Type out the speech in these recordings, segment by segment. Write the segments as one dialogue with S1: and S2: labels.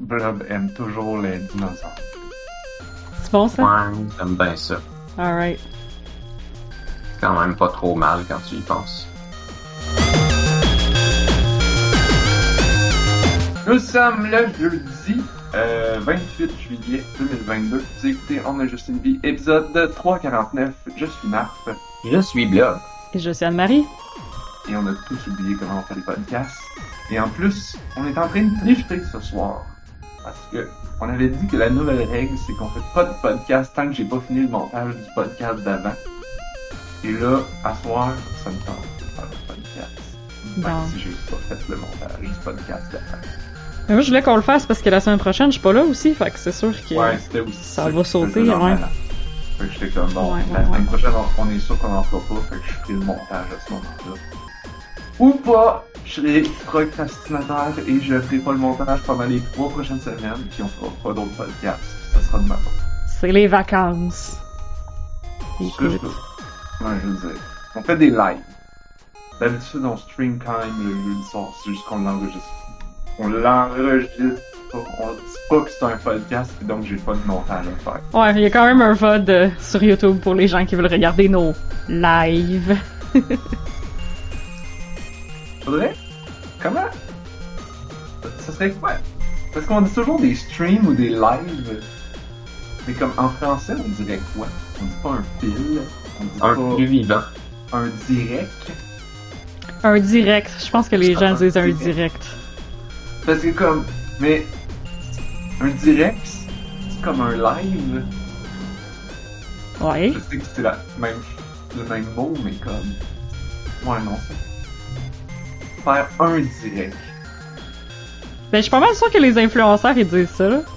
S1: Blob aime toujours les dinosaures.
S2: C'est bon, ça?
S3: Ouais, j'aime bien ça.
S2: Alright.
S3: C'est quand même pas trop mal quand tu y penses.
S1: Nous sommes le jeudi 28 juillet 2022. Vous écoutez On a juste une vie, épisode 349. Je suis Marf.
S3: Je suis Blob.
S2: Et je suis Anne-Marie.
S1: Et on a tous oublié comment on fait les podcasts. Et en plus, on est en train de tricher ce soir. Parce que on avait dit que la nouvelle règle, c'est qu'on fait pas de podcast tant que j'ai pas fini le montage du podcast d'avant. Et là, à soir, ça me tente de faire le podcast. Même si j'ai pas fait le montage du podcast d'avant.
S2: Mais moi, je voulais qu'on le fasse parce que la semaine prochaine, je suis pas là aussi, fait que c'est sûr que
S1: c'était aussi
S2: ça va sauter, ouais.
S1: Fait que j'étais comme, bon, la semaine prochaine, on est sûr qu'on en fera pas, fait que je ferai le montage à ce moment-là. Ou pas, je serai procrastinateur et je ferai pas le montage pendant les 3 prochaines semaines, puis on fera pas d'autres podcasts. Ça sera de ma faute.
S2: C'est les vacances. Écoute.
S1: Ouais, je veux dire, on fait des lives. D'habitude, on stream quand même le jeudi soir, c'est juste qu'on l'enregistre. On l'enregistre pas, on dit pas que c'est un podcast, et donc j'ai pas de montage à faire.
S2: Ouais, il y a quand même un VOD sur YouTube pour les gens qui veulent regarder nos lives.
S1: Faudrait? Comment? Ça serait quoi? Parce qu'on dit toujours des streams ou des lives. Mais comme en français, on dirait quoi? On dit pas un fil. On dit
S3: Un
S1: pas
S3: plus vivant.
S1: un direct.
S2: Un direct. Je pense que les gens disent un direct.
S1: Parce que comme... Mais... Un direct, c'est comme un live.
S2: Ouais.
S1: Je sais que c'est le même mot, mais comme... Ouais, non, c'est... Faire un direct.
S2: Ben, je suis pas mal sûre que les influenceurs, ils disent ça, là.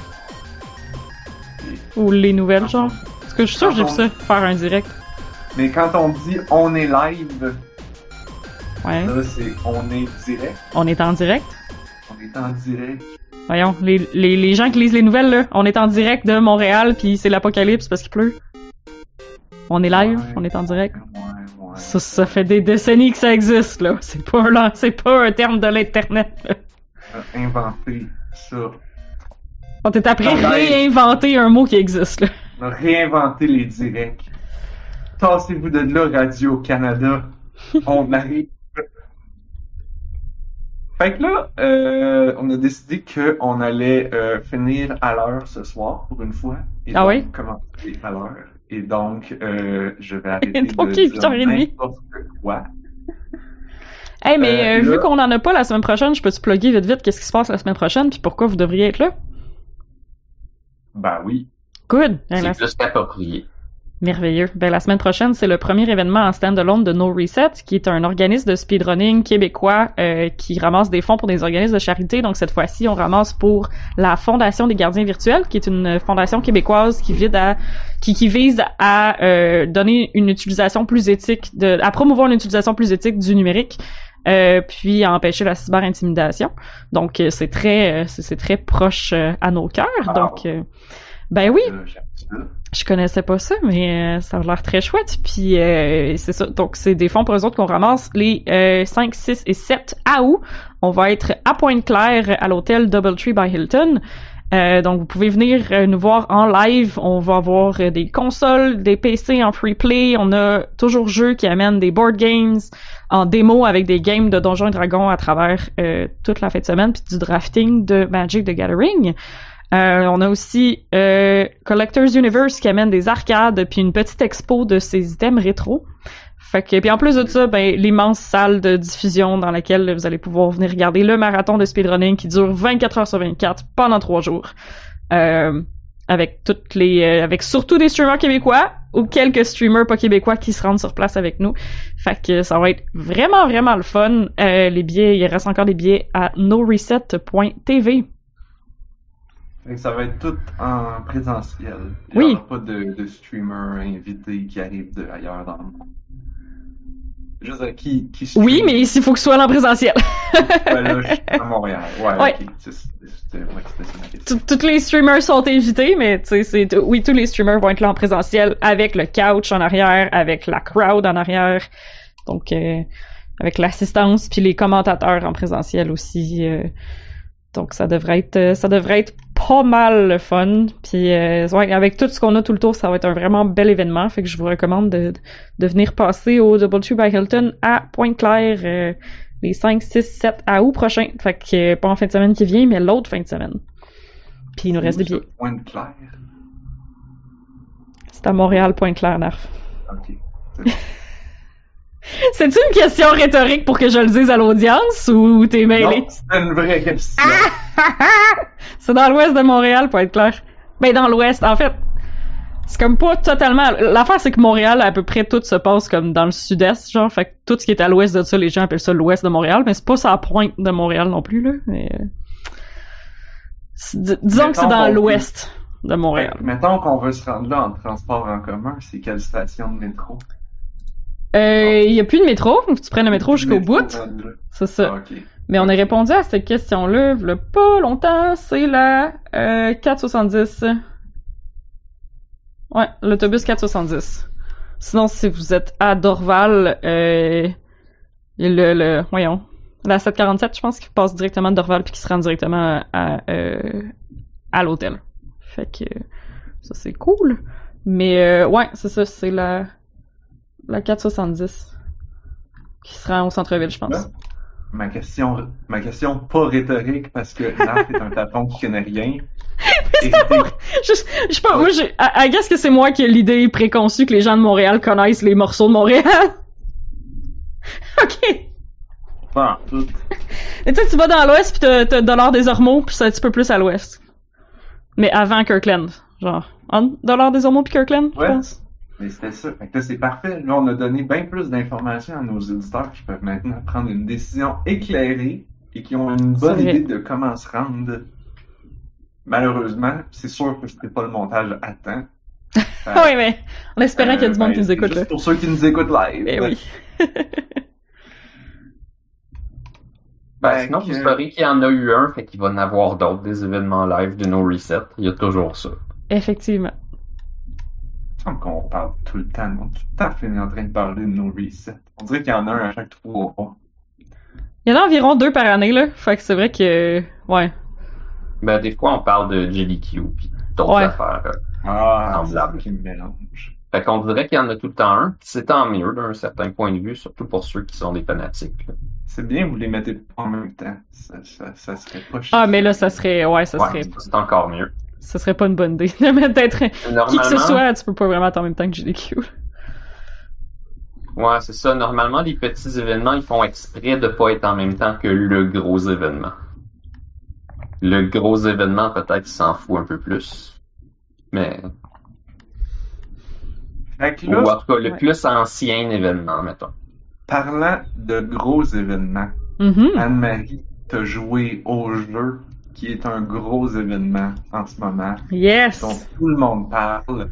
S2: Ou les nouvelles, genre. Parce que je suis sûre que j'ai vu ça, faire un direct.
S1: Mais quand on dit « on est live »,
S2: Ouais.
S1: là, c'est « on est direct
S2: On est en direct. ».
S1: On est en direct.
S2: Voyons, les gens qui lisent les nouvelles, là, on est en direct de Montréal, puis c'est l'apocalypse parce qu'il pleut. On est live,
S1: Ouais,
S2: on est en direct.
S1: Ouais.
S2: Ça fait des décennies que ça existe, là. C'est pas un terme de l'internet, là.
S1: Inventer ça.
S2: On est après
S1: Ouais.
S2: réinventer un mot qui existe, là.
S1: On a réinventé les directs. Tassez-vous de là, Radio-Canada. On arrive. Fait que là, on a décidé qu'on allait finir à l'heure ce soir, pour une fois. Et
S2: Ah
S1: donc,
S2: oui?
S1: commencer à l'heure. Et donc, je vais arrêter de
S2: Ok,
S1: dire
S2: 8h30.
S1: n'importe quoi.
S2: Hey, mais
S1: là-
S2: vu qu'on en a pas la semaine prochaine, je peux-tu plugger vite qu'est-ce qui se passe la semaine prochaine, puis pourquoi vous devriez être là?
S1: Ben oui.
S2: Good!
S3: C'est plus qu'approprié.
S2: Merveilleux. Ben, la semaine prochaine, c'est le premier événement en stand-alone de No Reset, qui est un organisme de speedrunning québécois qui ramasse des fonds pour des organismes de charité. Donc, cette fois-ci, on ramasse pour la Fondation des gardiens virtuels, qui est une fondation québécoise qui vise à donner une utilisation plus éthique, à promouvoir une utilisation plus éthique du numérique. Puis à empêcher la cyber-intimidation. Donc, c'est très proche à nos cœurs.
S1: Ah.
S2: Donc, ben oui.
S1: J'aime ça.
S2: Je connaissais pas ça, mais ça a l'air très chouette. Puis c'est ça. Donc, c'est des fonds pour eux autres qu'on ramasse les 5, 6 et 7 août. On va être à Pointe-Claire à l'hôtel Doubletree by Hilton. Donc, vous pouvez venir nous voir en live. On va avoir des consoles, des PC en free play. On a toujours jeux qui amènent des board games en démo avec des games de Donjons et Dragons à travers toute la fin de semaine, puis du drafting de Magic the Gathering. On a aussi Collector's Universe qui amène des arcades puis une petite expo de ces items rétro. Fait que, puis en plus de ça, ben, l'immense salle de diffusion dans laquelle vous allez pouvoir venir regarder le marathon de speedrunning qui dure 24 heures sur 24 pendant 3 jours. Avec avec surtout des streamers québécois ou quelques streamers pas québécois qui se rendent sur place avec nous. Fait que ça va être vraiment, vraiment le fun. Les billets, il reste encore des billets à noreset.tv.
S1: Fait que ça va être tout en présentiel. Il
S2: Oui.
S1: n'y aura pas de streamers invités qui arrivent de ailleurs dans le monde. Je veux dire, qui stream?
S2: Oui, mais il faut que ce soit en présentiel.
S1: Ouais, là, je suis à Montréal. Ouais,
S2: Ouais.
S1: ok. C'était ça ma question.
S2: Tous les streamers sont invités, mais tu sais, oui, tous les streamers vont être là en présentiel avec le couch en arrière, avec la crowd en arrière, donc avec l'assistance puis les commentateurs en présentiel aussi. Donc ça devrait être pas mal le fun. Puis ouais, avec tout ce qu'on a tout le tour, ça va être un vraiment bel événement. Fait que je vous recommande de venir passer au DoubleTree by Hilton à Pointe-Claire les 5, 6, 7 août prochain. Fait que pas en fin de semaine qui vient, mais l'autre fin de semaine. Puis il nous reste des billets.
S1: Pointe-Claire?
S2: C'est à Montréal, Pointe-Claire, Narf.
S1: Ok, c'est bon.
S2: C'est-tu une question rhétorique pour que je le dise à l'audience ou t'es mêlé?
S1: Non, c'est une vraie question.
S2: C'est dans l'ouest de Montréal, pour être clair. Ben, dans l'ouest, en fait. C'est comme pas totalement... L'affaire, c'est que Montréal, à peu près tout se passe comme dans le sud-est, genre. Fait que tout ce qui est à l'ouest de ça, les gens appellent ça l'ouest de Montréal, mais c'est pas ça la pointe de Montréal non plus, là. Mais, disons que c'est dans l'ouest de Montréal.
S1: Mettons qu'on veut se rendre là en transport en commun, c'est quelle station de métro?
S2: Il y a plus de métro, donc tu prennes le métro jusqu'au bout. C'est ça.
S1: Ah, okay.
S2: Mais on a répondu à cette question-là il y a pas longtemps, c'est la 470. Ouais, l'autobus 470. Sinon, si vous êtes à Dorval, voyons, la 747, je pense, qui passe directement de Dorval puis qui se rend directement à l'hôtel. Fait que ça, c'est cool. Mais ouais, c'est ça, c'est la 470 qui se rend au centre-ville, je pense.
S1: Là, ma question pas rhétorique parce que Narf est un tapon qui connaît rien.
S2: Je sais pas, moi, I guess que c'est moi qui ai l'idée préconçue que les gens de Montréal connaissent les morceaux de Montréal. Ok.
S1: Pas en tout.
S2: Et tu sais, tu vas dans l'ouest pis t'as Dollard des Ormeaux pis c'est un petit peu plus à l'ouest. Mais avant Kirkland, genre. Dollard des Ormeaux pis Kirkland,
S1: Ouais.
S2: je pense.
S1: Mais c'était ça. Fait que là, c'est parfait. Là, on a donné bien plus d'informations à nos auditeurs qui peuvent maintenant prendre une décision éclairée et qui ont une bonne idée de comment se rendre. Malheureusement, c'est sûr que c'était pas le montage à temps.
S2: Oui, mais en espérant qu'il y a du monde qui nous écoute,
S1: juste
S2: là.
S1: pour ceux qui nous écoutent live.
S2: Eh oui.
S3: Sinon, vous saurez qu'il y en a eu un, fait qu'il va en avoir d'autres, des événements live de No Reset. Il y a toujours ça.
S2: Effectivement.
S1: Il semble qu'on parle tout le temps. On est tout le temps fini en train de parler de No Reset. On dirait qu'il y en a un à chaque 3 mois.
S2: Il y en a environ 2 par année, là. Fait que c'est vrai que, ouais.
S3: Ben, des fois, on parle de Jelly Q pis d'autres affaires.
S1: C'est ça qui me mélange.
S3: Fait qu'on dirait qu'il y en a tout le temps un. C'est tant mieux d'un certain point de vue, surtout pour ceux qui sont des fanatiques. Là.
S1: C'est bien, vous les mettez pas en même temps. Ça serait pas chiant.
S2: Ah, mais là, ça serait, serait...
S3: C'est encore mieux.
S2: Ça serait pas une bonne idée de mettre d'être qui que ce soit, tu peux pas vraiment être en même temps que JDQ.
S3: Ouais, c'est ça. Normalement, les petits événements, ils font exprès de pas être en même temps que le gros événement. Le gros événement, peut-être, il s'en fout un peu plus. Mais...
S1: Fait que là,
S3: ou en tout cas, le plus ancien événement, mettons.
S1: Parlant de gros événements, Anne-Marie, t'as joué au jeu qui est un gros événement en ce moment.
S2: Yes!
S1: Dont tout le monde parle.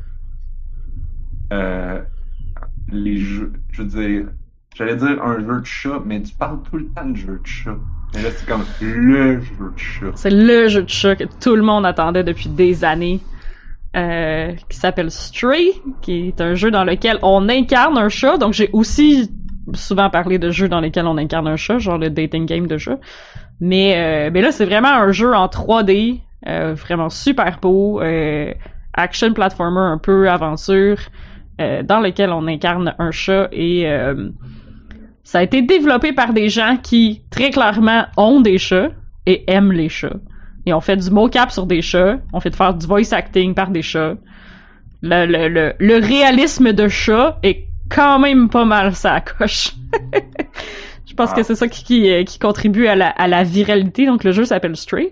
S1: Les jeux, je veux dire, j'allais dire un jeu de chat, mais tu parles tout le temps de jeu de chat. Mais là, c'est comme le jeu de chat.
S2: C'est le jeu de chat que tout le monde attendait depuis des années. Qui s'appelle Stray, qui est un jeu dans lequel on incarne un chat. Donc j'ai aussi souvent parlé de jeux dans lesquels on incarne un chat, genre le dating game de chat. Mais là, c'est vraiment un jeu en 3D, vraiment super beau, action platformer un peu aventure, dans lequel on incarne un chat et ça a été développé par des gens qui très clairement ont des chats et aiment les chats. Et on fait du mocap sur des chats, on fait faire du voice acting par des chats. Le réalisme de chat est quand même pas mal ça coche. Je pense que c'est ça qui contribue à la viralité. Donc le jeu s'appelle Stray.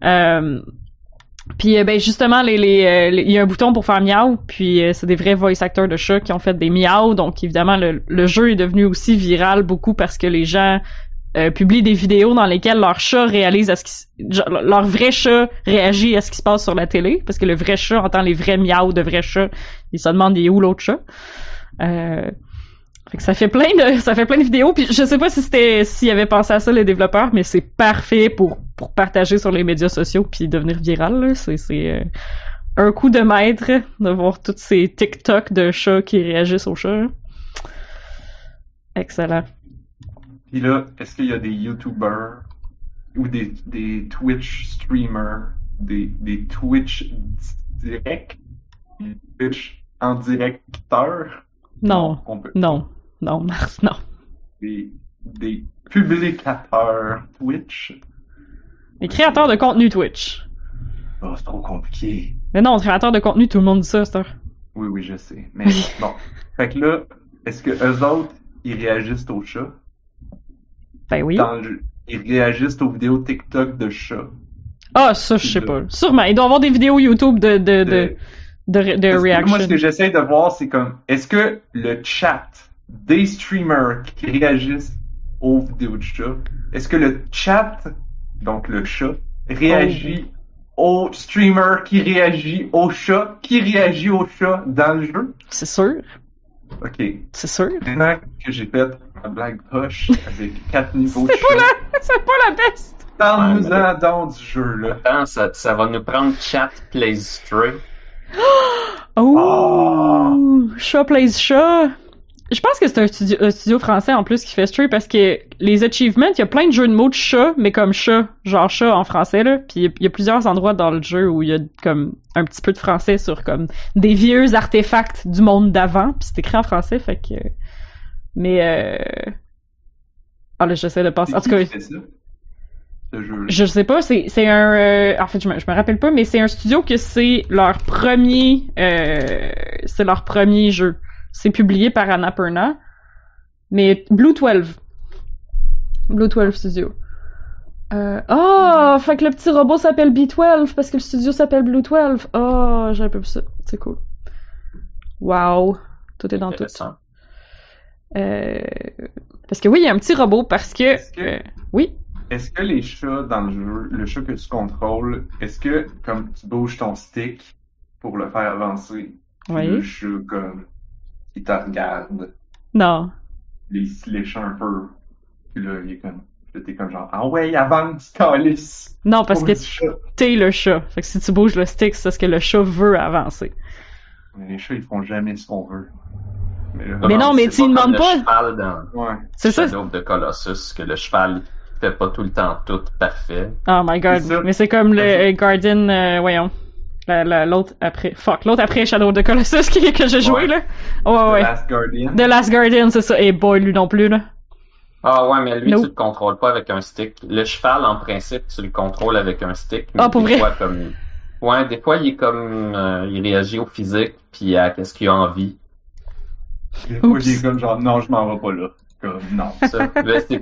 S2: Puis ben justement il y a un bouton pour faire miaou, puis c'est des vrais voice actors de chats qui ont fait des miaou. Donc évidemment le jeu est devenu aussi viral beaucoup parce que les gens publient des vidéos dans lesquelles leur chat réalise leur vrai chat réagit à ce qui se passe sur la télé, parce que le vrai chat entend les vrais miaou de vrais chats, il se demande il est où l'autre chat. Fait que ça fait plein de vidéos, puis je sais pas s'ils avaient pensé à ça les développeurs, mais c'est parfait pour partager sur les médias sociaux puis devenir viral là. C'est un coup de maître de voir tous ces TikTok de chats qui réagissent aux chats. Excellent.
S1: Puis là, est-ce qu'il y a des YouTubers ou des Twitch streamers, des Twitch direct, des Twitch en directeur.
S2: Non,
S1: On peut-
S2: non, Mars, non.
S1: Des publicateurs Twitch.
S2: Les créateurs de contenu Twitch.
S1: Oh, c'est trop compliqué.
S2: Mais non, créateurs de contenu, tout le monde dit ça, c'est ça.
S1: Oui, je sais. Mais bon. Fait que là, est-ce que eux autres, ils réagissent aux chats?
S2: Ben oui.
S1: Ils réagissent aux vidéos TikTok de chats.
S2: Ah, ça, je sais pas. Sûrement. Il doit y avoir des vidéos YouTube de
S1: Parce que
S2: reaction.
S1: moi, ce que j'essaie de voir, c'est comme, est-ce que le chat des streamers qui réagissent aux vidéos de chats, est-ce que le chat, donc le chat, réagit au streamer qui réagit au chat, qui réagit au chat dans le jeu?
S2: C'est sûr.
S1: Ok.
S2: C'est sûr.
S1: Maintenant que j'ai fait ma blague poche avec 4 niveaux de chat,
S2: C'est pas la best.
S1: parle-nous-en donc du jeu, là.
S3: Attends, ça va nous prendre Chat Plays Stray.
S2: Oh! Chat plays chat. Je pense que c'est un studio français en plus qui fait Stray parce que les achievements, il y a plein de jeux de mots de chat, mais comme chat, genre chat en français là. Puis il y a plusieurs endroits dans le jeu où il y a comme un petit peu de français sur comme des vieux artefacts du monde d'avant. Puis c'est écrit en français, fait que. Mais ah là, j'essaie de penser. En tout cas,
S1: C'est ça, ce jeu-là.
S2: je sais pas, c'est un en fait je me rappelle pas, mais c'est un studio que c'est leur premier jeu. C'est publié par Annapurna, mais Blue 12 Studio. Fait que le petit robot s'appelle B12 parce que le studio s'appelle Blue 12. Oh, j'avais pas vu ça. C'est cool. Wow, tout est dans tout.
S3: Intéressant.
S2: Parce que oui, il y a un petit robot parce que, oui.
S1: Est-ce que les chats dans le jeu, le chat que tu contrôles, est-ce que comme tu bouges ton stick pour le faire avancer, puis
S2: Oui.
S1: le chat comme il te regarde,
S2: Non.
S1: il se lèche un peu, puis là il est comme, là, t'es comme genre ah ouais avance calice.
S2: Non, parce que
S1: Pauvre petit chat.
S2: t'es le chat. Fait que si tu bouges le stick, c'est parce que le chat veut avancer.
S1: Mais les chats ils font jamais ce qu'on veut. Mais, là,
S2: Mais non, mais
S3: c'est
S2: tu lui
S3: comme
S2: demandes pas.
S3: Le cheval dans
S1: ouais.
S2: C'est ça.
S3: Shadow of the Colossus, que le cheval fait pas tout le temps tout parfait.
S2: Oh my god.
S1: C'est ça.
S2: Mais c'est comme le
S1: C'est
S2: Guardian, voyons. L'autre après. L'autre après Shadow of the Colossus que j'ai joué,
S3: Ouais.
S2: là. Ouais, ouais.
S1: The Last Guardian.
S2: The Last Guardian, c'est ça. Et boy, lui non plus, là.
S3: Ah ouais, mais lui,
S2: Nope.
S3: tu le contrôles pas avec un stick. Le cheval, en principe, tu le contrôles avec un stick. Mais
S2: Ah, pour
S3: des
S2: vrai?
S3: fois, comme... Ouais, des fois, il est comme... il réagit au physique, puis à qu'est-ce qu'il a envie.
S1: Moi
S2: Oups.
S1: j'ai comme genre non je m'en vais pas là. Comme non.
S3: Ça. Mais c'est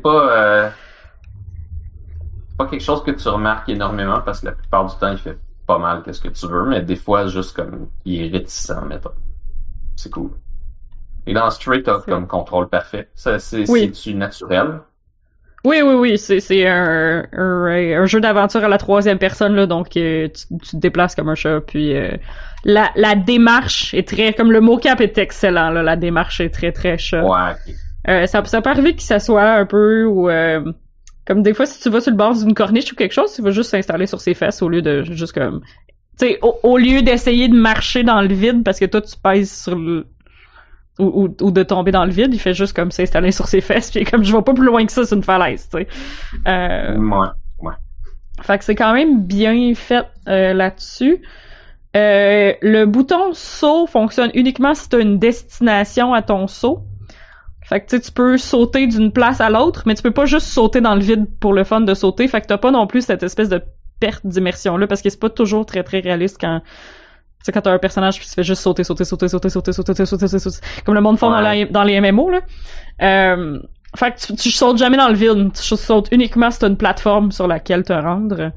S3: pas quelque chose que tu remarques énormément, parce que la plupart du temps, il fait pas mal qu'est-ce que tu veux, mais des fois, juste comme... il est réticent, mettons. C'est cool. Et dans Stray, t'as
S2: C'est-
S3: comme contrôle parfait. Ça,
S2: Oui.
S3: c'est-tu naturel?
S2: Oui, c'est un jeu d'aventure à la troisième personne, là, donc tu te déplaces comme un chat, puis la démarche est très, comme le mocap est excellent, là, la démarche est très très chat.
S3: Ouais, ok.
S2: Ça peut arriver que ça soit un peu, ou comme des fois si tu vas sur le bord d'une corniche ou quelque chose, tu vas juste s'installer sur ses fesses au lieu de juste comme, tu sais, au lieu d'essayer de marcher dans le vide parce que toi tu pèses sur le ou de tomber dans le vide, il fait juste comme s'installer sur ses fesses, puis comme je vais pas plus loin que ça, c'est une falaise, tu sais.
S3: Ouais.
S2: Fait que c'est quand même bien fait là-dessus. Le bouton saut fonctionne uniquement si t'as une destination à ton saut. Fait que tu peux sauter d'une place à l'autre, mais tu peux pas juste sauter dans le vide pour le fun de sauter. Fait que t'as pas non plus cette espèce de perte d'immersion-là, parce que c'est pas toujours très très réaliste quand t'as un personnage qui se fait juste sauter, comme le monde font dans les MMO, là. Fait que tu sautes jamais dans le vide, tu sautes uniquement si t'as une plateforme sur laquelle te rendre.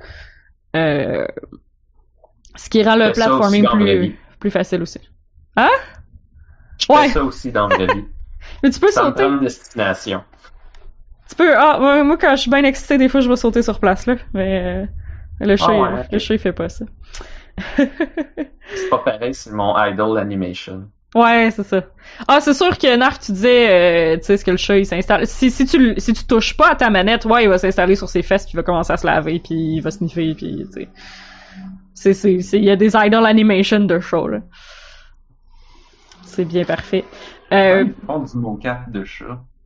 S2: Ce qui rend le
S3: Je fais ça
S2: platforming
S3: aussi dans la vraie vie.
S2: plus facile aussi.
S3: Je fais
S2: Ouais.
S3: ça aussi dans la vraie vie.
S2: Mais tu peux
S3: Ça me
S2: sauter.
S3: prend une destination.
S2: Tu peux. Moi quand je suis bien excitée, des fois je vais sauter sur place là, mais le chat,
S3: ouais, ok.
S2: le chat il fait pas ça.
S3: C'est pas pareil, c'est mon idol animation.
S2: Ouais, c'est ça. Ah, c'est sûr que Narf, tu disais, tu sais, ce que le chat, il s'installe. Si tu touches pas à ta manette, ouais, il va s'installer sur ses fesses, puis il va commencer à se laver, puis il va sniffer, puis tu sais. Il y a des idle animation de chat, là. C'est bien parfait.
S1: Ils font du mocap de chat.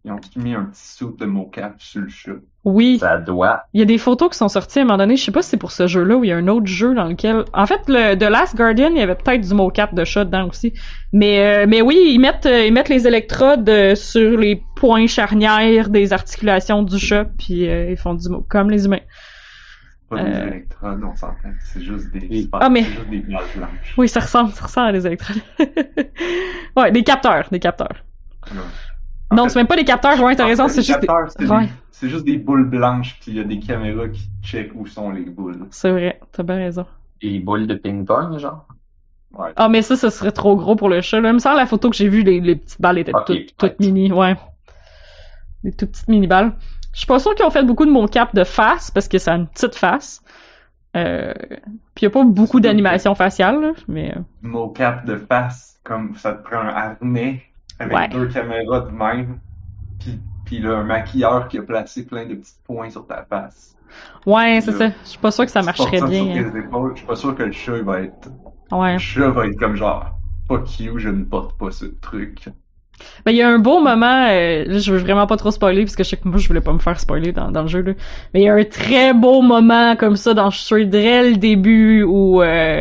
S1: Ils ont mis un petit suit de mocap sur le chat.
S2: Oui.
S3: Ça doit.
S2: Il y a des photos qui sont sorties à un moment donné. Je sais pas si c'est pour ce jeu-là ou il y a un autre jeu dans lequel... En fait, The Last Guardian, il y avait peut-être du mocap de chat dedans aussi. Mais oui, ils mettent les électrodes sur les points charnières des articulations du chat, puis ils font comme les humains.
S1: Pas des électrodes, on s'entend. C'est juste des
S3: Oui.
S2: mais...
S1: c'est juste des plages blanches.
S2: Oui, ça ressemble à des électrodes. Ouais, des capteurs.
S1: Ouais.
S2: Non, c'est même pas des capteurs, ouais, t'as raison, c'est juste des... Ouais.
S1: C'est juste des boules blanches, puis il y a des caméras qui checkent où sont les boules.
S2: C'est vrai, t'as bien raison.
S3: Des boules de ping-pong, genre.
S1: Ouais.
S2: Ah, mais ça serait trop gros pour le chat, là. Il me semble la photo que j'ai vue, les petites balles étaient toutes mini, ouais. Des toutes petites mini-balles. Je suis pas sûre qu'ils ont fait beaucoup de mocap de face, parce que ça a une petite face. Puis y a pas beaucoup d'animation faciale, là, mais...
S1: Mocap de face, comme ça te prend un harnais avec 2 caméras de même, puis là, un maquilleur qui a placé plein de petits points sur ta face.
S2: Ouais, c'est ça. Je suis pas sûre que ça marcherait
S1: ça
S2: bien.
S1: Sur tes épaules. Je suis pas sûr que le chat, il va être...
S2: Ouais.
S1: Le chat va être comme genre, fuck you, je ne porte pas ce truc.
S2: Ben, il y a un beau moment, là, je veux vraiment pas trop spoiler, parce que je sais que moi, je voulais pas me faire spoiler dans le jeu, là. Mais il y a un très beau moment comme ça dans Stray dès le début où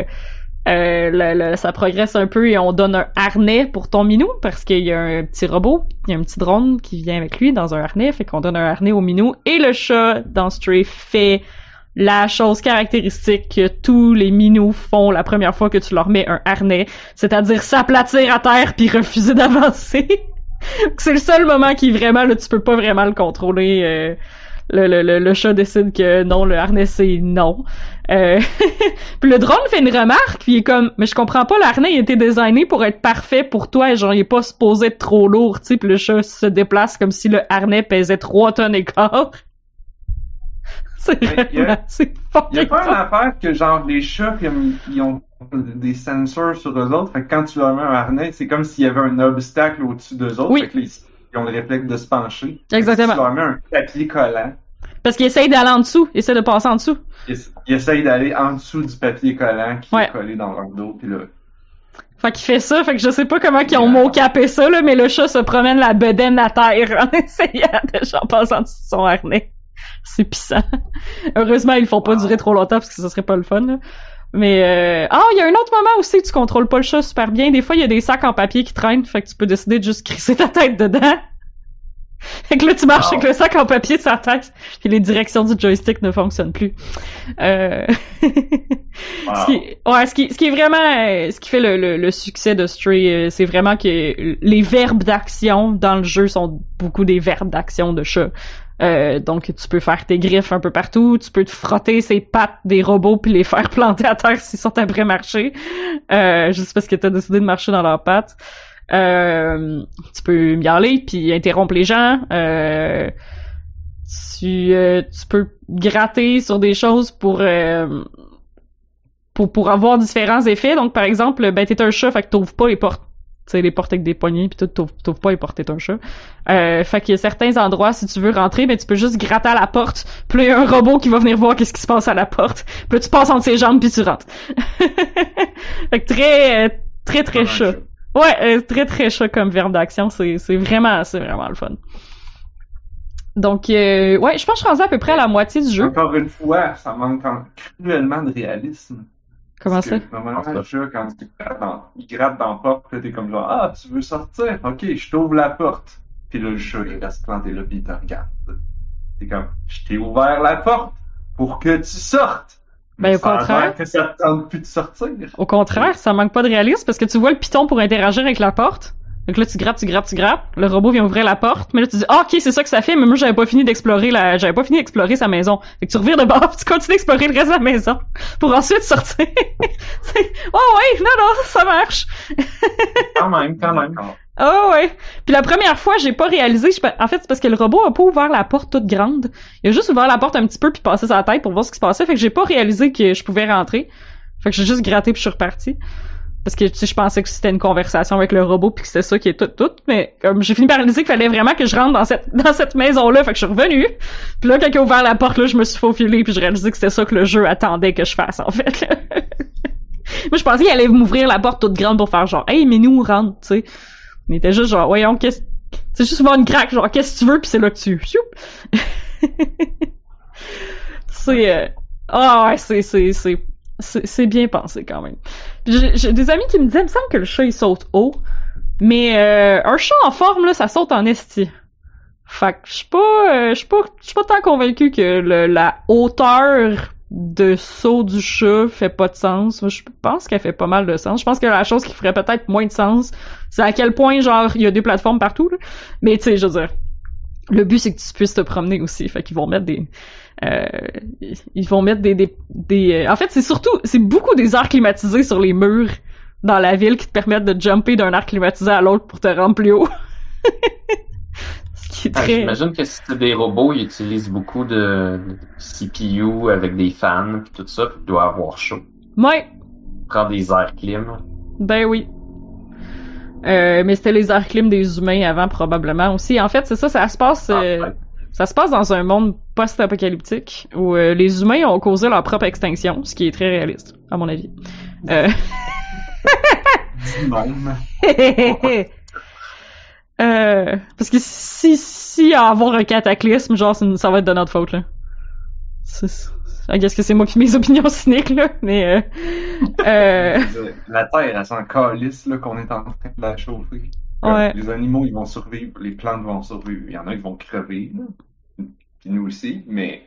S2: ça progresse un peu et on donne un harnais pour ton minou, parce qu'il y a un petit robot, il y a un petit drone qui vient avec lui dans un harnais, fait qu'on donne un harnais au minou, et le chat dans Stray fait la chose caractéristique que tous les minous font la première fois que tu leur mets un harnais, c'est-à-dire s'aplatir à terre puis refuser d'avancer. C'est le seul moment qui vraiment, là, tu peux pas vraiment le contrôler. Le chat décide que non, le harnais c'est non. Puis le drone fait une remarque, puis il est comme, mais je comprends pas, le harnais il a été designé pour être parfait pour toi, et genre il est pas supposé être trop lourd, tu sais, puis le chat se déplace comme si le harnais pesait 3 tonnes et quart. C'est vraiment, c'est fucking.
S1: Il y a pas une affaire que genre les chats ils ont des sensors sur eux autres, fait que quand tu leur mets un harnais, c'est comme s'il y avait un obstacle au-dessus d'eux autres, fait que ils ont le réflexe de se pencher.
S2: Exactement.
S1: Si tu leur mets un papier collant.
S2: Parce qu'ils essayent d'aller en dessous, ils essaient de passer en dessous.
S1: Ils essayent d'aller en dessous du papier collant qui est collé dans leur dos, puis là.
S2: Fait qu'il fait ça, fait que je sais pas comment ils ont mocapé ça, là, mais le chat se promène la bedaine à terre en essayant de genre passer en dessous de son harnais. C'est pissant. Heureusement, ils le font pas durer trop longtemps parce que ça serait pas le fun, là. Mais il y a un autre moment aussi où tu contrôles pas le chat super bien. Des fois, il y a des sacs en papier qui traînent, fait que tu peux décider de juste crisser ta tête dedans. Fait que là, tu marches avec le sac en papier sur la tête, puis les directions du joystick ne fonctionnent plus. Ce qui est vraiment, ce qui fait le succès de Stray, c'est vraiment que les verbes d'action dans le jeu sont beaucoup des verbes d'action de chat. Donc tu peux faire tes griffes un peu partout, tu peux te frotter ces pattes des robots puis les faire planter à terre s'ils sont après marcher, juste parce que t'as décidé de marcher dans leurs pattes. Tu peux miauler puis interrompre les gens. Tu peux gratter sur des choses pour avoir différents effets. Donc par exemple, ben t'es un chat, fait que t'ouvres pas les portes. Tu sais, les portes avec des poignées pis tout, t'ouvres pas les portes, t'es un chat. Fait qu'il y a certains endroits, si tu veux rentrer, ben tu peux juste gratter à la porte, puis là, il y a un robot qui va venir voir qu'est-ce qui se passe à la porte, puis là, tu passes entre ses jambes puis tu rentres. Fait que très chat. Ouais, très chat comme verbe d'action, c'est vraiment le fun. Donc, je pense que je suis rendue à peu près à la moitié du jeu.
S1: Encore une fois, ça manque cruellement de réalisme.
S2: Comment ça?
S1: Normalement, le chat, quand il gratte dans la porte, là, t'es comme genre, tu veux sortir? Ok, je t'ouvre la porte. Puis là, le chat, il reste planté là, pis il te regarde. T'es comme, je t'ai ouvert la porte pour que tu sortes.
S2: Ben, au contraire.
S1: Que ça te tente plus de sortir.
S2: Au contraire, ça manque pas de réalisme parce que tu vois le piton pour interagir avec la porte. Donc là, tu grattes. Le robot vient ouvrir la porte. Mais là, tu dis, ok, c'est ça que ça fait, mais moi, j'avais pas fini d'explorer sa maison. Fait que tu revires de bord, puis tu continues d'explorer le reste de la maison. Pour ensuite sortir. Non, ça marche.
S3: Quand même.
S2: Oh ouais. Puis la première fois, j'ai pas réalisé. En fait, c'est parce que le robot a pas ouvert la porte toute grande. Il a juste ouvert la porte un petit peu puis passé sa tête pour voir ce qui se passait. Fait que j'ai pas réalisé que je pouvais rentrer. Fait que j'ai juste gratté puis je suis reparti. Parce que, tu sais, je pensais que c'était une conversation avec le robot puis que c'était ça qui est tout. Mais comme j'ai fini par réaliser qu'il fallait vraiment que je rentre dans cette maison-là. Fait que je suis revenue. Puis là, quand il a ouvert la porte, là, je me suis faufilée puis j'ai réalisé que c'était ça que le jeu attendait que je fasse, en fait. Moi, je pensais qu'il allait m'ouvrir la porte toute grande pour faire genre, hey, mais nous, on rentre, tu sais. On était juste genre, voyons, qu'est-ce C'est juste voir une craque, genre, qu'est-ce que tu veux, pis c'est là que tu... c'est... ouais, c'est bien pensé, quand même. J'ai des amis qui me disaient, il me semble que le chat, il saute haut. Mais un chat en forme, là, ça saute en esti. Fait que je suis pas tant convaincu que la hauteur de saut du chat fait pas de sens. Moi, je pense qu'elle fait pas mal de sens. Je pense que la chose qui ferait peut-être moins de sens, c'est à quel point, genre, il y a des plateformes partout, là. Mais tu sais, je veux dire, le but, c'est que tu puisses te promener aussi. Fait qu'ils vont mettre des... En fait, c'est beaucoup des aires climatisées sur les murs dans la ville qui te permettent de jumper d'un arc climatisé à l'autre pour te rendre plus haut. Ce qui est très...
S3: J'imagine que si c'est des robots, ils utilisent beaucoup de CPU avec des fans pis tout ça, pis ils doivent avoir chaud.
S2: Ouais.
S3: Prendre des airs clim.
S2: Ben oui. Mais c'était les airs clim des humains avant, probablement aussi. En fait, c'est ça, ça se passe dans un monde post-apocalyptique où les humains ont causé leur propre extinction, ce qui est très réaliste, à mon avis. Parce que si avoir un cataclysme, genre, ça va être de notre faute, là. I guess que c'est moi qui mes opinions cyniques, là, mais
S1: La Terre, elle s'en calisse, là, qu'on est en train de la chauffer.
S2: Ouais.
S1: Les animaux, ils vont survivre, les plantes vont survivre. Il y en a qui vont crever, là. Puis nous aussi, mais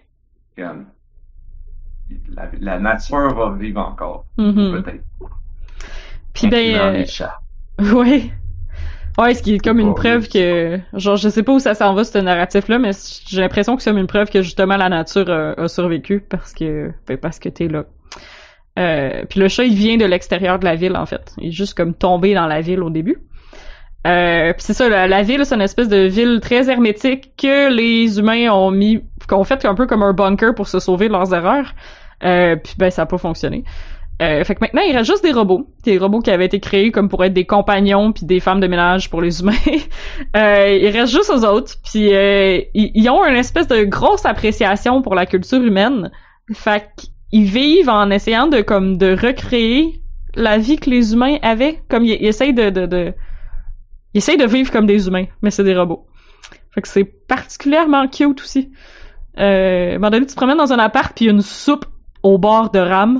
S1: la nature va vivre encore. Peut-être.
S2: Puis
S3: les chats.
S2: Ouais. Ouais, ce qui est comme une preuve que... Genre, je sais pas où ça s'en va, ce narratif-là, mais j'ai l'impression que c'est comme une preuve que, justement, la nature a survécu parce que t'es là. Puis le chat, il vient de l'extérieur de la ville, en fait. Il est juste comme tombé dans la ville au début. Puis c'est ça, la ville, c'est une espèce de ville très hermétique que les humains qu'on fait un peu comme un bunker pour se sauver de leurs erreurs. Puis ben, ça a pas fonctionné. Fait que maintenant, il reste juste des robots qui avaient été créés comme pour être des compagnons puis des femmes de ménage pour les humains. Il reste juste aux autres, puis ils ont une espèce de grosse appréciation pour la culture humaine. Fait qu'ils vivent en essayant de recréer la vie que les humains avaient, comme ils essayent ils essayent de vivre comme des humains, mais c'est des robots. Fait que c'est particulièrement cute aussi. À un moment donné, tu te promènes dans un appart puis il y a une soupe au bord de rames.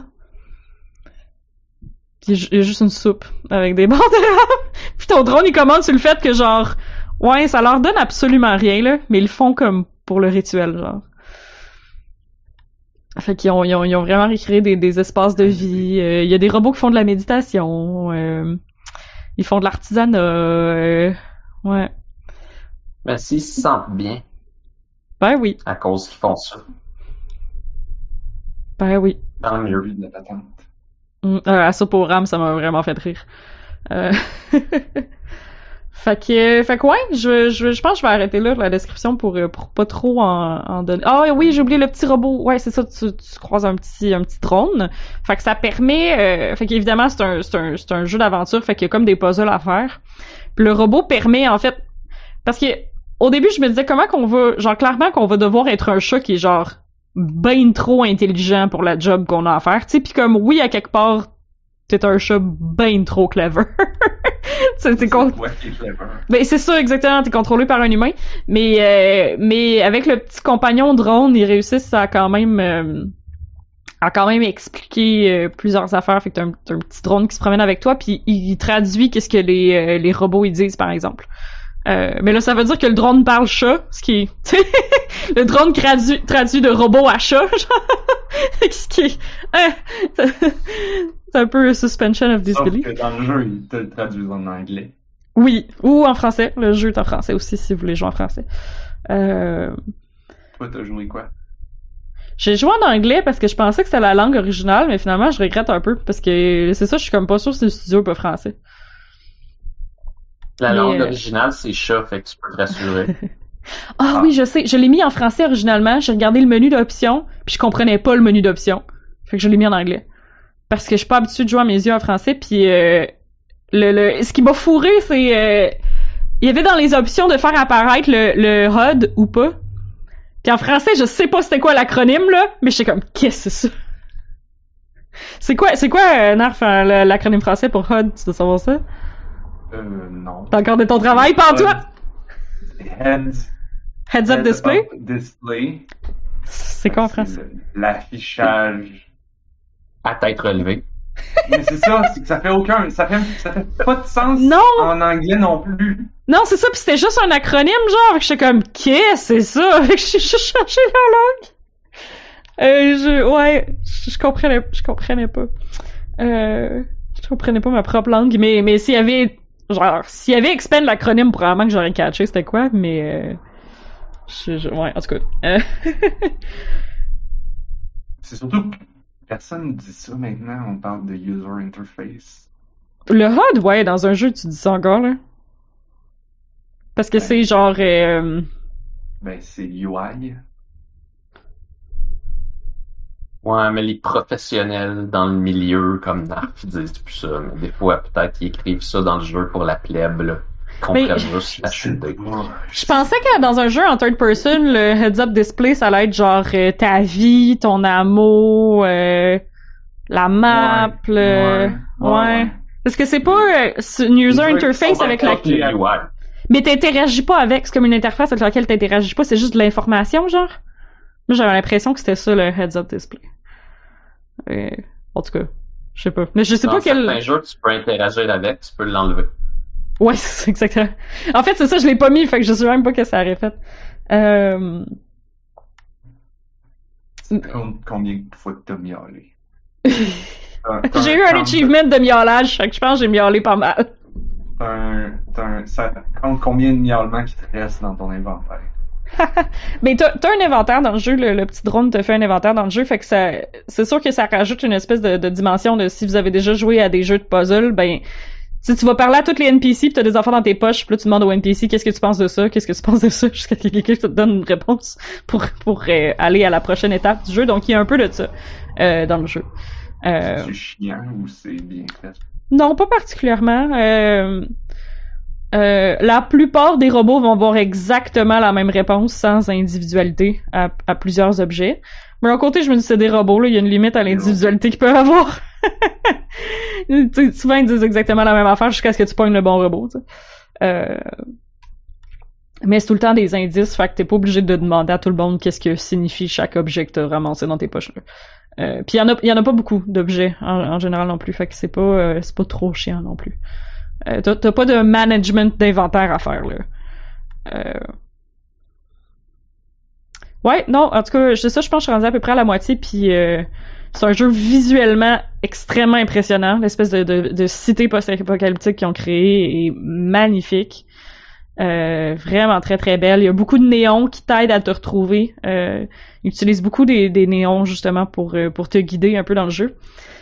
S2: Il y a juste une soupe avec des bords de rames. Puis ton drone, il commande sur le fait que genre, ouais, ça leur donne absolument rien, là, mais ils le font comme pour le rituel, genre. Fait qu'ils ont vraiment recréé des espaces de vie. Il y a des robots qui font de la méditation. Ils font de l'artisanat. Ouais.
S3: Ben, s'ils se sentent bien.
S2: Ben oui.
S3: À cause qu'ils font ça.
S2: Ben oui.
S3: Tant mieux.
S1: De la patente.
S2: La soupe aux rames, ça m'a vraiment fait rire. Fait que ouais, je pense que je vais arrêter là la description pour pas trop en donner. Ah oui, j'ai oublié le petit robot. Ouais, c'est ça, tu croises un petit drone. Fait que ça permet fait qu'évidemment c'est un jeu d'aventure, fait qu'il y a comme des puzzles à faire. Puis le robot permet en fait parce que au début, je me disais comment qu'on va clairement qu'on va devoir être un chat qui est genre ben trop intelligent pour la job qu'on a à faire, tu sais, puis comme oui à quelque part t'es un chat ben trop clever. c'est qui est clever. Ben c'est ça exactement, t'es contrôlé par un humain, mais avec le petit compagnon drone, ils réussissent à quand même expliquer plusieurs affaires, fait que t'as un petit drone qui se promène avec toi puis il traduit qu'est-ce que les robots ils disent par exemple. Mais là, ça veut dire que le drone parle chat, ce qui est... le drone traduit de robot à chat, genre. Ce qui est... c'est un peu suspension of disbelief.
S1: Sauf que dans le jeu, ils te le traduisent en anglais.
S2: Oui, ou en français. Le jeu est en français aussi, si vous voulez jouer en français.
S1: Toi, t'as joué quoi?
S2: J'ai joué en anglais parce que je pensais que c'était la langue originale, mais finalement, je regrette un peu, parce que c'est ça, je suis comme pas sûre si le studio est pas français.
S3: La langue originale, c'est chat, fait que tu peux te rassurer.
S2: Oui, je sais. Je l'ai mis en français originalement. J'ai regardé le menu d'options, puis je comprenais pas le menu d'options. Fait que je l'ai mis en anglais. Parce que je suis pas habituée de jouer à mes yeux en français, puis ce qui m'a fourré, c'est... il y avait dans les options de faire apparaître le HUD ou pas. Puis en français, je sais pas c'était quoi l'acronyme, là, mais j'étais comme, qu'est-ce que c'est ça? C'est quoi Narf, l'acronyme français pour HUD? Tu dois savoir ça?
S1: Non.
S2: T'as encore de ton travail, par toi? Heads-up display?
S1: Display.
S2: C'est quoi en français?
S1: L'affichage.
S3: À tête relevée.
S1: Mais c'est ça, c'est que ça fait pas de sens
S2: Non!
S1: en anglais non plus.
S2: Non, c'est ça, pis c'était juste un acronyme, genre, fait que j'étais comme, qu'est-ce que c'est ça? Fait que j'ai changé la langue. Je comprenais pas. Je comprenais pas ma propre langue, mais s'il y avait expand l'acronyme, probablement que j'aurais catché c'était quoi, mais ouais, en tout cas.
S1: C'est surtout que personne dit ça maintenant, on parle de user interface.
S2: Le HUD, ouais, dans un jeu, tu dis ça encore, là. Parce que c'est genre...
S1: Ben, c'est UI.
S3: Ouais, mais les professionnels dans le milieu, comme Narf, ils disent plus ça. Mais des fois, peut-être qu'ils écrivent ça dans le jeu pour la plèbe, là. Comprennent juste la chute de...
S2: Je pensais que dans un jeu en third person, le heads-up display, ça allait être genre ta vie, ton amour, la map, ouais. Parce que c'est pas une user interface avec laquelle... Mais t'interagis pas avec, c'est comme une interface avec laquelle t'interagis pas, c'est juste de l'information, genre. Moi, j'avais l'impression que c'était ça, le heads-up display. En tout cas, je sais pas. Mais je sais pas quel...
S3: Dans certains jeux, tu peux interagir avec, tu peux l'enlever.
S2: Ouais, c'est exactement. En fait, c'est ça, je l'ai pas mis, fait que je sais même pas que ça aurait fait.
S1: Combien de fois que t'as miaulé?
S2: J'ai eu un achievement de miaulage, fait que je pense que j'ai miaulé pas mal.
S1: Ça compte combien de miaulements qui te restent dans ton inventaire?
S2: Mais t'as un inventaire dans le jeu, le petit drone te fait un inventaire dans le jeu, fait que c'est sûr que ça rajoute une espèce de dimension de si vous avez déjà joué à des jeux de puzzle, ben, si tu vas parler à tous les NPC pis t'as des enfants dans tes poches, pis là tu demandes aux NPC qu'est-ce que tu penses de ça, jusqu'à ce que quelqu'un te donne une réponse pour aller à la prochaine étape du jeu, donc il y a un peu de ça dans le jeu.
S1: C'est chiant ou c'est bien fait?
S2: Non, pas particulièrement. La plupart des robots vont avoir exactement la même réponse sans individualité à plusieurs objets. Mais d'un côté, je me dis c'est des robots, là, il y a une limite à l'individualité qu'ils peuvent avoir. Souvent, ils disent exactement la même affaire jusqu'à ce que tu pognes le bon robot. Mais c'est tout le temps des indices, fait que t'es pas obligé de demander à tout le monde qu'est-ce que signifie chaque objet que t'as ramassé dans tes poches. Puis il y en a pas beaucoup d'objets en général non plus, fait que c'est pas trop chiant non plus. T'as pas de management d'inventaire à faire, là. Ouais, non, en tout cas, je pense que je suis rendue à peu près à la moitié, puis c'est un jeu visuellement extrêmement impressionnant. L'espèce de cité post-apocalyptique qu'ils ont créée est magnifique. Vraiment très très belle. Il y a beaucoup de néons qui t'aident à te retrouver. Ils utilisent beaucoup des néons, justement, pour te guider un peu dans le jeu.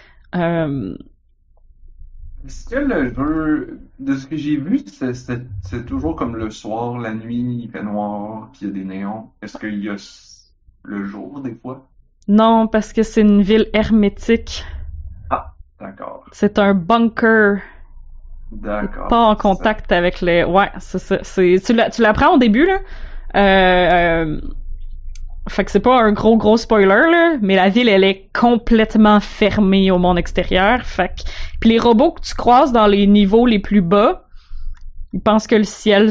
S1: Est-ce que le jeu, de ce que j'ai vu, c'est toujours comme le soir, la nuit, il fait noir, puis il y a des néons. Est-ce qu'il y a le jour, des fois?
S2: Non, parce que c'est une ville hermétique.
S1: Ah, d'accord.
S2: C'est un bunker.
S1: D'accord.
S2: Pas en contact avec les... Ouais, c'est ça. Tu l'apprends au début, là. Fait que c'est pas un gros spoiler, là, mais la ville, elle est complètement fermée au monde extérieur. Fait que... Puis les robots que tu croises dans les niveaux les plus bas, ils pensent que le ciel,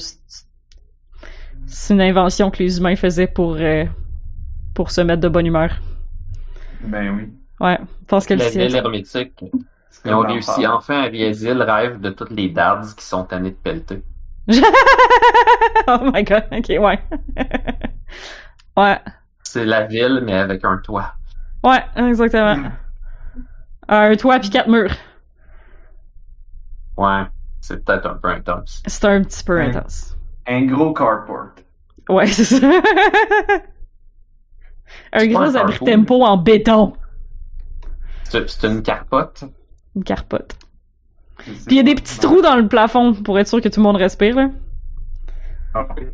S2: c'est une invention que les humains faisaient pour se mettre de bonne humeur.
S1: Ben oui.
S2: Ouais, je pense que le ciel...
S3: La ville hermétique, ils ont réussi enfin à réaliser le rêve de toutes les dads qui sont tannés de pelleter.
S2: Oh my god, ok, ouais. Ouais.
S3: C'est la ville, mais avec un toit.
S2: Ouais, exactement. Un toit pis 4 murs.
S3: Ouais, c'est peut-être un peu intense.
S2: C'est un petit peu intense.
S1: Un gros carport.
S2: Ouais, c'est ça. Un gros abri tempo en béton.
S3: C'est une carpote?
S2: Une carpote. Puis il y a des petits trous dans le plafond pour être sûr que tout le monde respire, là.
S1: Ok.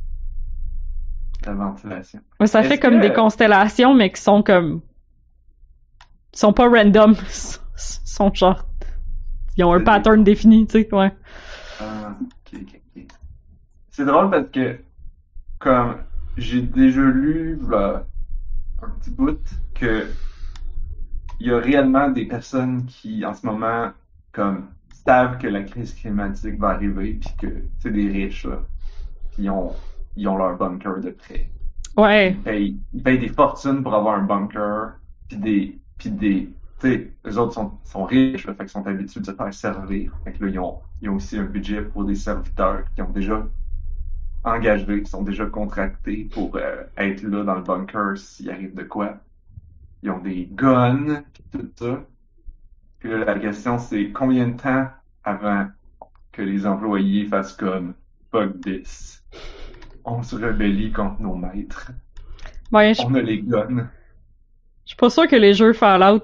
S1: La ventilation.
S2: Ouais, ça fait comme des constellations, mais qui sont comme... Ils sont pas random. Ils sont genre... Ils ont un pattern défini, tu sais, ouais.
S1: Ok. C'est drôle parce que, comme, j'ai déjà lu, là, un petit bout, que il y a réellement des personnes qui, en ce moment, comme, savent que la crise climatique va arriver, puis que, c'est des riches, là. puis ils ont leur bunker de près.
S2: Ouais.
S1: Ils payent des fortunes pour avoir un bunker, puis tu sais, eux autres sont riches, là, fait qu'ils sont habitués de se faire servir. Fait que là, ils ont aussi un budget pour des serviteurs qui ont déjà engagés, qui sont déjà contractés pour être là dans le bunker s'il arrive de quoi. Ils ont des guns, pis tout ça. Puis là, la question, c'est combien de temps avant que les employés fassent comme « fuck this ». On se rebellie contre nos maîtres.
S2: Ouais,
S1: On a les guns.
S2: je suis pas sûr que les jeux Fallout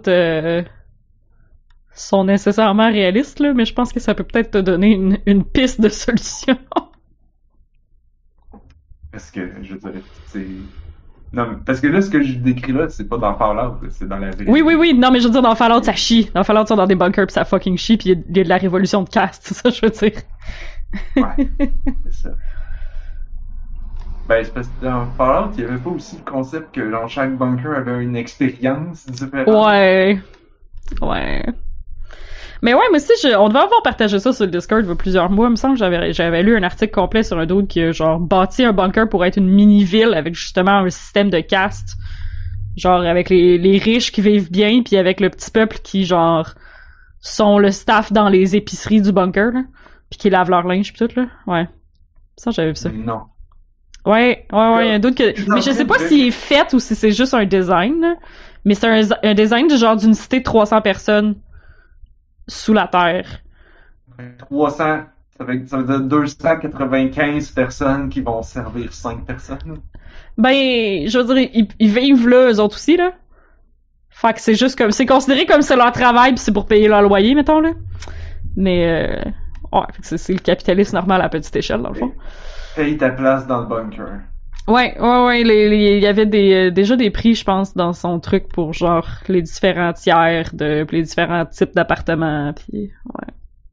S2: sont nécessairement réalistes, là, mais je pense que ça peut peut-être te donner une piste de solution.
S1: Parce que, je dirais, c'est... Non, parce que là, ce que je décris là, c'est pas dans Fallout, c'est dans la vraie vie.
S2: Oui, non, mais je veux dire, dans Fallout, ça chie. Dans Fallout, ils sont dans des bunkers pis ça fucking chie pis il y a de la révolution de caste, c'est ça que je veux dire.
S1: Ouais, c'est ça. Ben, c'est parce que dans Fallout, il y avait pas aussi le concept que genre, chaque bunker avait une expérience différente.
S2: Ouais. Mais ouais, mais aussi, on devait avoir partagé ça sur le Discord il y a plusieurs mois. Il me semble que j'avais lu un article complet sur un dude qui a genre bâti un bunker pour être une mini-ville avec justement un système de caste. Genre avec les riches qui vivent bien puis avec le petit peuple qui genre sont le staff dans les épiceries du bunker, là, puis qui lavent leur linge pis tout, là. Ouais. Ça, j'avais vu ça.
S1: Mais non.
S2: Ouais, il y a un doute que... Mais je sais pas s'il est fait ou si c'est juste un design, là. Mais c'est un design du genre d'une cité de 300 personnes sous la terre.
S1: 300, ça veut dire 295 personnes qui vont servir 5 personnes.
S2: Ben, je veux dire, ils vivent là, eux autres aussi, là. Fait que c'est juste comme... C'est considéré comme c'est leur travail pis c'est pour payer leur loyer, mettons, là. Mais, ouais, c'est le capitalisme normal à petite échelle, dans le fond.
S1: Paye ta place dans le bunker.
S2: Ouais, il y avait déjà des prix, je pense, dans son truc pour genre les différents tiers les différents types d'appartements, puis ouais.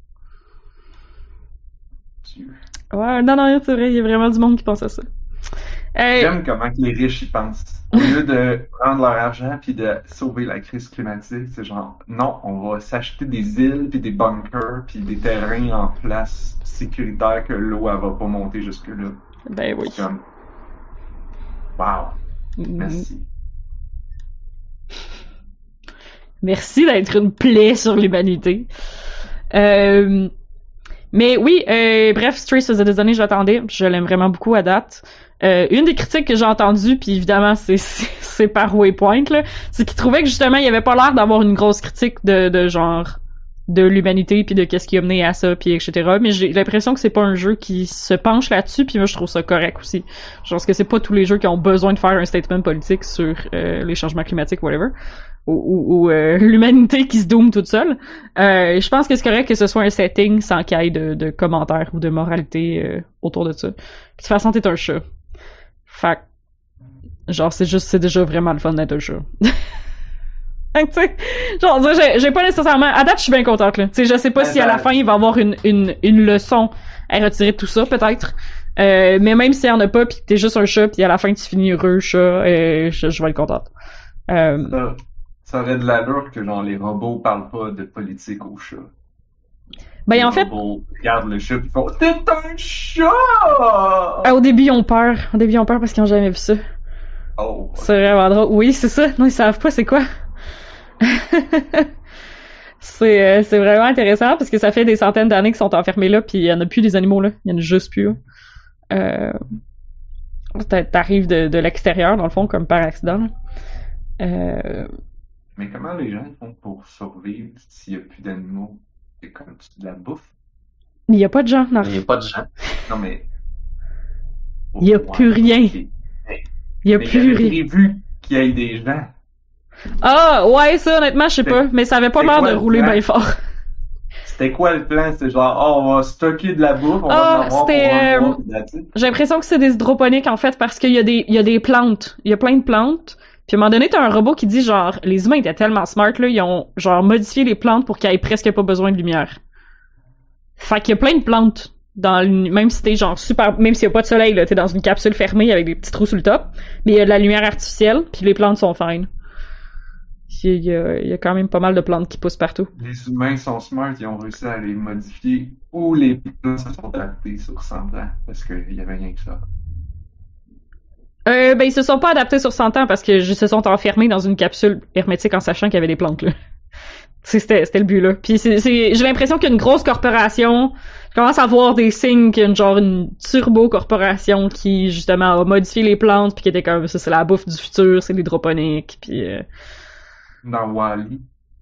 S1: Dieu.
S2: Ouais, non, c'est vrai, il y a vraiment du monde qui pense à ça.
S1: J'aime comment que les riches y pensent. Au lieu de prendre leur argent puis de sauver la crise climatique, c'est genre, non, on va s'acheter des îles puis des bunkers puis des terrains en place sécuritaires que l'eau, elle va pas monter jusque-là.
S2: Ben oui.
S1: C'est comme, wow. Merci.
S2: Merci d'être une plaie sur l'humanité. Mais oui, bref, Stray, ça faisait des années que j'attendais. Je l'aime vraiment beaucoup à date. Une des critiques que j'ai entendues, puis évidemment c'est par Waypoint, là, c'est qu'ils trouvaient que justement il y avait pas l'air d'avoir une grosse critique de genre de l'humanité puis de qu'est-ce qui a mené à ça puis etc. Mais j'ai l'impression que c'est pas un jeu qui se penche là-dessus, puis moi je trouve ça correct aussi. Je pense que c'est pas tous les jeux qui ont besoin de faire un statement politique sur les changements climatiques, whatever. Ou l'humanité qui se doom toute seule. Je pense que c'est correct que ce soit un setting sans qu'il y ait de commentaires ou de moralité autour de ça. De toute façon, t'es un chat. Fait genre, c'est déjà vraiment le fun d'être un chat. Tu sais, genre, j'ai pas nécessairement... À date, je suis bien contente, là. Tu sais, je sais pas si à la fin, il va y avoir une leçon à retirer de tout ça, peut-être. Mais même s'il y en a pas, pis que t'es juste un chat, pis à la fin, tu finis heureux, chat, je vais être contente.
S1: Ça aurait de l'allure que genre les robots parlent pas de politique aux chats.
S2: Ben
S1: les
S2: en fait,
S1: robots regardent le chat et font « T'es un chat! »
S2: Au début ils ont peur parce qu'ils ont jamais vu ça.
S1: Oh.
S2: C'est vraiment drôle. Oui, c'est ça. Non, ils savent pas c'est quoi. c'est vraiment intéressant parce que ça fait des centaines d'années qu'ils sont enfermés là, puis il y en a plus des animaux là. Il y en a juste plus. T'arrives de l'extérieur dans le fond comme par accident.
S1: Mais comment les gens font pour survivre s'il y a plus d'animaux? C'est comme de la bouffe?
S2: Il y a pas de gens. Non.
S3: Il y a pas de gens.
S1: Non mais...
S2: Il y a plus rien. Il y a plus rien.
S1: Mais prévu qu'il y ait des gens.
S2: Ah, ouais, ça, honnêtement, je sais pas. Mais ça avait pas l'air de rouler bien fort.
S1: C'était quoi le plan? C'était genre, oh, on va stocker de la bouffe, on va en avoir pour un mois.
S2: J'ai l'impression que c'est des hydroponiques, en fait, parce qu'il y a des plantes. Il y a plein de plantes. Puis à un moment donné, t'as un robot qui dit genre, les humains étaient tellement smart, là, ils ont genre modifié les plantes pour qu'ils aient presque pas besoin de lumière. Fait qu'il y a plein de plantes. Même si t'es genre même s'il y a pas de soleil, là, t'es dans une capsule fermée avec des petits trous sur le top, mais il y a de la lumière artificielle, puis les plantes sont fines. il y a quand même pas mal de plantes qui poussent partout.
S1: Les humains sont smart, ils ont réussi à les modifier, ou les plantes se sont adaptées sur 100 ans, parce qu'il y avait rien que ça.
S2: Ben, ils se sont pas adaptés sur 100 ans parce que ils se sont enfermés dans une capsule hermétique en sachant qu'il y avait des plantes, là. C'était le but, là. Puis j'ai l'impression qu'une grosse corporation commence à voir des signes qu'il y a une turbo-corporation qui, justement, a modifié les plantes puis qui était comme, ça, c'est la bouffe du futur, c'est l'hydroponique, puis
S1: Dans Wall-E.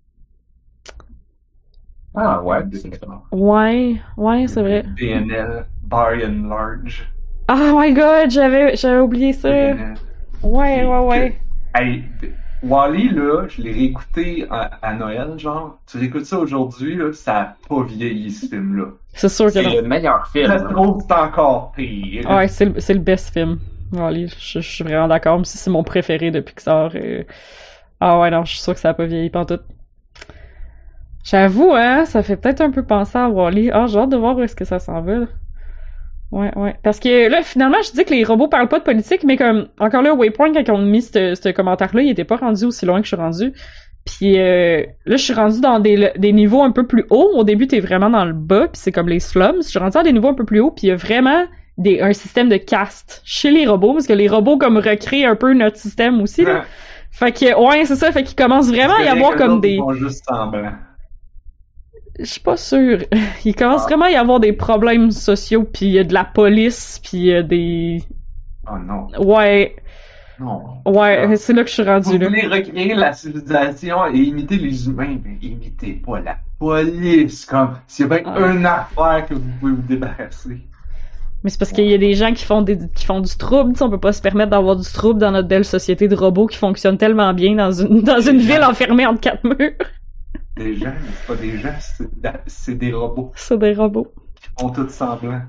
S3: Ah ouais,
S2: Ouais, c'est vrai.
S1: BNL, By and Large.
S2: Oh my god, j'avais oublié ça.
S1: BNL.
S2: Ouais.
S1: Hey, Wall-E, là, je l'ai réécouté à Noël, genre. Tu réécoutes ça aujourd'hui, là, ça a pas vieilli, ce film-là.
S2: C'est sûr que
S3: C'est
S2: non.
S3: le meilleur film.
S1: Je trouve que c'est encore pire.
S2: Ouais, c'est le best film. Wall-E, je suis vraiment d'accord, même si c'est mon préféré de Pixar. Ah ouais, non, je suis sûr que ça a pas vieilli pantoute. J'avoue, hein, ça fait peut-être un peu penser à Wall-E. Ah, j'ai hâte de voir où est-ce que ça s'en va, là. Ouais. Parce que là, finalement, je dis que les robots parlent pas de politique, mais comme, encore là, Waypoint, quand ils ont mis ce commentaire-là, il était pas rendu aussi loin que je suis rendu. Puis là, je suis rendu dans des niveaux un peu plus hauts. Au début, t'es vraiment dans le bas, puis c'est comme les slums. Je suis rendu dans des niveaux un peu plus hauts, puis il y a vraiment un système de caste chez les robots, parce que les robots, comme, recréent un peu notre système aussi, là. Fait que, ouais, c'est ça, fait qu'ils commencent vraiment à y avoir comme des...
S1: Ils font juste semblant.
S2: Je suis pas sûre. Il commence vraiment à y avoir des problèmes sociaux, puis il y a de la police, puis il y a des...
S1: Oh non.
S2: Ouais.
S1: Non.
S2: Ouais, c'est là que je suis rendu,
S1: Vous
S2: là.
S1: voulez recréer la civilisation et imiter les humains, mais imitez pas la police, comme, s'il y a bien une affaire que vous pouvez vous débarrasser.
S2: Mais c'est parce qu'il y a des gens qui font du trouble, t'sais, on peut pas se permettre d'avoir du trouble dans notre belle société de robots qui fonctionne tellement bien dans une ville enfermée entre 4 murs.
S1: Des gens, mais c'est pas des gens, c'est des robots.
S2: C'est des robots.
S1: Ils font tout semblant.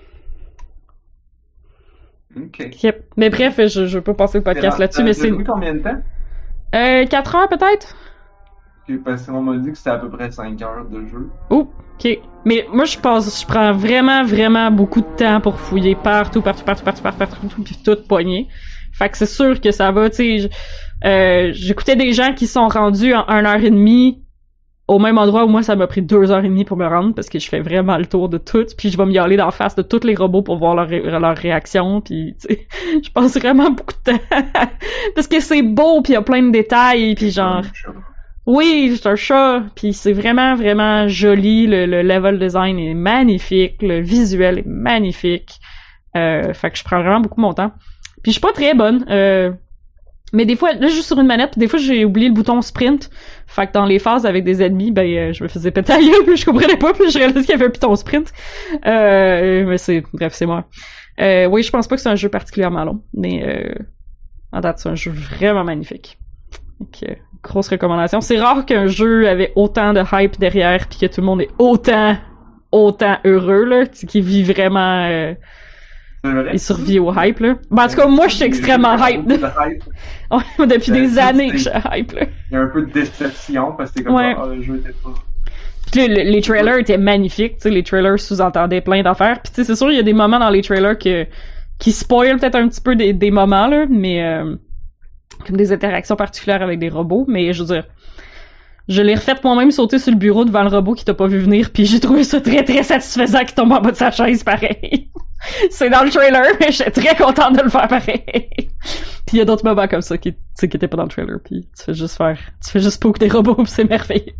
S1: Ok.
S2: Yep. Mais bref, je veux pas passer le podcast là-dessus, mais c'est...
S1: T'as vu combien de temps?
S2: 4 heures peut-être?
S1: Ok, parce qu'on m'a dit que c'était à peu près 5 heures de jeu.
S2: Oh, ok. Mais moi, je prends vraiment, vraiment beaucoup de temps pour fouiller partout, puis tout pogner. Fait que c'est sûr que ça va, tu sais. J'écoutais des gens qui sont rendus en 1h30 au même endroit où moi, ça m'a pris 2h30 pour me rendre, parce que je fais vraiment le tour de tout, puis je vais m'y aller d'en face de tous les robots pour voir leur réaction, puis tu sais, je passe vraiment beaucoup de temps. Parce que c'est beau, puis il y a plein de détails, puis genre... Oui, c'est un chat, puis c'est vraiment, vraiment joli, le level design est magnifique, le visuel est magnifique, fait que je prends vraiment beaucoup mon temps. Puis je suis pas très bonne, mais des fois, là, juste sur une manette, puis des fois, j'ai oublié le bouton sprint, fait que dans les phases avec des ennemis, ben, je me faisais péter la gueule, puis je comprenais pas, puis je réalisais qu'il y avait un bouton sprint, mais bref, c'est moi. Oui, je pense pas que c'est un jeu particulièrement long, mais en date, c'est un jeu vraiment magnifique. Donc, grosse recommandation. C'est rare qu'un jeu avait autant de hype derrière puis que tout le monde est autant heureux, là, qui vit vraiment... il survit au hype, là. Ben, en tout cas, moi, je suis extrêmement hype. Ouais, depuis des années que je suis hype, là.
S1: Il y a un peu de déception parce que c'est comme
S2: ouais.
S1: ça, le jeu était pas...
S2: Puis les trailers étaient magnifiques, tu sais, les trailers sous-entendaient plein d'affaires. Puis tu sais, c'est sûr, il y a des moments dans les trailers qui spoilent peut-être un petit peu des moments, là, mais... comme des interactions particulières avec des robots, mais je veux dire, je l'ai refait moi-même sauter sur le bureau devant le robot qui t'a pas vu venir, puis j'ai trouvé ça très très satisfaisant qu'il tombe en bas de sa chaise pareil. C'est dans le trailer, mais j'étais très contente de le faire pareil. Puis il y a d'autres moments comme ça qui étaient pas dans le trailer, puis tu fais juste poke des robots, puis c'est merveilleux.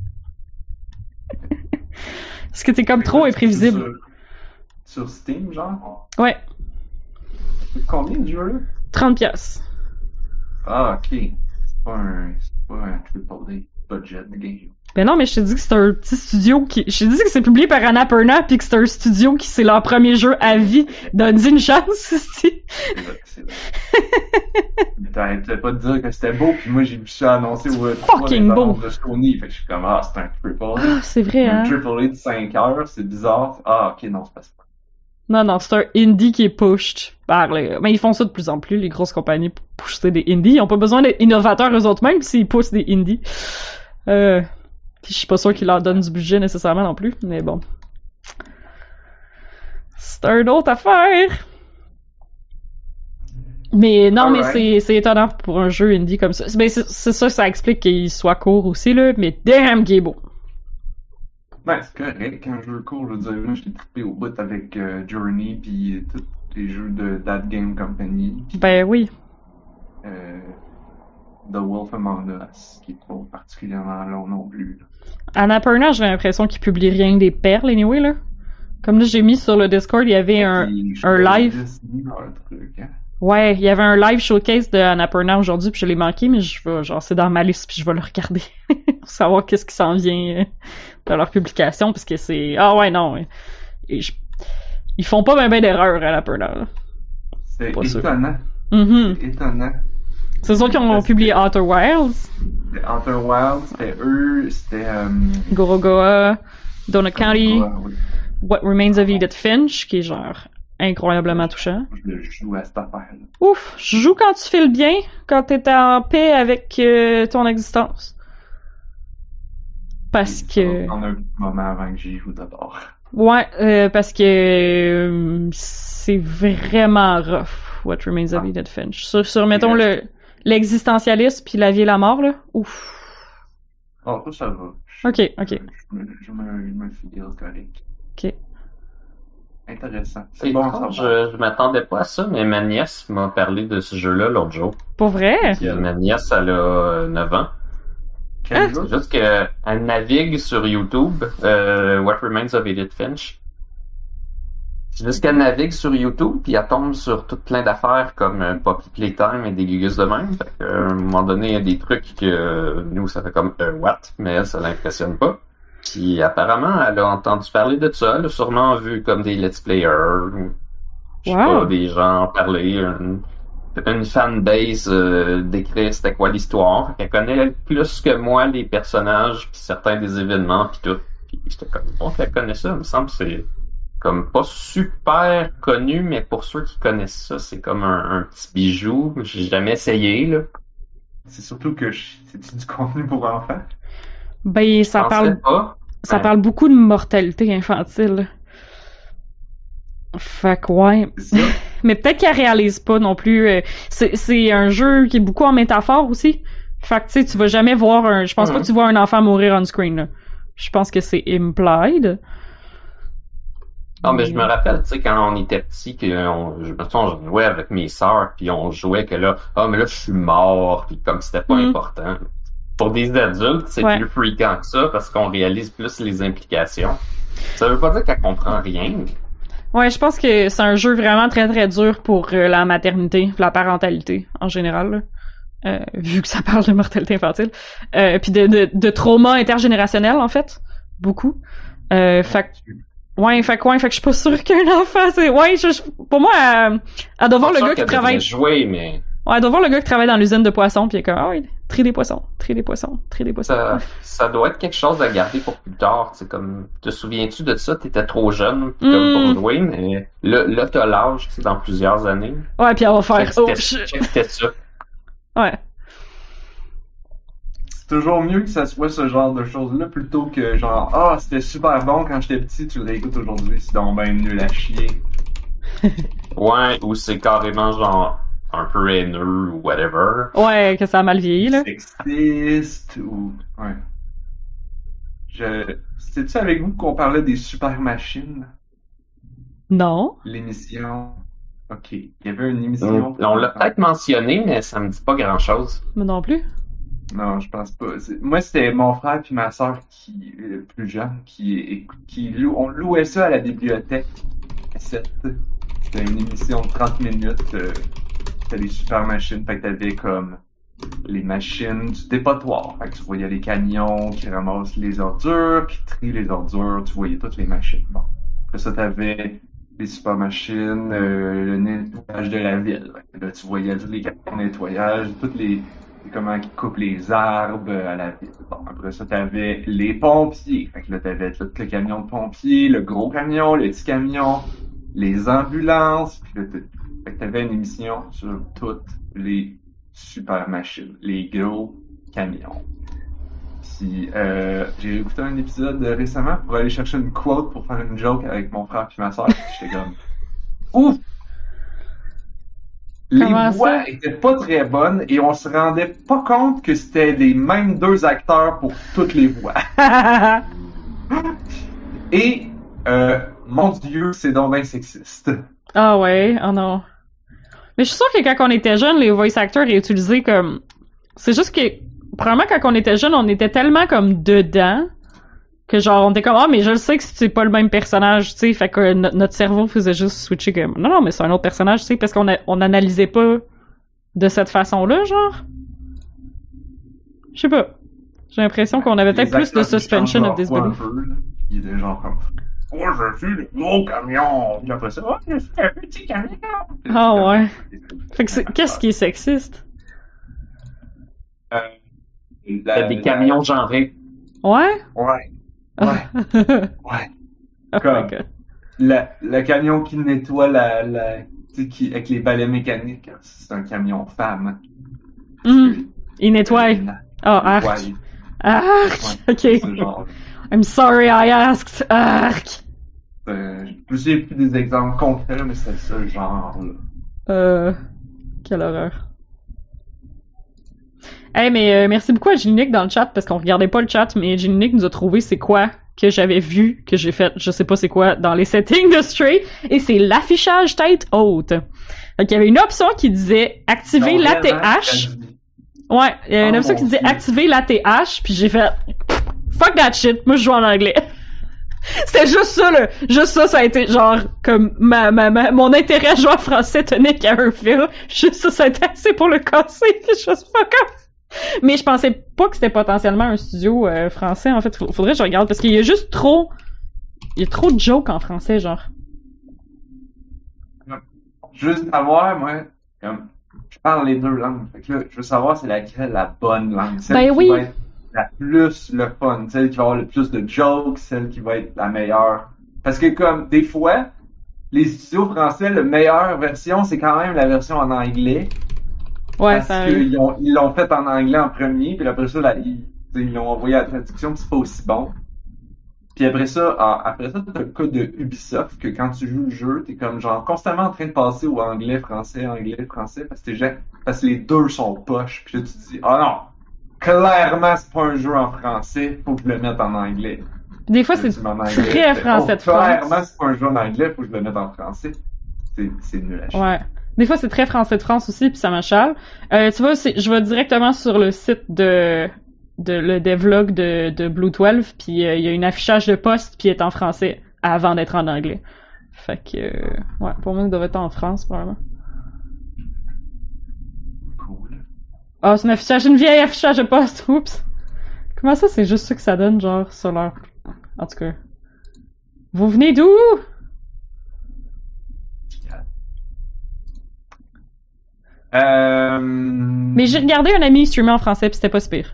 S2: Parce que t'es comme trop imprévisible.
S1: Sur Steam, genre?
S2: Ouais.
S1: Combien de jeux là?
S2: 30$.
S1: Ah, ok. C'est pas un triple budget de game.
S2: Ben non, mais je te dis que c'est un petit studio je te dis que c'est publié par Annapurna pis que c'est un studio qui c'est leur premier jeu à vie. Donne-y une chance, c'est
S1: vrai. T'arrêtais pas de dire que c'était beau, pis moi j'ai vu ça annoncé au
S2: fucking beau
S1: de Sony, fait que je suis comme, c'est un triple A.
S2: Ah, c'est vrai, hein.
S1: Un triple A de 5 heures, c'est bizarre. Ah, ok, non, c'est pas ça.
S2: Non, c'est un indie qui est pushed par mais ils font ça de plus en plus, les grosses compagnies, pour pousser des indies. Ils ont pas besoin d'être innovateurs eux autres mêmes s'ils poussent des indies. Puis je suis pas sûr qu'ils leur donnent du budget nécessairement non plus, mais bon. C'est une autre affaire. Mais non, mais
S1: Alright.
S2: c'est étonnant pour un jeu indie comme ça. Mais c'est ça, ça explique qu'il soit court aussi, là. Mais damn, qu'il est beau.
S1: Ben, c'est correct, un jeu court, je veux dire, moi, j'ai trippé au bout avec Journey, puis tous les jeux de That Game Company, puis
S2: Ben oui.
S1: euh, The Wolf Among Us, qui est pas particulièrement long non plus, là.
S2: Annapurna, j'ai l'impression qu'il publie rien que des perles, anyway, là. Comme là, j'ai mis sur le Discord, il y avait
S1: Puis, je
S2: un
S1: suis
S2: live.
S1: Disney dans le truc, hein.
S2: Ouais, il y avait un live showcase de Annapurna aujourd'hui, puis je l'ai manqué, mais je vais, genre, c'est dans ma liste, puis je vais le regarder pour savoir qu'est-ce qui s'en vient de leur publication, parce que c'est... Ah ouais, non. Ils font pas ben d'erreurs, Annapurna, là.
S1: C'est
S2: Pas sûr.
S1: étonnant,
S2: Mhm.
S1: étonnant.
S2: C'est sûr qu'ils ont
S1: Parce
S2: publié
S1: que
S2: Outer Wilds,
S1: c'était Outer Wilds, c'était eux, c'était
S2: Gorogoa, Donut County,
S1: oui.
S2: What Remains of Edith Finch, qui est genre incroyablement touchant.
S1: Je joue à cette affaire-là.
S2: Ouf, je joue quand tu files bien, quand t'es en paix avec ton existence. Parce
S1: Ça va
S2: que...
S1: prendre un petit moment avant que j'y joue d'abord.
S2: Ouais, parce que c'est vraiment rough, What Remains of Edith Finch. Sur mettons, l'existentialisme puis la vie et la mort, là. Ouf.
S1: Oh, ça va.
S2: Ok.
S1: Je me file correct.
S2: Ok.
S1: Intéressant. C'est
S3: C'est
S1: bon,
S3: étrange,
S1: ça va.
S3: je m'attendais pas à ça, mais ma nièce m'a parlé de ce jeu-là l'autre jour.
S2: Pour vrai?
S3: Puis, ma nièce, elle a 9 ans.
S1: Quel jeu?
S3: C'est juste qu'elle navigue sur YouTube, What Remains of Edith Finch. C'est juste qu'elle navigue sur YouTube, puis elle tombe sur tout plein d'affaires comme Poppy Playtime et des gugus de même. Fait que, à un moment donné, il y a des trucs que nous, ça fait comme what, mais elle, ça l'impressionne pas. Puis apparemment, elle a entendu parler de ça, elle a sûrement vu comme des let's players, ou, je sais
S2: Wow.
S3: pas, des gens en parler, une fanbase décrire c'était quoi l'histoire. Fait qu'elle connaît plus que moi les personnages, puis certains des événements, puis tout. Puis j'étais comme, bon, qu'elle connaît ça, il me semble que c'est comme pas super connu, mais pour ceux qui connaissent ça, c'est comme un petit bijou. J'ai jamais essayé, là.
S1: C'est surtout que c'est du contenu pour enfants.
S2: Ben,
S3: Je pensais pas.
S2: ça
S3: Ouais.
S2: parle beaucoup de mortalité infantile. Fait que ouais.
S1: C'est ça.
S2: Mais peut-être qu'elle réalise pas non plus. C'est un jeu qui est beaucoup en métaphore aussi. Fait que tu sais, tu vas jamais voir un... Je pense pas que tu vois un enfant mourir on screen, là. Je pense que c'est implied.
S3: Non, mais je me rappelle, tu sais, quand on était petit, je jouais avec mes sœurs, puis on jouait que là, mais là, je suis mort, puis comme c'était pas important. Pour des adultes, c'est plus fréquent que ça, parce qu'on réalise plus les implications. Ça veut pas dire qu'elle comprend rien.
S2: Ouais, je pense que c'est un jeu vraiment très très dur pour la maternité, la parentalité en général, là. Vu que ça parle de mortalité infantile, puis de trauma intergénérationnel en fait, beaucoup. Fait que je suis pas sûre qu'un enfant, c'est pour moi, elle doit voir le gars qui travaille.
S3: Jouer, mais
S2: Ouais, elle doit voir le gars qui travaille dans l'usine de poissons, puis il est comme, ah oui, trie des poissons.
S3: ça doit être quelque chose à garder pour plus tard. C'est comme, te souviens-tu de ça? T'étais trop jeune comme pour jouer, mais là t'as l'âge, tu sais, dans plusieurs années.
S2: Ouais, puis elle va faire,
S3: C'était ça.
S2: Ouais.
S1: C'est toujours mieux que ça soit ce genre de choses-là plutôt que genre, c'était super bon quand j'étais petit, tu le réécoutes aujourd'hui, c'est donc ben nul à chier.
S3: Ouais, ou c'est carrément genre un peu haineux ou whatever.
S2: Ouais, que ça a mal vieilli, là.
S1: Sexiste ou... Ouais. C'était-tu avec vous qu'on parlait des super machines?
S2: Non.
S1: L'émission... Ok. Il y avait une émission...
S3: On l'a peut-être mentionné, mais ça me dit pas grand-chose.
S2: Mais non plus.
S1: Non, je pense pas. Moi, c'était mon frère puis ma sœur le plus jeune, on louait ça à la bibliothèque. C'était une émission de 30 minutes. C'était les super machines. Fait que t'avais comme les machines du dépotoir. Fait que tu voyais les camions qui ramassent les ordures, qui trient les ordures. Tu voyais toutes les machines. Bon. Après ça, t'avais les super machines, le nettoyage de la ville. Là, tu voyais tous les camions de nettoyage, comment ils coupent les arbres à la ville. Bon, après ça, t'avais les pompiers. Fait que là, t'avais tout le camion de pompiers, le gros camion, le petit camion, les ambulances. Puis là, fait que t'avais une émission sur toutes les super machines, les gros camions. Puis j'ai écouté un épisode récemment pour aller chercher une quote pour faire une joke avec mon frère puis ma soeur. J'étais comme ouf! Les
S2: Comment
S1: voix
S2: ça?
S1: étaient pas très bonnes et on se rendait pas compte que c'était les mêmes 2 acteurs pour toutes les voix. Et, mon Dieu, c'est donc bien sexiste.
S2: Ah ouais, oh non. Mais je suis sûre que quand on était jeune, les voice actors étaient utilisés comme... C'est juste que, probablement quand on était jeune, on était tellement comme dedans que genre, on était comme, ah, mais je le sais que c'est pas le même personnage, tu sais, fait que notre cerveau faisait juste switcher comme, non, non, mais c'est un autre personnage, tu sais, parce on analysait pas de cette façon-là, genre. Je sais pas. J'ai l'impression qu'on avait peut-être
S1: Les
S2: plus de
S1: acteurs, ils
S2: suspension
S1: changent
S2: of
S1: leur voix un
S2: disbelief.
S1: peu, là. Il est genre comme, moi, je suis le gros camion. Puis après ça, oh, je suis un petit camion.
S2: Ah ouais. Fait que qu'est-ce qui est sexiste?
S3: Il y a des camions genrés.
S2: Ouais?
S1: Ouais.
S2: Oh
S1: Ouais.
S2: my
S1: Comme
S2: god.
S1: le camion qui nettoie tu sais, avec les balais mécaniques, c'est un camion femme.
S2: Il nettoie. Ah, arc.
S1: Ouais.
S2: Arc! Ok.
S1: C'est genre,
S2: I'm sorry I asked. Arc!
S1: je sais plus des exemples concrets, mais c'est ça le genre, là.
S2: Quelle horreur. Hey, mais merci beaucoup à Gilnick dans le chat, parce qu'on regardait pas le chat, mais Gilnick nous a trouvé c'est quoi que j'avais vu, que j'ai fait, je sais pas c'est quoi, dans les settings de Stray, et c'est l'affichage tête haute. Donc, il y avait une option qui disait activer
S1: Non,
S2: l'ATH.
S1: réellement,
S2: Ouais, il y a une
S1: Oh,
S2: option qui
S1: mon
S2: disait
S1: Dieu.
S2: activer l'ATH, puis j'ai fait fuck that shit, moi je joue en anglais. C'était juste ça, là. Juste ça, ça a été genre comme mon intérêt à jouer en français tenait qu'à un fil. Juste ça a été assez pour le casser. Juste fuck off. Mais je pensais pas que c'était potentiellement un studio français. En fait, faudrait que je regarde parce qu'il y a juste trop, il y a trop de jokes en français, genre.
S1: Juste savoir, moi, comme, je parle les 2 langues. Fait que là, je veux savoir c'est laquelle la bonne langue. Celle
S2: Ben
S1: qui
S2: oui.
S1: va être la plus le fun, celle qui va avoir le plus de jokes, celle qui va être la meilleure. Parce que comme, des fois, les studios français, la meilleure version, c'est quand même la version en anglais.
S2: Ouais,
S1: Parce
S2: ça
S1: qu'ils l'ont fait en anglais en premier, puis après ça, ils l'ont envoyé à la traduction, puis c'est pas aussi bon. Puis après ça, t'as le cas de Ubisoft, que quand tu joues le jeu, t'es comme genre constamment en train de passer au anglais, français, parce que les 2 sont poches. Puis là, tu te dis, ah non, clairement, c'est pas un jeu en français, faut que je le mette en anglais.
S2: Des fois, c'est
S1: Tu mets en anglais,
S2: très français de France.
S1: clairement, c'est pas un jeu en anglais, faut que je le mette en français. C'est nul à chier.
S2: Ouais. Des fois, c'est très français de France aussi, puis ça m'achale. Tu vois, je vais directement sur le site le devlog de Blue 12, puis il y a une affichage de poste, puis il est en français avant d'être en anglais. Fait que, ouais, pour moi, il devrait être en France, probablement.
S1: Cool.
S2: Ah, c'est une vieille affichage de poste, oups! Comment ça, c'est juste ça que ça donne, genre, sur leur... En tout cas. Vous venez d'où? Mais j'ai regardé un ami streamer en français, puis c'était pas si pire.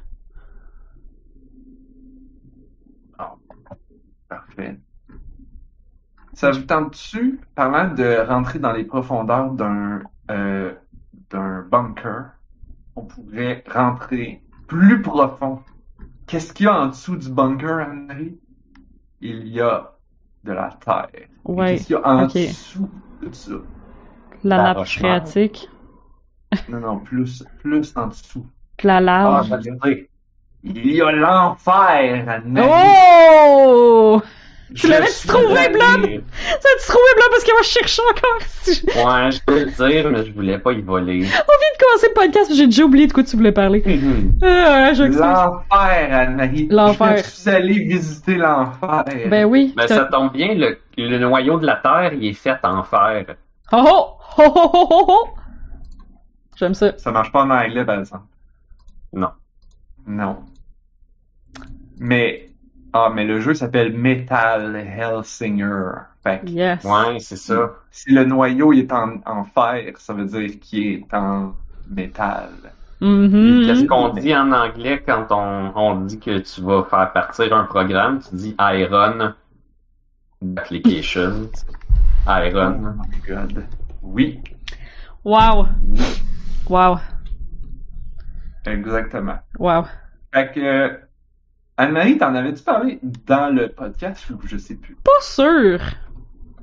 S1: Parfait. Ça vous tente-tu, parlant de rentrer dans les profondeurs d'un bunker, on pourrait rentrer plus profond. Qu'est-ce qu'il y a en dessous du bunker, Anne-Marie? Il y a de la terre.
S2: Ouais.
S1: Qu'est-ce qu'il y a en
S2: ok.
S1: dessous de ça?
S2: La
S3: La
S2: nappe
S3: roche-mère.
S2: phréatique.
S1: Non, plus en dessous.
S2: La lave.
S1: je vais te dire. Il y a l'enfer, Anne-Marie.
S2: Oh! Tu l'avais-tu
S1: suis
S2: trouvé,
S1: allé-
S2: Blob? Ça tu trouvé, Blob, parce que moi, je cherche encore.
S3: Ouais, je peux le dire, mais je voulais pas y voler.
S2: On vient de commencer le podcast, j'ai déjà oublié de quoi tu voulais parler. Je m'excuse.
S1: L'enfer, Anne-Marie.
S2: L'enfer.
S1: Je suis allé visiter l'enfer.
S2: Ben oui.
S3: Mais ça tombe bien, le noyau de la Terre, il est fait en fer.
S2: Oh oh! Oh oh oh oh oh! J'aime ça.
S1: Ça marche pas en anglais, par exemple.
S3: Non.
S1: Non. Mais le jeu s'appelle Metal Hellsinger. Fait que
S2: Yes.
S3: Ouais, c'est ça.
S1: si le noyau il est en fer, ça veut dire qu'il est en métal.
S2: Mhm.
S3: Qu'est-ce qu'on dit en anglais quand on dit que tu vas faire partir un programme? Tu dis Iron Application.
S1: Oh
S3: Iron.
S1: my god. Oui,
S2: Wow. Wow.
S1: exactement.
S2: Wow.
S1: Fait que Anne-Marie, t'en avais-tu parlé dans le podcast ou je sais plus?
S2: Pas sûr.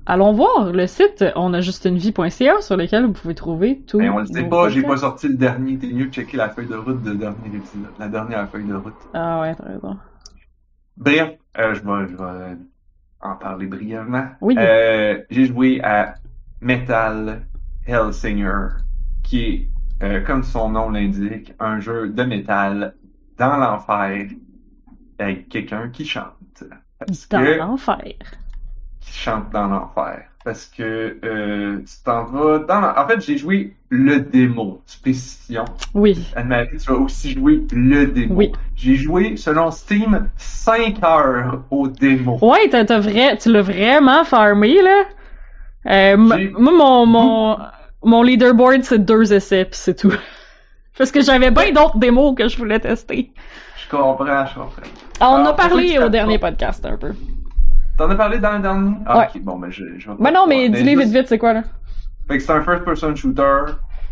S2: allons voir le site onajustunevie.ca sur lequel vous pouvez trouver tout.
S1: Mais on le sait pas, j'ai pas sorti le dernier. T'es mieux de checker la feuille de route de dernier épisode. La dernière feuille de route.
S2: Ah ouais, t'as raison.
S1: Bref, je vais en parler brièvement.
S2: Oui.
S1: J'ai joué à Metal Hellsinger, qui est, comme son nom l'indique, un jeu de métal dans l'enfer avec quelqu'un qui chante.
S2: Dans l'enfer.
S1: Qui chante dans l'enfer. Parce que tu t'en vas dans En fait, j'ai joué le démo, spécification.
S2: Oui.
S1: Anne-Marie, tu vas aussi jouer le démo.
S2: Oui.
S1: J'ai joué, selon Steam, 5 heures au démo.
S2: Ouais, tu l'as vraiment farmé, là. Moi, mon leaderboard, c'est 2 essais, pis c'est tout. Parce que j'avais bien d'autres démos que je voulais tester.
S1: Je comprends.
S2: On en a
S1: Alors,
S2: parlé au dernier podcast, un peu.
S1: T'en as parlé dans le dernier? Ah,
S2: Ouais.
S1: ok, bon, ben, je vais pas.
S2: Ben non, mais dis-les
S1: juste-
S2: vite, c'est quoi, là?
S1: Fait que c'est un first-person shooter,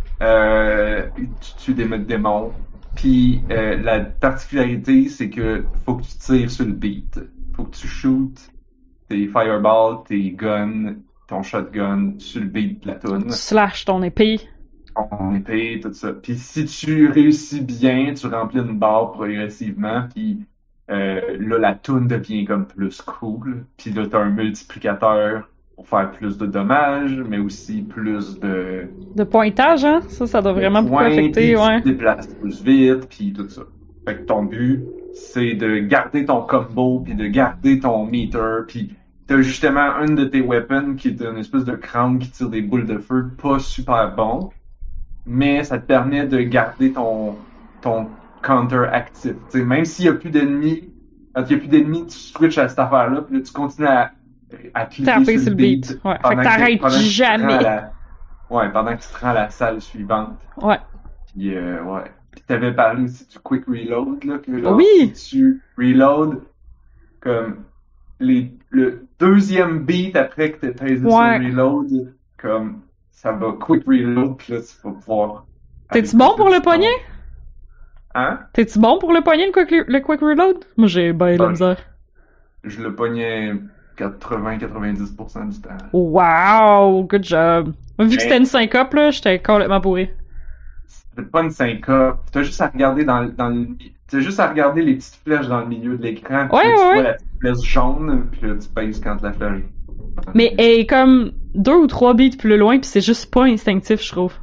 S1: tu tues des démons, puis la particularité, c'est que faut que tu tires sur le beat. Faut que tu shootes tes fireballs, tes guns, ton shotgun sur le beat de la toune.
S2: Tu slashes ton épée.
S1: Ton épée, tout ça. Puis si tu réussis bien, tu remplis une barre progressivement, puis là, la toune devient comme plus cool. Puis là, t'as un multiplicateur pour faire plus de dommages, mais aussi plus de
S2: De pointage, hein? Ça doit vraiment beaucoup
S1: points,
S2: affecter,
S1: puis
S2: ouais.
S1: tu te déplaces plus vite, puis tout ça. Fait que ton but, c'est de garder ton combo, puis de garder ton meter, puis t'as justement une de tes weapons qui est une espèce de crâne qui tire des boules de feu, pas super bon, mais ça te permet de garder ton counter actif. T'sais, même s'il y a plus d'ennemis, quand il y a plus d'ennemis, tu switches à cette affaire-là, puis là, tu continues à cliquer
S2: Taper sur le beat. Ouais. Fait que t'arrêtes jamais.
S1: Pendant que tu te rends à la salle suivante.
S2: Ouais.
S1: Puis, ouais. Puis t'avais parlé aussi du quick reload, là, que genre,
S2: Oui.
S1: si tu reload, comme, le deuxième beat après que t'as pesé sur
S2: Ouais.
S1: reload, comme, ça va quick reload, puis là, tu vas pouvoir...
S2: T'es-tu bon pour le poignet?
S1: Hein?
S2: T'es-tu bon pour le poignet, le quick reload? Moi, j'ai ben la
S1: Ouais.
S2: misère.
S1: Je le pognais 80-90% du temps.
S2: Wow! Good job. Vu que
S1: Mais-
S2: c'était une syncope, là, j'étais complètement bourré.
S1: C'est pas une syncope. T'as juste à regarder t'as juste à regarder les petites flèches dans le milieu de l'écran. Puis
S2: Ouais,
S1: là, tu
S2: ouais.
S1: vois la petite flèche jaune, puis là, tu pèses quand la flèche.
S2: Mais elle est comme 2 ou 3 beats plus loin, pis c'est juste pas instinctif, je trouve.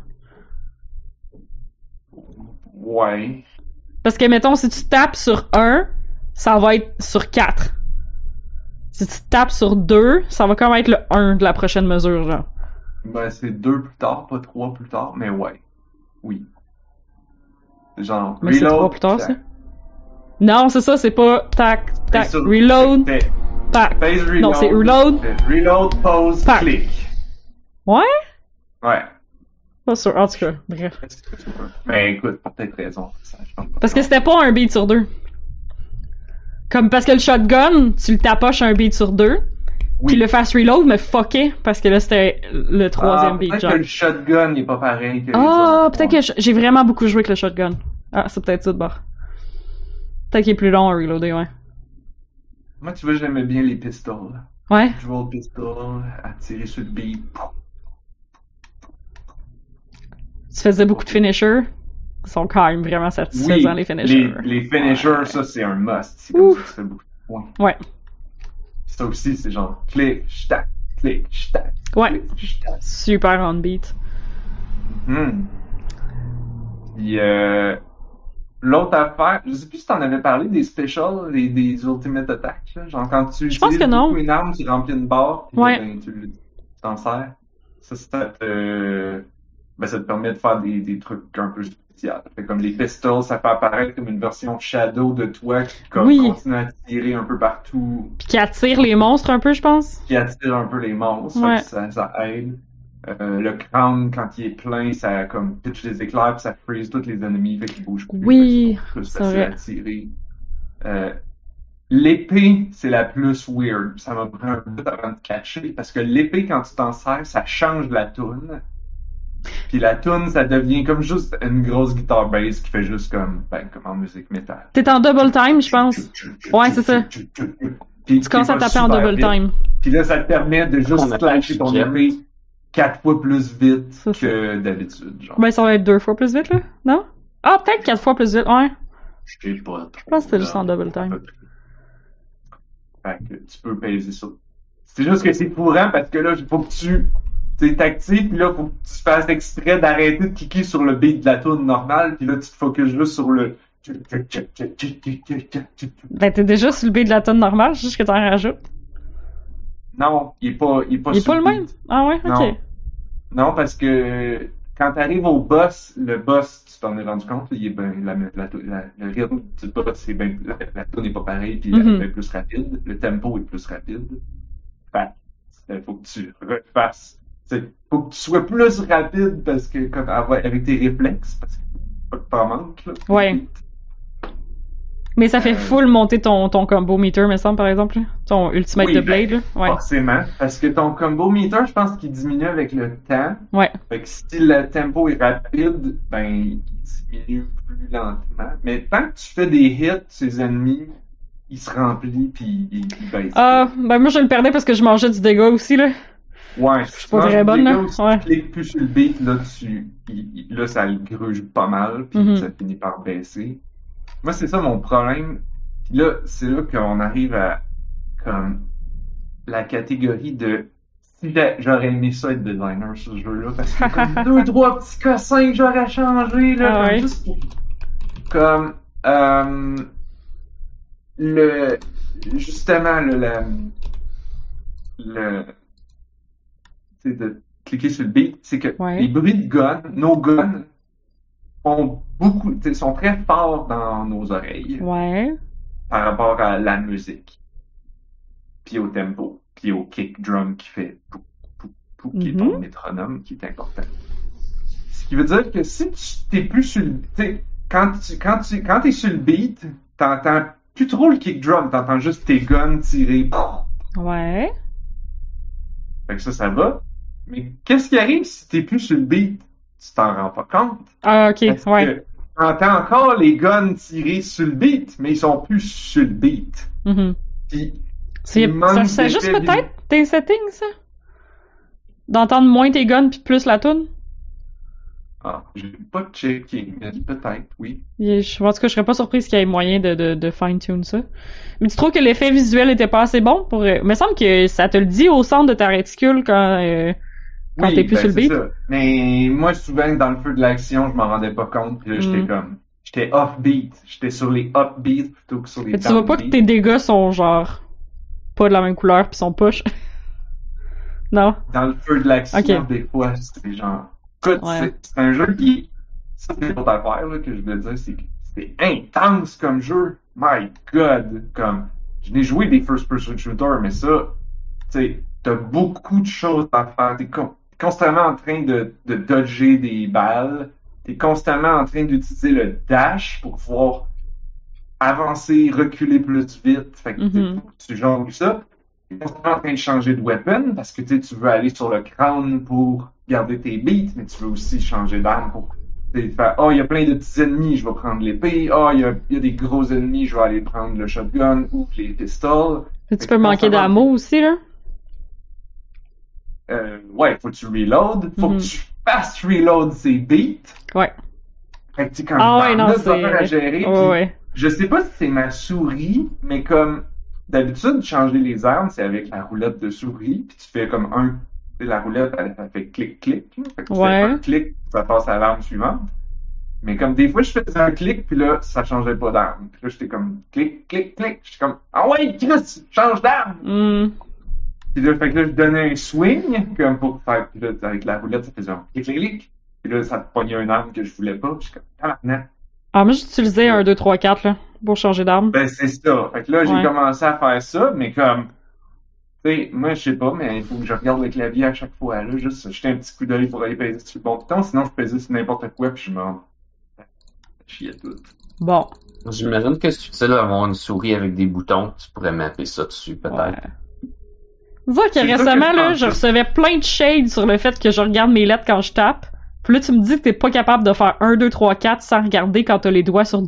S1: Ouais.
S2: Parce que, mettons, si tu tapes sur 1, ça va être sur 4. Si tu tapes sur 2, ça va comme être le 1 de la prochaine mesure, genre.
S1: Ben, c'est 2 plus tard, pas 3 plus tard, mais ouais. Oui. Genre,
S2: Mais c'est 3 plus tard, ça. Non, c'est ça, c'est pas tac, tac, reload, tac.
S1: Pèse reload.
S2: Non, c'est reload.
S1: Reload, pause,
S2: Tac.
S1: clic.
S2: Ouais?
S1: Ouais.
S2: Pas sûr. En tout cas, bref.
S1: Est-ce que tu veux? Mais écoute, t'as peut-être raison. Ça, je pense pas.
S2: Parce que c'était pas un beat sur 2. Comme, parce que le shotgun, tu le tapoches un beat sur 2.
S1: Oui.
S2: Puis le fast reload me fuckait parce que là c'était le troisième beat,
S1: peut-être
S2: genre.
S1: que le shotgun n'est pas pareil que les
S2: Ah,
S1: autres.
S2: peut-être que j'ai vraiment beaucoup joué avec le shotgun. Ah, c'est peut-être ça de bord. Peut-être qu'il est plus long à reloader, ouais.
S1: Moi, tu vois, j'aimais bien les pistols.
S2: Ouais.
S1: Dual pistol, à tirer sur le beat.
S2: Tu faisais beaucoup de finishers. Ils sont quand même vraiment satisfaisants, les finishers.
S1: Les finishers,
S2: Ouais.
S1: ça, c'est un must. C'est comme ça
S2: Ouf.
S1: que tu fais beaucoup de points.
S2: Ouais.
S1: Ça aussi, c'est genre clic, stack, clic, stack.
S2: Ouais.
S1: clic, stack.
S2: Super on beat.
S1: Puis, l'autre affaire, je sais plus si t'en avais parlé des specials, des ultimate attacks, là. Genre quand tu
S2: Je pense
S1: utilises
S2: que non.
S1: beaucoup une arme, tu remplis une barre, puis
S2: Ouais.
S1: ben, tu t'en sers. Ça te permet de faire des trucs un peu spéciaux. Fait comme les pistols, ça fait apparaître comme une version shadow de toi qui comme,
S2: Oui.
S1: continue à tirer un peu partout,
S2: Puis qui attire les monstres un peu, je pense.
S1: qui attire un peu les monstres.
S2: Ouais.
S1: Fait que ça aide. Le crâne, quand il est plein, ça comme pitch des éclairs puis ça freeze tous les ennemis, fait qu'ils bougent plus.
S2: Oui,
S1: fait qu'ils sont plus
S2: c'est
S1: faciles
S2: vrai.
S1: à tirer. L'épée, c'est la plus weird. Ça m'a pris un peu avant de catcher, parce que l'épée, quand tu t'en sers, ça change de la toune. Puis la toune, ça devient comme juste une grosse guitare bass qui fait juste comme en musique métal.
S2: T'es en double time, je pense. Ouais, c'est ça.
S1: Puis
S2: Tu commences à
S1: c'est pas
S2: taper en
S1: super
S2: double
S1: vite.
S2: time.
S1: Puis là, ça te permet de
S3: On
S1: juste
S3: appelle
S1: clasher ton
S3: gem.
S1: épée 4 fois plus vite
S2: Ça,
S1: que d'habitude, genre.
S2: Ben, ça va être 2 fois plus vite, là, non? Ah, peut-être 4 fois plus vite, ouais.
S1: Je sais pas.
S2: Je pense que c'était juste en double time.
S1: Fait que tu peux peser ça. C'est juste que c'est courant parce que là, il faut que tu t'actives, puis là, faut que tu fasses exprès d'arrêter de cliquer sur le beat de la tune normale, puis là, tu te focuses juste sur le...
S2: Ben, t'es déjà sur le beat de la tonne normale, c'est juste que t'en rajoutes.
S1: Non, il est pas
S2: Il est
S1: sur
S2: pas le
S1: beat.
S2: même? Ah ouais, ok.
S1: Non. Non, parce que quand t'arrives au boss, le boss, tu t'en es rendu compte, il est ben, le rythme du boss, c'est ben, la tune n'est pas pareille, puis elle est plus rapide. Le tempo est plus rapide. Fait que, faut que tu refasses. Faut que tu sois plus rapide parce que, comme, avec tes réflexes, parce que faut pas que t'en manques, là.
S2: Ouais. Mais ça fait full monter ton combo meter, me semble, par exemple, là. Ton ultimate
S1: Oui,
S2: de Blade, là. Ouais.
S1: Forcément. Parce que ton combo meter, je pense qu'il diminue avec le temps.
S2: Ouais.
S1: Fait que si le tempo est rapide, ben, il diminue plus lentement. Mais tant que tu fais des hits, ses ennemis, il se remplit puis il baisse.
S2: Ah, ben moi je le perdais parce que je mangeais du dégât aussi, là.
S1: Ouais,
S2: Je suis pas très bonne, là. Ouais.
S1: Tu cliques plus sur le beat, là, là, ça le gruge pas mal, puis ça finit par baisser. Moi, c'est ça mon problème. Puis là, c'est là qu'on arrive à, comme, la catégorie de si j'aurais aimé ça être designer sur ce jeu-là, parce que comme 2-3 petits cossins que j'aurais changé, là,
S2: Ah
S1: comme
S2: ouais.
S1: juste pour, comme, justement, tu sais, de cliquer sur le beat, c'est que
S2: Ouais.
S1: les bruits de gun, nos guns, sont très forts dans nos oreilles
S2: Ouais.
S1: par rapport à la musique, puis au tempo, puis au kick drum qui fait pou, pou, pou, qui est ton métronome, qui est important. Ce qui veut dire que si tu t'es plus sur le, tu sais, quand t'es sur le beat, t'entends plus trop le kick drum, t'entends juste tes guns tirer.
S2: Ouais.
S1: Fait que ça va. Mais qu'est-ce qui arrive si t'es plus sur le beat? Tu t'en rends pas compte.
S2: Ah, ok,
S1: Parce
S2: ouais.
S1: que t'entends encore les guns tirer sur le beat, mais ils sont plus sur le beat. Puis,
S2: C'est juste peut-être tes settings, ça? D'entendre moins tes guns puis plus la toune?
S1: Ah, j'ai pas checké, mais peut-être, oui.
S2: En tout cas, je serais pas surprise qu'il y ait moyen de fine-tune ça. Mais tu trouves que l'effet visuel était pas assez bon pour... Il me semble que ça te le dit au centre de ta réticule quand t'es plus sur le beat.
S1: Ça. Mais moi, souvent, dans le feu de l'action, je m'en rendais pas compte, puis là, j'étais off-beat. J'étais sur les up-beat plutôt que sur les
S2: down-beat. Tu vois pas que tes dégâts sont genre pas de la même couleur puis sont push? Non?
S1: Dans le feu de l'action,
S2: okay.
S1: Des fois, c'était genre... Écoute, c'est un jeu qui... Ça, c'est une autre affaire là, que je voulais dire, c'est que c'était intense comme jeu. My God! Comme, je n'ai joué des first-person shooters, mais ça, tu sais, t'as beaucoup de choses à faire. T'es constamment en train de dodger des balles. T'es constamment en train d'utiliser le dash pour pouvoir avancer, reculer plus vite. Fait que tu jongles ça. T'es constamment en train de changer de weapon parce que tu veux aller sur le crâne pour garder tes beats, mais tu veux aussi changer d'arme pour faire « Oh, il y a plein de petits ennemis, je vais prendre l'épée. Oh, il y a des gros ennemis, je vais aller prendre le shotgun ou les pistoles. »
S2: Tu peux manquer d'ammo aussi, là?
S1: Ouais, faut que tu reload. Faut que tu fasses reload ces beats.
S2: Ouais.
S1: Fait que tu quand c'est à gérer.
S2: Ouais.
S1: Je sais pas si c'est ma souris, mais comme d'habitude, changer les armes, c'est avec la roulette de souris, puis tu fais comme la roulette, elle fait clic-clic. Fait que tu fais un clic, ça passe à l'arme suivante. Mais comme des fois, je faisais un clic, puis là, ça changeait pas d'arme. Puis là, j'étais comme clic, clic, clic. J'étais comme, ah ouais, Chris, change d'arme! Puis là, fait que là, je donnais un swing, comme pour faire, puis là, avec la roulette, ça faisait un clic, clic, clic. Puis là, ça te pognait une arme que je voulais pas, puis je suis comme, ah, non.
S2: Ah, moi, j'utilisais 1, 2, 3, 4, là, pour changer d'arme.
S1: Ben, c'est ça. Fait que là, j'ai commencé à faire ça, mais comme, tu sais, moi, je sais pas, mais il faut que je regarde le clavier à chaque fois, là, juste jeter un petit coup d'œil pour aller peser sur le bon bouton, sinon je pesais sur n'importe quoi, puis je m'en chiais tout.
S2: Bon.
S3: J'imagine que si tu sais d'avoir une souris avec des boutons, tu pourrais mapper ça dessus, peut-être.
S2: Ouais. Dis-moi que récemment, là, je recevais plein de shades sur le fait que je regarde mes lettres quand je tape. Puis là, tu me dis que t'es pas capable de faire 1, 2, 3, 4 sans regarder quand t'as les doigts sur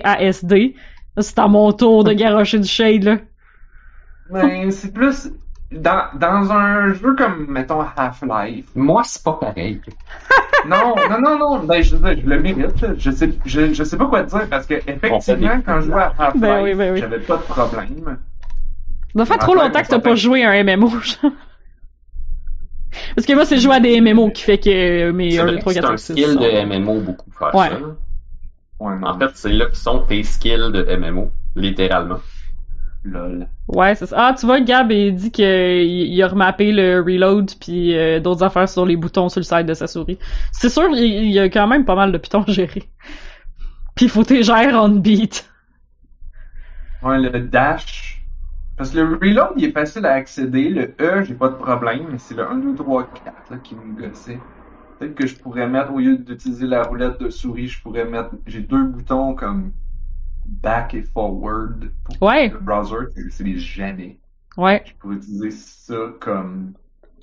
S2: WASD. Là, c'est à mon tour de garrocher du shade, là.
S1: Ben, c'est plus... dans un jeu comme, mettons, Half-Life.
S3: Moi, c'est pas pareil.
S1: Non. Ben, je le mérite, là. Je sais pas quoi te dire parce que, effectivement, quand je jouais à Half-Life,
S2: Ben oui.
S1: j'avais pas de problème.
S2: Ça fait trop longtemps que t'as pas joué à un MMO, genre. Parce que moi, c'est jouer à des MMO qui fait que mes
S3: C'est
S2: 1,
S3: vrai
S2: 2,
S3: que
S2: 3,
S3: c'est
S2: 4,
S3: un
S2: 5, 6
S3: skill
S2: sont...
S3: de MMO beaucoup faire
S2: Ouais.
S3: ça.
S1: Ouais, non.
S3: En fait, c'est là que sont tes skills de MMO, littéralement.
S1: Lol.
S2: Ouais, c'est ça. Ah, tu vois, Gab, il dit qu'il a remappé le reload puis d'autres affaires sur les boutons sur le side de sa souris. C'est sûr, il y a quand même pas mal de pitons gérés. Puis il faut que tu gères on beat.
S1: Ouais, le dash. Parce que le reload, il est facile à accéder. Le E, j'ai pas de problème, mais c'est le 1, 2, 3, 4 là, qui me gossait. Peut-être que je pourrais mettre, au lieu d'utiliser la roulette de souris, je pourrais mettre. J'ai 2 boutons comme back et forward pour
S2: Ouais.
S1: le browser, c'est les jamais.
S2: Ouais.
S1: Je pourrais utiliser ça comme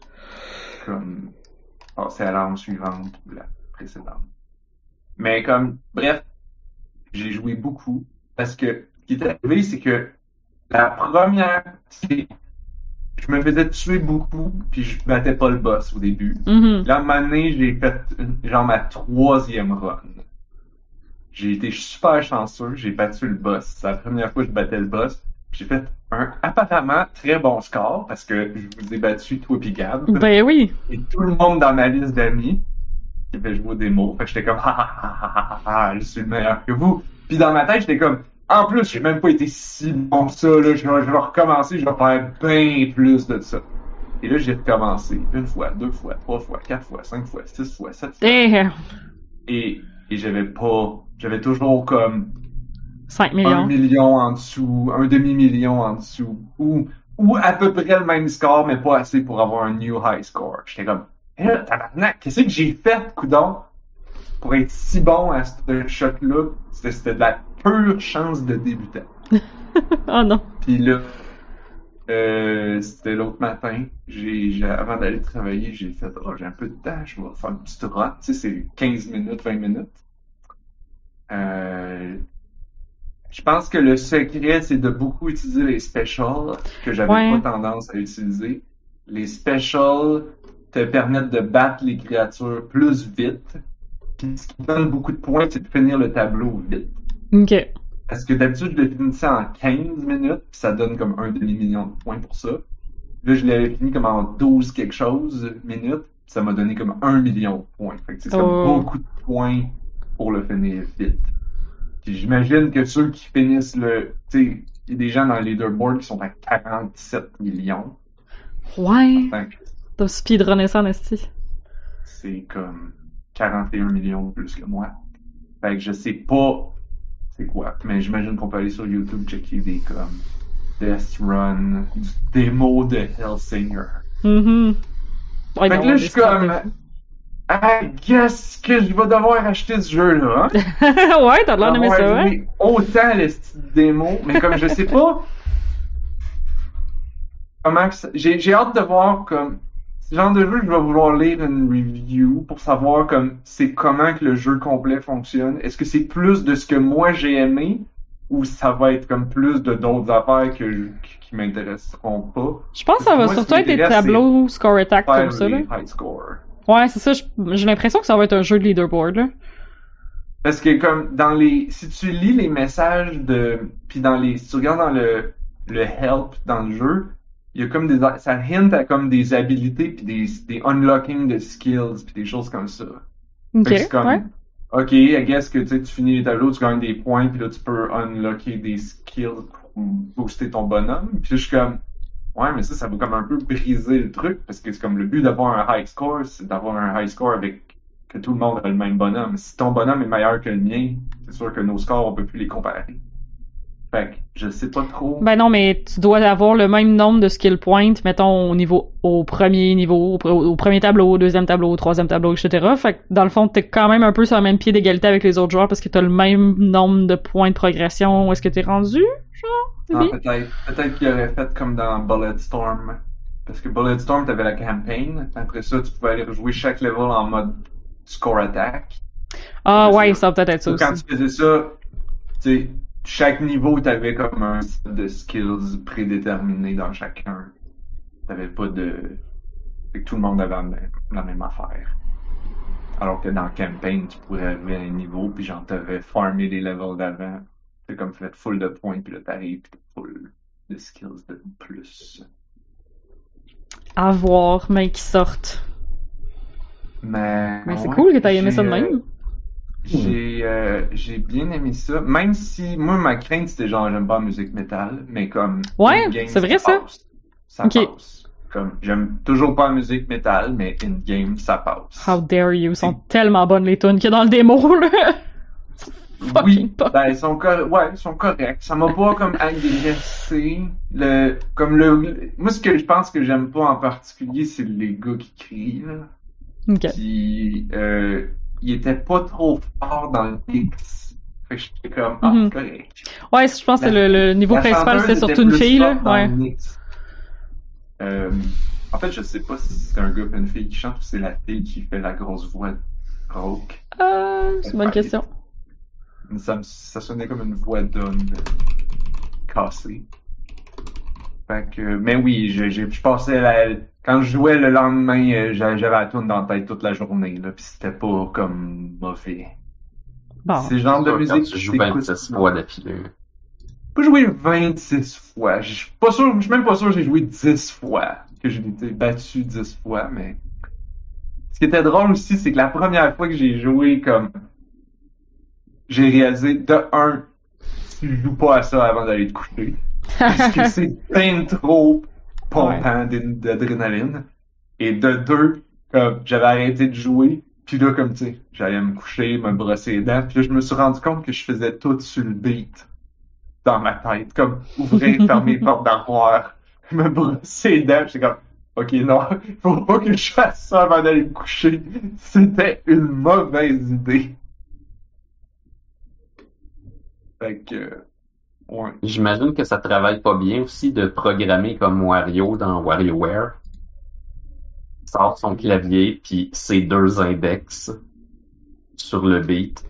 S1: passer à l'arme suivante ou la précédente. Mais bref, j'ai joué beaucoup parce que ce qui est arrivé, c'est que la première, je me faisais tuer beaucoup puis je battais pas le boss au début.
S2: Mhm.
S1: Là, à un moment donné, j'ai fait genre ma 3e run. J'ai été super chanceux, j'ai battu le boss. C'est la première fois que je battais le boss. J'ai fait un apparemment très bon score parce que je vous ai battu toi pis Gab.
S2: Ben oui.
S1: Et tout le monde dans ma liste d'amis qui avait joué aux démos. Fait que j'étais comme je suis le meilleur que vous. Puis dans ma tête, j'étais comme en plus, j'ai même pas été si bon que ça, là. Je vais recommencer, je vais faire bien plus de ça. Et là, j'ai recommencé 1 fois, 2 fois, 3 fois, 4 fois, 5 fois, 6 fois, 7 fois.
S2: Damn.
S1: Et j'avais toujours comme
S2: 5
S1: 1
S2: millions.
S1: million en dessous, un demi-million en dessous, ou à peu près le même score, mais pas assez pour avoir un new high score. J'étais comme, tabarnak, qu'est-ce que j'ai fait, coudonc, pour être si bon à ce shot-là? C'était de la pure chance de débutant.
S2: Oh non.
S1: Puis là, c'était l'autre matin, avant d'aller travailler, j'ai fait, j'ai un peu de temps, je vais faire une petite run, tu sais, c'est 15 minutes, 20 minutes. Je pense que le secret, c'est de beaucoup utiliser les specials, que j'avais pas tendance à utiliser. Les specials te permettent de battre les créatures plus vite. Puis ce qui donne beaucoup de points, c'est de finir le tableau vite.
S2: Ok.
S1: Parce que d'habitude, je le finissais en 15 minutes, puis ça donne comme un demi-million de points pour ça. Là, je l'avais fini comme en 12 quelque chose minutes, puis ça m'a donné comme 1 million de points. Fait que c'est comme beaucoup de points pour le finir vite. Puis j'imagine que ceux qui finissent tu sais, il y a des gens dans le leaderboard qui sont à 47 millions.
S2: Ouais.
S1: Donc,
S2: T'as speedrunné ça en esti.
S1: c'est comme 41 millions de plus que moi. Fait que je sais pas c'est quoi, mais j'imagine qu'on peut aller sur YouTube checker des comme Death Run, du démo de Hellsinger.
S2: Mhm.
S1: Fait que là, je suis comme, I guess que je vais devoir acheter ce jeu-là, hein?
S2: Ouais, t'as l'air d'aimer ça, ouais?
S1: Autant les petites démos, mais comme je sais pas comment que ça... J'ai hâte de voir comme ce genre de jeu, je vais vouloir lire une review pour savoir comme c'est comment que le jeu complet fonctionne. Est-ce que c'est plus de ce que moi j'ai aimé ou ça va être comme plus de d'autres affaires qui m'intéresseront pas?
S2: Je pense que ça va surtout être des tableaux score attack comme ça, là.
S1: High score.
S2: Ouais, c'est ça. J'ai l'impression que ça va être un jeu de leaderboard, là.
S1: Parce que comme si tu lis les messages puis si tu regardes dans le help dans le jeu, il y a comme ça hint à comme des habilités puis des unlocking de skills puis des choses comme ça.
S2: Ok,
S1: c'est comme,
S2: ouais.
S1: Ok, I guess que tu finis les tableaux, tu gagnes des points puis là tu peux unlocker des skills pour booster ton bonhomme. Puis là, je suis comme, ouais, mais ça va comme un peu briser le truc parce que c'est comme le but d'avoir un high score, c'est d'avoir un high score avec que tout le monde a le même bonhomme. Si ton bonhomme est meilleur que le mien, c'est sûr que nos scores, on peut plus les comparer. Fait que, je sais pas trop.
S2: Ben non, mais tu dois avoir le même nombre de skill points, mettons, au premier niveau, au premier tableau, au deuxième tableau, au troisième tableau, etc. Fait que, dans le fond, t'es quand même un peu sur le même pied d'égalité avec les autres joueurs parce que t'as le même nombre de points de progression. Où est-ce que t'es rendu, genre?
S1: Peut-être qu'il aurait fait comme dans Bulletstorm. Parce que Bulletstorm, t'avais la campagne. Après ça, tu pouvais aller rejouer chaque level en mode score attack.
S2: Ah ouais, ça va peut-être être ça aussi.
S1: Quand tu faisais ça, tu sais, chaque niveau, t'avais comme un set de skills prédéterminés dans chacun. t'avais pas de... Fait que tout le monde avait la même affaire. Alors que dans Campaign, tu pourrais arriver à un niveau, puis genre, t'avais farmé les levels d'avant. T'as comme fait full de points, puis là, t'arrives, puis t'as full de skills de plus.
S2: À voir, mais qui sortent.
S1: Mais
S2: c'est
S1: ouais,
S2: cool que t'aies aimé ça de même.
S1: J'ai bien aimé ça, même si moi ma crainte c'était genre j'aime pas la musique métal, mais comme
S2: Ouais,
S1: in-game,
S2: c'est vrai ça.
S1: passe. Ça
S2: Ok.
S1: passe. Comme j'aime toujours pas la musique métal, mais in-game ça passe.
S2: How dare you, sont tellement bonnes les tunes qu'il y a dans le démo là.
S1: Oui, ben ils sont corrects. Ça m'a pas comme agressé. Moi ce que je pense que j'aime pas en particulier, c'est les gars qui crient là.
S2: Ok.
S1: Puis il était pas trop fort dans le mix. Fait que j'étais comme, c'est correct.
S2: Ouais, je pense que le niveau principal, c'est surtout une fille, là. Ouais.
S1: En fait, je sais pas si c'est un gars ou une fille qui chante ou c'est la fille qui fait la grosse voix rauque.
S2: C'est une bonne question.
S1: Ça sonnait comme une voix d'homme cassée. Fait que, mais oui, je passais quand je jouais le lendemain, j'avais la tourne dans la tête toute la journée, là, pis c'était pas comme mauvais.
S2: Bon.
S1: C'est le genre de musique
S3: tu joues 26 fois d'affilée.
S1: Pas joué 26 fois. Je suis même pas sûr que j'ai joué 10 fois. Que j'ai été battu 10 fois, mais. Ce qui était drôle aussi, c'est que la première fois que j'ai joué j'ai réalisé, de un, tu joues pas à ça avant d'aller te coucher. Parce que c'est bien trop pompant d'adrénaline. Et de deux, comme, j'avais arrêté de jouer. Puis là, comme, tu sais, j'allais me coucher, me brosser les dents. Puis là, je me suis rendu compte que je faisais tout sur le beat. Dans ma tête. Comme, ouvrir, fermer les portes d'armoire. Me brosser les dents. J'étais comme, ok, non, faut pas que je fasse ça avant d'aller me coucher. C'était une mauvaise idée. Fait que, ouais.
S3: J'imagine que ça travaille pas bien aussi de programmer comme Wario dans WarioWare. Il sort son clavier puis ses deux index sur le beat.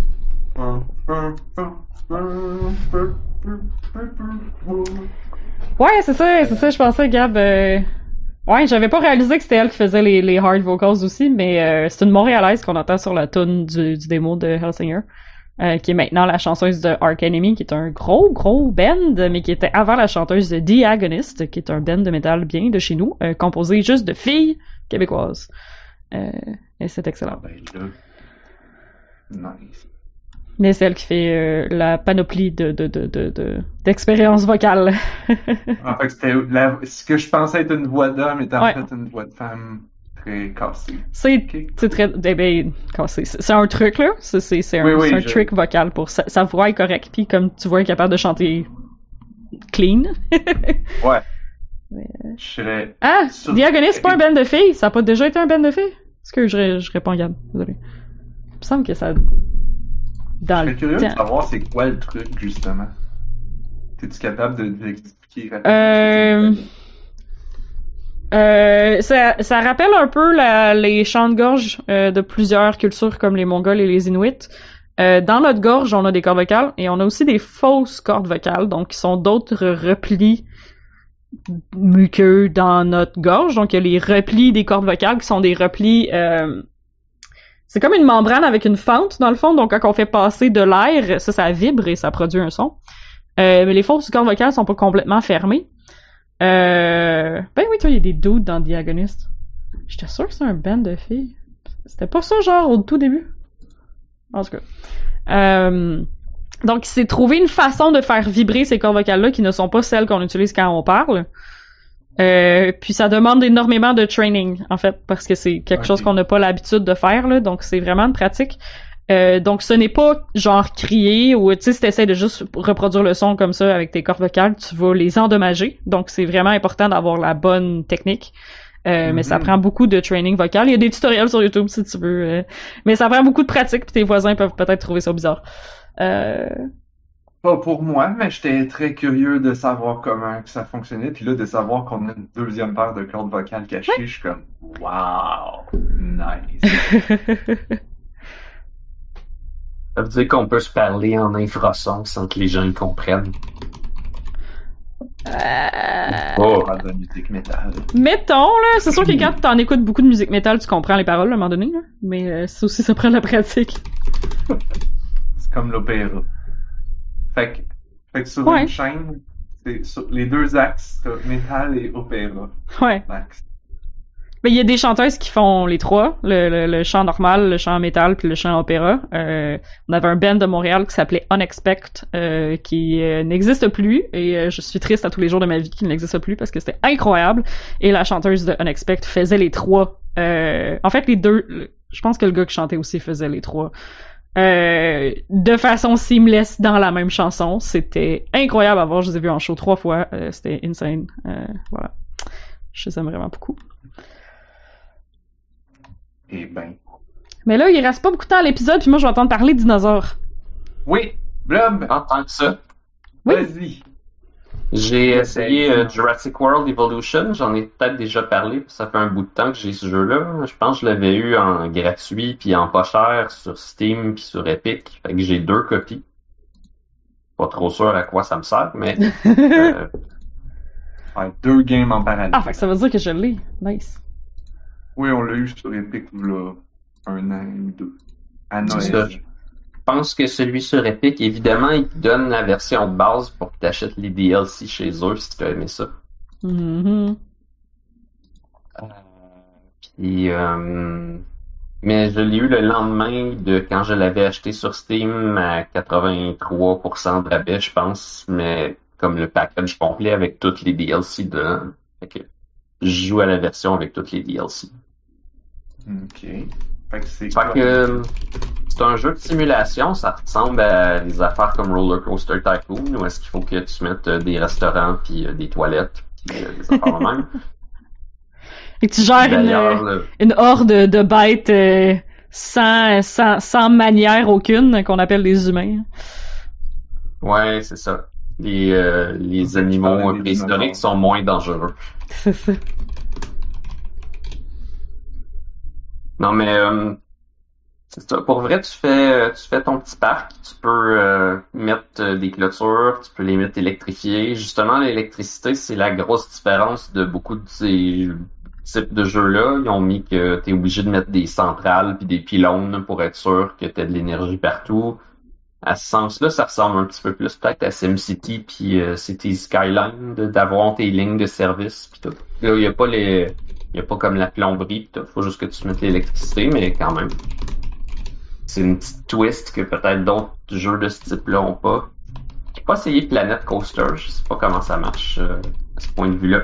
S2: Ouais, c'est ça, je pensais, Gab. Ouais, j'avais pas réalisé que c'était elle qui faisait les hard vocals aussi, mais c'est une Montréalaise qu'on entend sur la tune du démo de Hellsinger. Qui est maintenant la chanteuse de Arch Enemy, qui est un gros band, mais qui était avant la chanteuse de The Agonist, qui est un band de métal bien de chez nous, composé juste de filles québécoises. Et c'est excellent.
S1: Ben là, nice.
S2: Mais c'est elle qui fait la panoplie d'expériences vocales.
S1: En fait, ce que je pensais être une voix d'homme était en fait une voix de femme. Très cassé.
S2: C'est très cassé. C'est un truc là, c'est un trick vocal pour sa voix est correcte, puis comme tu vois, elle est capable de chanter clean.
S1: Ouais. Je serais.
S2: Ah, The Agonist, c'est pas un band de filles. Ça a pas déjà été un band de filles? Est-ce que je réponds, Gab? Désolé. Il me semble que ça.
S1: Je serais curieux de savoir c'est quoi le truc justement. T'es-tu capable de l'expliquer rapidement?
S2: Ça rappelle un peu les chants de gorge de plusieurs cultures comme les Mongols et les Inuits. Dans notre gorge, on a des cordes vocales et on a aussi des fausses cordes vocales, donc qui sont d'autres replis muqueux dans notre gorge. Donc il y a les replis des cordes vocales qui sont des replis... c'est comme une membrane avec une fente dans le fond, donc quand on fait passer de l'air, ça vibre et ça produit un son. Mais les fausses cordes vocales sont pas complètement fermées. Ben oui, toi, il y a des dudes dans The Agonist. J'étais sûr que c'est un band de filles. C'était pas ça, genre, au tout début. En tout cas. Donc, il s'est trouvé une façon de faire vibrer ces cordes vocales-là qui ne sont pas celles qu'on utilise quand on parle. Puis ça demande énormément de training, en fait, parce que c'est quelque chose qu'on n'a pas l'habitude de faire, là. Donc, c'est vraiment une pratique. Donc ce n'est pas genre crier ou tu sais si t'essaies de juste reproduire le son comme ça avec tes cordes vocales, tu vas les endommager. Donc c'est vraiment important d'avoir la bonne technique. Mais ça prend beaucoup de training vocal. Il y a des tutoriels sur YouTube si tu veux. Mais ça prend beaucoup de pratique puis tes voisins peuvent peut-être trouver ça bizarre.
S1: Pas pour moi, mais j'étais très curieux de savoir comment que ça fonctionnait. Puis là, de savoir qu'on a une deuxième paire de cordes vocales cachées, je suis comme wow, nice.
S3: Ça veut dire qu'on peut se parler en infrason sans que les gens y comprennent. Oh.
S1: Pas de la musique métal.
S2: Mettons, là, c'est sûr que quand t'en écoutes beaucoup de musique métal, tu comprends les paroles à un moment donné, là. Mais ça aussi, ça prend de la pratique.
S1: C'est comme l'opéra. Fait que sur
S2: Ouais.
S1: une chaîne, c'est sur les deux axes, t'as métal et opéra.
S2: Ouais.
S1: L'axe.
S2: Mais il y a des chanteuses qui font les trois, le chant normal, le chant métal, puis le chant opéra. On avait un band de Montréal qui s'appelait Unexpect, qui n'existe plus, et je suis triste à tous les jours de ma vie qu'il n'existe plus parce que c'était incroyable. Et la chanteuse de Unexpect faisait les trois. En fait, les deux, je pense que le gars qui chantait aussi faisait les trois. De façon seamless dans la même chanson. C'était incroyable à voir, je les ai vus en show 3 fois. C'était insane. Voilà. Je les aime vraiment beaucoup.
S1: Eh ben.
S2: Mais là, il reste pas beaucoup de temps à l'épisode, puis moi, je vais entendre parler de dinosaures.
S1: Oui, Blob,
S3: En tant que ça,
S2: Oui.
S1: vas-y.
S3: j'ai essayé Jurassic World Evolution. J'en ai peut-être déjà parlé. Ça fait un bout de temps que j'ai ce jeu-là. Je pense que je l'avais eu en gratuit puis en pas cher sur Steam puis sur Epic. Fait que j'ai 2 copies. Pas trop sûr à quoi ça me sert, mais
S1: Ouais, 2 games en parallèle.
S2: Ah, fait que ça veut dire que je l'ai. Nice.
S1: Oui, on l'a eu sur Epic là, 1 an ou 2. À
S3: C'est
S1: Noël.
S3: ça. Je pense que celui sur Epic, évidemment, il te donne la version de base pour que tu achètes les DLC chez eux si tu as aimé ça.
S2: Mhm.
S3: Puis, mais je l'ai eu le lendemain de quand je l'avais acheté sur Steam à 83% de rabais, je pense, mais comme le package complet avec toutes les DLC dedans. Fait que je joue à la version avec toutes les DLC.
S1: Ok. Fait que c'est
S3: Fait que c'est un jeu de simulation, ça ressemble à des affaires comme Roller Coaster Tycoon, où est-ce qu'il faut que tu mettes des restaurants puis des toilettes puis des affaires de même.
S2: Et que tu gères
S3: D'ailleurs,
S2: une horde de bêtes sans manière aucune, qu'on appelle des humains.
S3: ouais, c'est ça. Les animaux
S1: des
S3: préhistoriques
S1: dinosaures.
S3: sont moins dangereux.
S2: C'est ça.
S3: Non, mais c'est ça. Pour vrai, tu fais ton petit parc. Tu peux mettre des clôtures, tu peux les mettre électrifiées. Justement, l'électricité, c'est la grosse différence de beaucoup de ces types de jeux-là. Ils ont mis que tu es obligé de mettre des centrales puis des pylônes pour être sûr que tu as de l'énergie partout. À ce sens-là, ça ressemble un petit peu plus peut-être à SimCity puis City Skyline d'avoir tes lignes de service puis tout. Là, il y a pas comme la plomberie pis tout. Faut juste que tu mettes l'électricité, mais quand même. C'est une petite twist que peut-être d'autres jeux de ce type-là ont pas. J'ai pas essayé Planet Coaster, je sais pas comment ça marche à ce point de vue-là.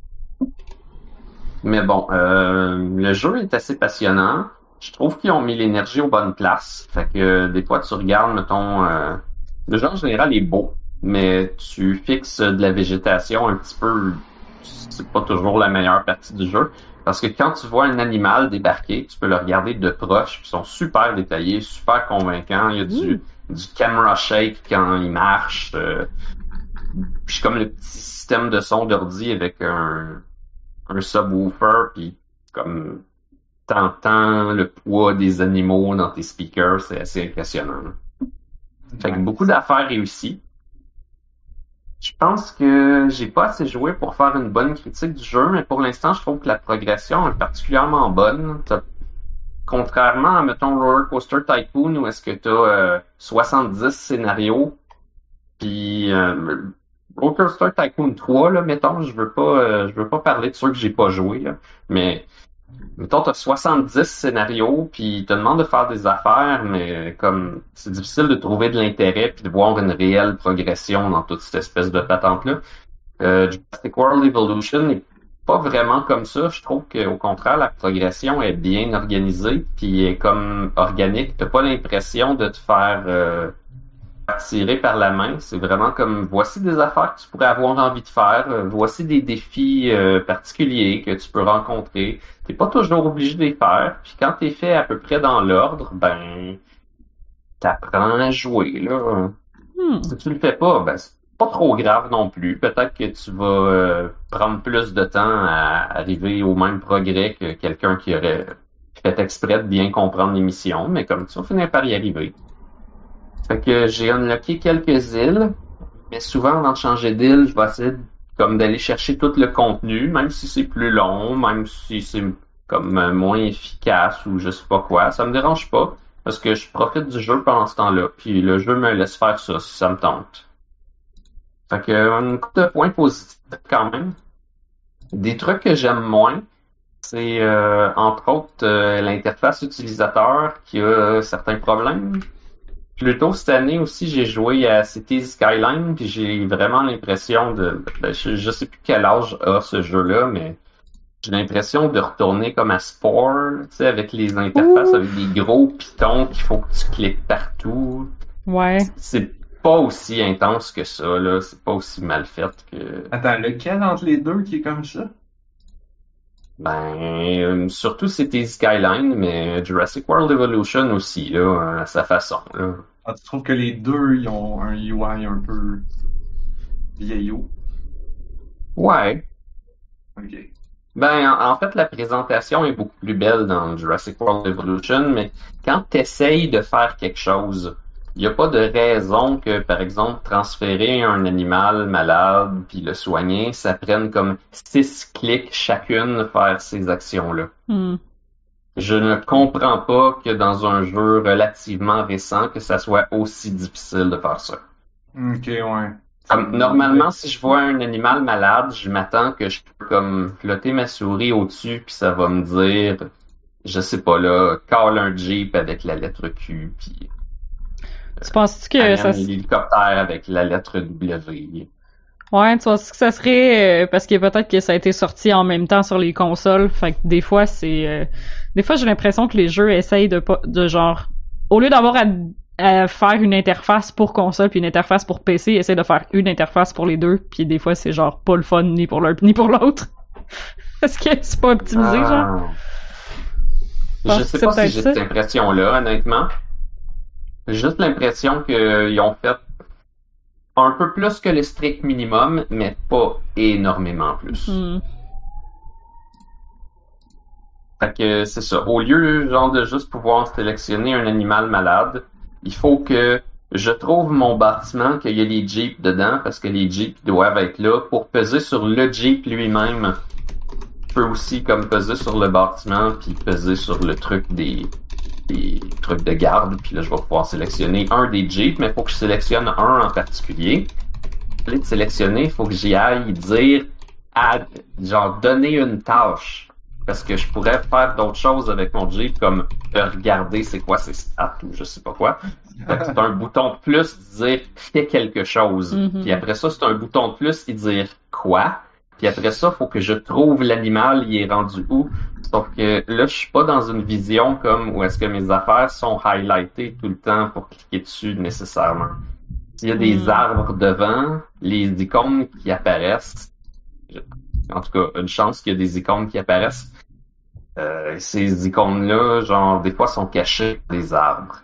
S3: Mais bon, le jeu est assez passionnant. Je trouve qu'ils ont mis l'énergie aux bonnes places. Fait que des fois tu regardes, mettons, le jeu en général est beau, mais tu fixes de la végétation un petit peu, c'est pas toujours la meilleure partie du jeu. Parce que quand tu vois un animal débarquer, tu peux le regarder de proche, puis ils sont super détaillés, super convaincants. Il y a du camera shake quand il marche. Puis comme le petit système de son d'ordi avec un subwoofer, puis comme t'entends le poids des animaux dans tes speakers, c'est assez impressionnant. Fait que beaucoup d'affaires réussies. Je pense que j'ai pas assez joué pour faire une bonne critique du jeu, mais pour l'instant, je trouve que la progression est particulièrement bonne. Contrairement à, mettons, Roller Coaster Tycoon, où est-ce que t'as 70 scénarios, puis Roller Coaster Tycoon 3, là, mettons, je veux pas parler de ceux que j'ai pas joué, là, mais mettons, t'as 70 scénarios, puis ils te demandent de faire des affaires, mais comme c'est difficile de trouver de l'intérêt puis de voir une réelle progression dans toute cette espèce de patente-là. Jurassic World Evolution n'est pas vraiment comme ça. Je trouve qu'au contraire, la progression est bien organisée, puis est comme organique. T'as pas l'impression de te faire tirer par la main. C'est vraiment comme voici des affaires que tu pourrais avoir envie de faire, voici des défis particuliers que tu peux rencontrer. T'es pas toujours obligé de les faire. Puis quand t'es fait à peu près dans l'ordre, ben t'apprends à jouer là. Si tu le fais pas, ben c'est pas trop grave non plus. Peut-être que tu vas prendre plus de temps à arriver au même progrès que quelqu'un qui aurait fait exprès de bien comprendre l'émission, mais comme tu vas finir par y arriver. Fait que j'ai unlocké quelques îles, mais souvent avant de changer d'île, je vais essayer de comme d'aller chercher tout le contenu, même si c'est plus long, même si c'est comme moins efficace ou je sais pas quoi, ça me dérange pas parce que je profite du jeu pendant ce temps-là, puis le jeu me laisse faire ça si ça me tente. Fait que une couple de points positifs quand même. Des trucs que j'aime moins, c'est entre autres l'interface utilisateur qui a certains problèmes. Plus tôt cette année aussi, j'ai joué à Cities Skyline, puis j'ai vraiment l'impression je sais plus quel âge a ce jeu-là, mais j'ai l'impression de retourner comme à Spore, tu sais, avec les interfaces, avec des gros pitons qu'il faut que tu cliques partout.
S2: Ouais.
S3: C'est pas aussi intense que ça, là. C'est pas aussi mal fait que...
S1: Attends, lequel entre les deux qui est comme ça?
S3: Surtout c'était Skyline, mais Jurassic World Evolution aussi, là, à sa façon, là.
S1: Ah, tu trouves que les deux, ils ont un UI un peu vieillot?
S3: Ouais.
S1: Ok.
S3: En fait, la présentation est beaucoup plus belle dans Jurassic World Evolution, mais quand tu essayes de faire quelque chose, il n'y a pas de raison que, par exemple, transférer un animal malade puis le soigner, ça prenne comme 6 clics chacune faire ces actions-là. Je ne comprends pas que dans un jeu relativement récent, que ça soit aussi difficile de faire ça.
S1: Ok, ouais.
S3: Normalement, si je vois un animal malade, je m'attends que je peux comme flotter ma souris au-dessus, puis ça va me dire, je sais pas là, call un Jeep avec la lettre Q, puis
S2: tu penses que ça
S3: l'hélicoptère avec la lettre W.
S2: Ouais, tu penses que ça serait parce que peut-être que ça a été sorti en même temps sur les consoles, fait que des fois c'est des fois j'ai l'impression que les jeux essayent de genre au lieu d'avoir à faire une interface pour console puis une interface pour PC, ils essaient de faire une interface pour les deux, puis des fois c'est genre pas le fun ni pour l'un ni pour l'autre. Est-ce que c'est pas optimisé genre?
S3: Je sais pas si j'ai cette impression-là, honnêtement. J'ai juste l'impression qu'ils ont fait un peu plus que le strict minimum, mais pas énormément plus. Fait que c'est ça. Au lieu genre de juste pouvoir sélectionner un animal malade, il faut que je trouve mon bâtiment, qu'il y a les Jeeps dedans, parce que les Jeeps doivent être là pour peser sur le Jeep lui-même. Je peux aussi comme peser sur le bâtiment puis peser sur le truc des trucs de garde, puis là je vais pouvoir sélectionner un des Jeeps, mais il faut que je sélectionne un en particulier. Au lieu de sélectionner, il faut que j'y aille dire genre donner une tâche. Parce que je pourrais faire d'autres choses avec mon Jeep, comme regarder c'est quoi ses stats ou je sais pas quoi. Fait que c'est un bouton de plus dire fais quelque chose. Puis après ça, c'est un bouton de plus qui dire quoi. Puis après ça, faut que je trouve l'animal, il est rendu où. Sauf que là, je suis pas dans une vision comme où est-ce que mes affaires sont highlightées tout le temps pour cliquer dessus nécessairement. S'il y a des arbres devant, les icônes qui apparaissent, en tout cas, une chance qu'il y a des icônes qui apparaissent. Ces icônes-là, genre, des fois, sont cachées dans des arbres.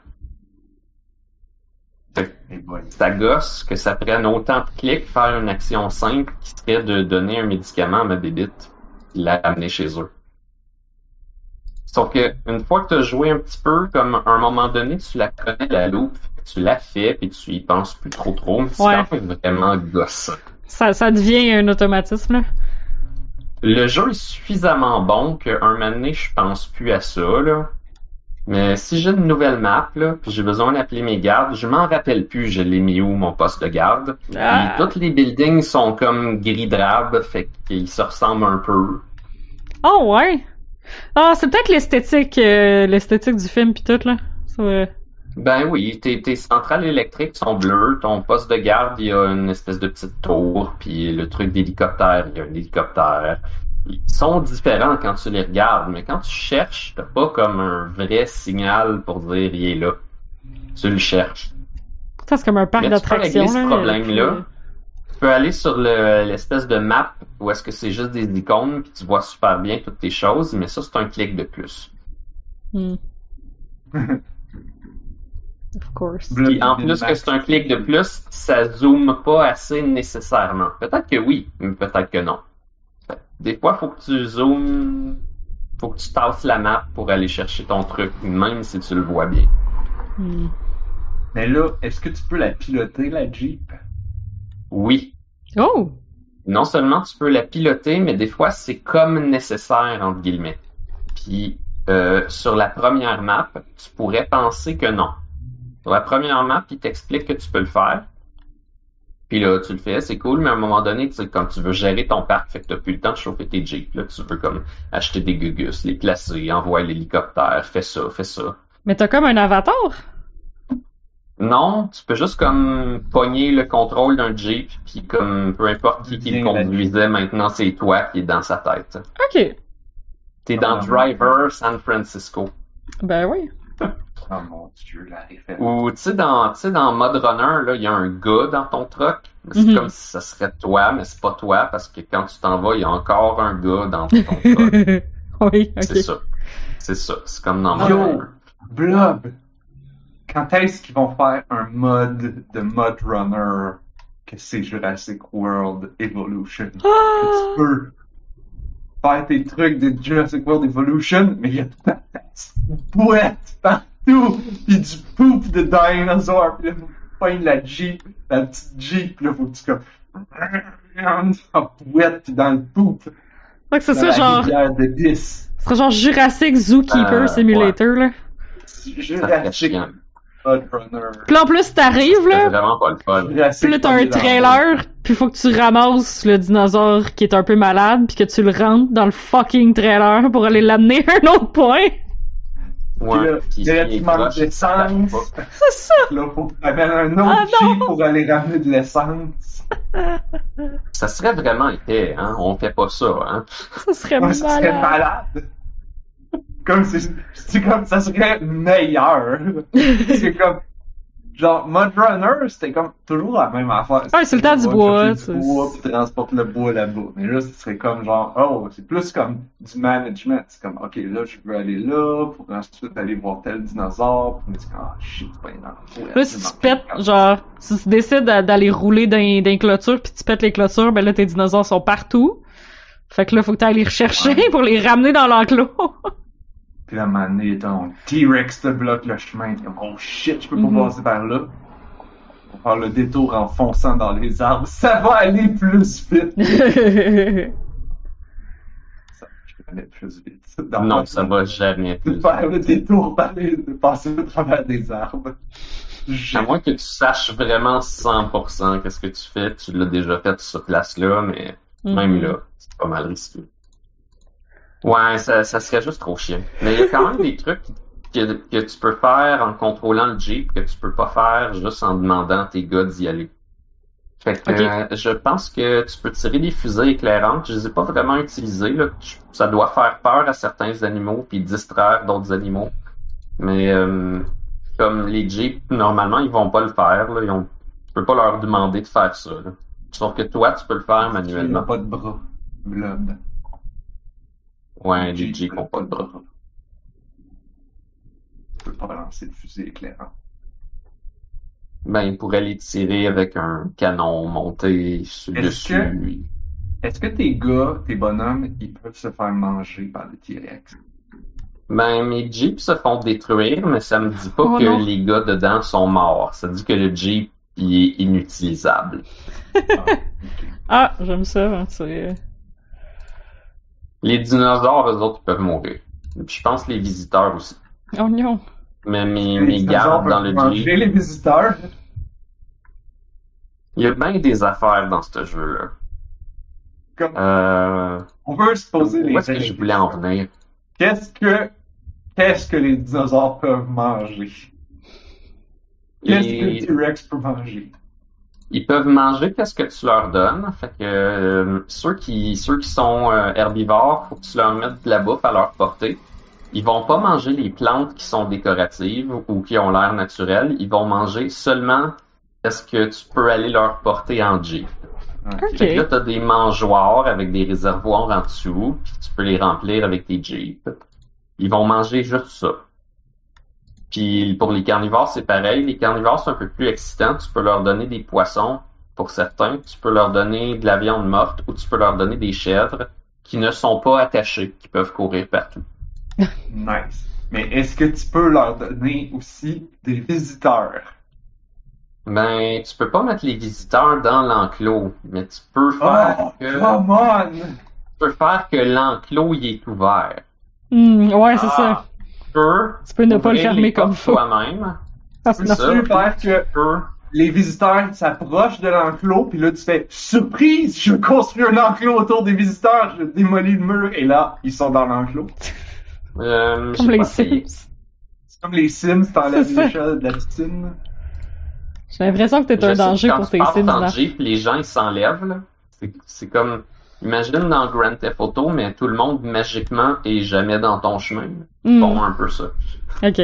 S3: Ça gosse que ça prenne autant de clics faire une action simple qui serait de donner un médicament à ma bébite et la ramener chez eux. Sauf que une fois que tu as joué un petit peu, comme à un moment donné, tu la connais la loupe, tu la fais puis tu y penses plus trop, mais c'est quand même vraiment gossant.
S2: Ça devient un automatisme, là.
S3: Le jeu est suffisamment bon qu'un moment donné, je pense plus à ça, là. Mais si j'ai une nouvelle map, là, puis j'ai besoin d'appeler mes gardes, je m'en rappelle plus, je l'ai mis où, mon poste de garde. Puis tous les buildings sont comme gris-drabe, fait qu'ils se ressemblent un peu.
S2: Oh ouais! Ah, c'est peut-être l'esthétique du film pis tout, là.
S3: Ben oui, tes centrales électriques sont bleues, ton poste de garde, il y a une espèce de petite tour, puis le truc d'hélicoptère, il y a un hélicoptère. Ils sont différents quand tu les regardes, mais quand tu cherches, t'as pas comme un vrai signal pour dire il est là. Tu le cherches.
S2: Ça, c'est comme un parc d'attractions.
S3: Tu peux régler ce problème-là. Tu peux aller sur l'espèce de map où est-ce que c'est juste des icônes, puis tu vois super bien toutes tes choses, mais ça, c'est un clic de plus.
S2: Of course.
S3: Puis en plus que c'est un clic de plus, ça zoome pas assez nécessairement. Peut-être que oui, mais peut-être que non. Des fois, faut que tu zoomes, faut que tu tasses la map pour aller chercher ton truc, même si tu le vois bien.
S1: Mais là, est-ce que tu peux la piloter, la Jeep?
S3: Oui.
S2: Oh!
S3: non seulement tu peux la piloter, mais des fois c'est comme nécessaire, entre guillemets. Puis sur la première map, tu pourrais penser que non. Sur la première map, il t'explique que tu peux le faire. Puis là, tu le fais, c'est cool, mais à un moment donné, tu sais, quand tu veux gérer ton parc, fait que t'as plus le temps de chauffer tes jeeps, là, tu veux comme acheter des gugus, les placer, envoyer l'hélicoptère, fais ça, fais ça.
S2: Mais t'as comme un avatar?
S3: Non, tu peux juste comme pogner le contrôle d'un jeep, puis comme peu importe qui le conduisait, maintenant c'est toi qui est dans sa tête.
S2: Ok.
S3: T'es dans Driver San Francisco.
S2: Ben oui.
S1: Oh mon Dieu, la référence.
S3: Ou tu sais dans Mud Runner là, il y a un gars dans ton truck. C'est
S2: Mhm.
S3: comme si ça serait toi, mais c'est pas toi parce que quand tu t'en vas, il y a encore un gars dans ton truck.
S2: Oui, ok.
S3: C'est ça. C'est ça. C'est comme dans Mud
S1: Yo,
S3: Runner.
S1: Blob, quand est-ce qu'ils vont faire un mode de Mud Runner que c'est Jurassic World Evolution? Que
S2: Ah!
S1: tu peux faire tes trucs de Jurassic World Evolution, mais il y a toute la petite boîte partout, pis du poop de dinosaure, pis là, faut que tu pognes la Jeep, la petite Jeep, pis là, faut que tu comme, dans la boîte pis dans le poop,
S2: Donc c'est
S1: dans
S2: ça,
S1: la
S2: genre,
S1: rivière de 10.
S2: ce serait genre Jurassic Zookeeper Simulator, là.
S3: Ça serait
S1: Jurassic
S3: chiant.
S1: Mud Runner.
S2: Puis là, en plus, t'arrives,
S3: C'est
S2: là,
S3: vraiment pas le fun.
S1: Jurassic
S2: puis là, t'as un
S1: Mud
S2: trailer, puis faut que tu ramasses le dinosaure qui est un peu malade, puis que tu le rentres dans le fucking trailer pour aller l'amener à un autre point.
S3: Ouais.
S1: Puis
S3: Puis
S1: là,
S3: il est
S1: tu manques
S3: proche, ça marche
S1: d'essence.
S3: pas.
S2: C'est ça!
S1: Là, faut que tu amènes un autre
S2: Ah non!
S1: Jeep pour aller ramener de l'essence.
S3: Ça serait vraiment épais, hein. On fait pas ça, hein.
S2: Ça serait
S1: Ouais, ça serait
S2: malade.
S1: malade. Comme c'est comme ça serait meilleur. C'est comme genre Mud Runner, c'était comme toujours la même affaire.
S2: Ouais, c'est le temps du bois,
S1: chercher du bois, puis transporte le bois là-bas. Mais là, ce serait comme genre oh, c'est plus comme du management. C'est comme ok, là je veux aller là pour ensuite aller voir tel dinosaure. Puis tu dis ah shit, c'est pas énorme.
S2: Là, si tu pètes, genre, si tu décides d'aller rouler dans les clôtures, puis tu pètes les clôtures, ben là, tes dinosaures sont partout. Fait que là, faut que t'ailles les rechercher
S1: Ouais.
S2: pour les ramener dans l'enclos.
S1: Puis là, à un moment donné, ton T-Rex te bloque le chemin. T'es comme, oh shit, je peux pas passer par là. On va faire le détour en fonçant dans les arbres. Ça va aller plus vite. Ça, je peux aller plus vite.
S3: Non, ça va jamais
S1: De
S3: plus.
S1: faire le détour, de passer au travers des arbres.
S3: À moins que tu saches vraiment 100% qu'est-ce que tu fais, tu l'as déjà fait sur ce place-là, mais même là, c'est pas mal risqué. Ouais, ça serait juste trop chiant. Mais il y a quand même des trucs que tu peux faire en contrôlant le Jeep que tu peux pas faire juste en demandant à tes gars d'y aller. Fait que je pense que tu peux tirer des fusées éclairantes. Je les ai pas vraiment utilisées, là. Ça doit faire peur à certains animaux puis distraire d'autres animaux. Mais comme les Jeeps, normalement, ils vont pas le faire, là. Tu peux pas leur demander de faire ça, là. Sauf que toi, tu peux le faire
S1: Il n'a
S3: manuellement.
S1: pas de bras. Blob.
S3: Ouais, les Jeeps ont pas de bras.
S1: Tu peux pas lancer de fusée éclairant.
S3: Ben, ils pourraient les tirer avec un canon monté sur dessus.
S1: Est-ce que tes gars, tes bonhommes, ils peuvent se faire manger par le T-Rex?
S3: Ben, mes Jeeps se font détruire, mais ça me dit pas
S2: Oh
S3: que
S2: non.
S3: les gars dedans sont morts. Ça dit que le Jeep, il est inutilisable.
S2: Ah, j'aime ça, hein, c'est...
S3: Les dinosaures, eux autres, ils peuvent mourir. Et puis je pense les visiteurs aussi.
S2: Oh non.
S3: Mais mes
S1: Les
S3: gardes
S1: dinosaures
S3: dans
S1: peuvent
S3: le
S1: manger
S3: Jeep,
S1: les visiteurs.
S3: il y a bien des affaires dans ce jeu-là.
S1: Comme,
S3: Euh,
S1: on veut se poser les
S3: où est-ce que je voulais en venir?
S1: Qu'est-ce que les dinosaures peuvent manger? Qu'est-ce que le T-Rex peut manger?
S3: Ils peuvent manger qu'est-ce que tu leur donnes. Fait que ceux qui sont herbivores, faut que tu leur mettes de la bouffe à leur portée. Ils vont pas manger les plantes qui sont décoratives ou qui ont l'air naturelles. Ils vont manger seulement ce que tu peux aller leur porter en Jeep.
S2: Ok.
S3: Fait que là, t'as des mangeoires avec des réservoirs en dessous, puis tu peux les remplir avec tes Jeeps. Ils vont manger juste ça. Puis pour les carnivores, c'est pareil. Les carnivores, c'est un peu plus excitant. Tu peux leur donner des poissons pour certains. Tu peux leur donner de la viande morte ou tu peux leur donner des chèvres qui ne sont pas attachées, qui peuvent courir partout.
S1: Nice. Mais est-ce que tu peux leur donner aussi des visiteurs?
S3: Ben, tu peux pas mettre les visiteurs dans l'enclos, mais tu peux faire
S1: Oh, come on!
S3: l'enclos il est ouvert.
S2: Ouais, c'est
S1: Ah.
S2: ça.
S3: Tu
S2: peux ne pas le
S3: ouvrir
S2: fermer
S3: les
S2: comme
S3: portes
S2: faut.
S3: toi-même.
S2: Ah,
S3: C'est
S2: non.
S3: ça.
S1: Tu peux faire que
S3: Tu peux.
S1: les visiteurs s'approchent de l'enclos, puis là tu fais surprise, je construis un enclos autour des visiteurs, je démolis le mur, et là ils sont dans l'enclos.
S2: Comme
S3: J'ai
S2: les
S3: pas essayé.
S2: Sims.
S1: C'est comme les Sims, t'enlèves
S2: C'est ça.
S1: l'échelle de la piscine.
S2: J'ai l'impression que t'es un
S3: Je sais que
S2: danger
S3: quand
S2: pour
S3: tu
S2: tes
S3: passes
S2: Sims,
S3: en
S2: là.
S3: Jeep, les gens ils s'enlèvent, là. C'est comme, imagine dans Grand Theft Auto, mais tout le monde magiquement est jamais dans ton chemin. Ils font un peu ça.
S2: Ok.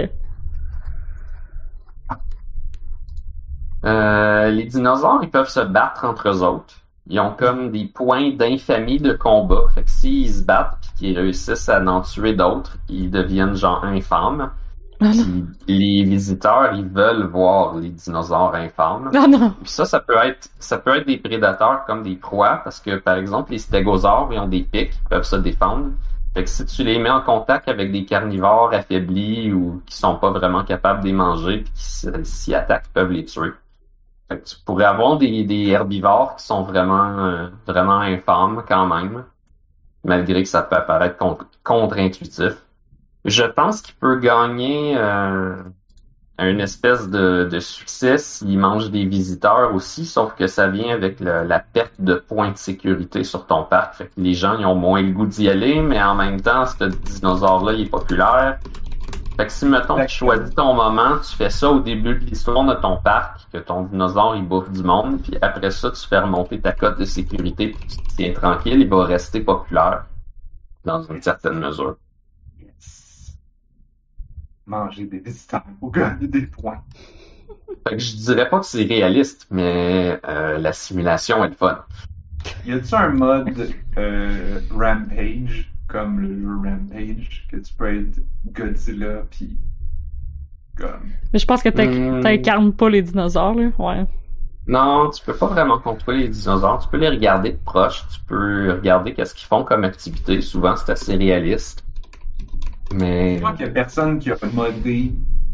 S3: Les dinosaures, ils peuvent se battre entre eux autres. Ils ont comme des points d'infamie de combat. Fait que s'ils se battent pis qu'ils réussissent à en tuer d'autres, ils deviennent genre infâmes.
S2: Ah non.
S3: Puis les visiteurs, ils veulent voir les dinosaures infâmes.
S2: Ah non.
S3: Puis ça peut être des prédateurs comme des proies, parce que par exemple, les stégosaures, ils ont des pics, ils peuvent se défendre. Fait que si tu les mets en contact avec des carnivores affaiblis ou qui sont pas vraiment capables de les manger, puis qui s'y attaquent, ils peuvent les tuer. Fait que tu pourrais avoir des herbivores qui sont vraiment infâmes quand même, malgré que ça peut apparaître contre-intuitif. Je pense qu'il peut gagner une espèce de succès s'il mange des visiteurs aussi, sauf que ça vient avec la perte de points de sécurité sur ton parc. Fait que les gens ils ont moins le goût d'y aller, mais en même temps, ce dinosaure-là, il est populaire. Fait que si, mettons, tu choisis ton moment, tu fais ça au début de l'histoire de ton parc, que ton dinosaure, il bouffe du monde, puis après ça, tu fais remonter ta cote de sécurité, puis tu te tiens tranquille, il va rester populaire, dans une certaine mesure.
S1: Yes. Manger des visiteurs pour gagner des points.
S3: Fait que je dirais pas que c'est réaliste, mais la simulation est le fun.
S1: Y a-tu un mode Rampage, comme le jeu Rampage, que tu peux être Godzilla pis comme...
S2: Mais je pense que t'incarnes pas les dinosaures, là. Ouais.
S3: Non, tu peux pas vraiment contrôler les dinosaures. Tu peux les regarder de proche. Tu peux regarder qu'est-ce qu'ils font comme activité. Souvent, c'est assez réaliste. Mais
S1: Je crois qu'il y a personne qui a modé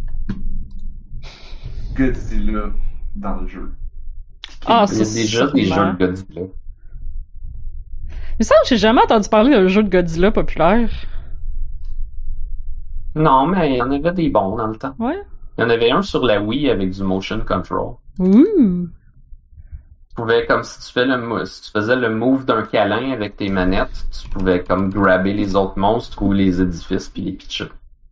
S1: Godzilla dans le jeu.
S2: Ah,
S3: il y a
S2: c'est
S3: déjà des
S2: sûrement.
S3: jeux de Godzilla.
S2: Mais ça, j'ai jamais entendu parler d'un jeu de Godzilla populaire.
S3: Non, mais il y en avait des bons dans le temps.
S2: Ouais.
S3: Il y en avait un sur la Wii avec du motion control.
S2: Ouh.
S3: Tu pouvais, comme si tu faisais le move d'un câlin avec tes manettes, tu pouvais comme grabber les autres monstres ou les édifices puis les pitcher.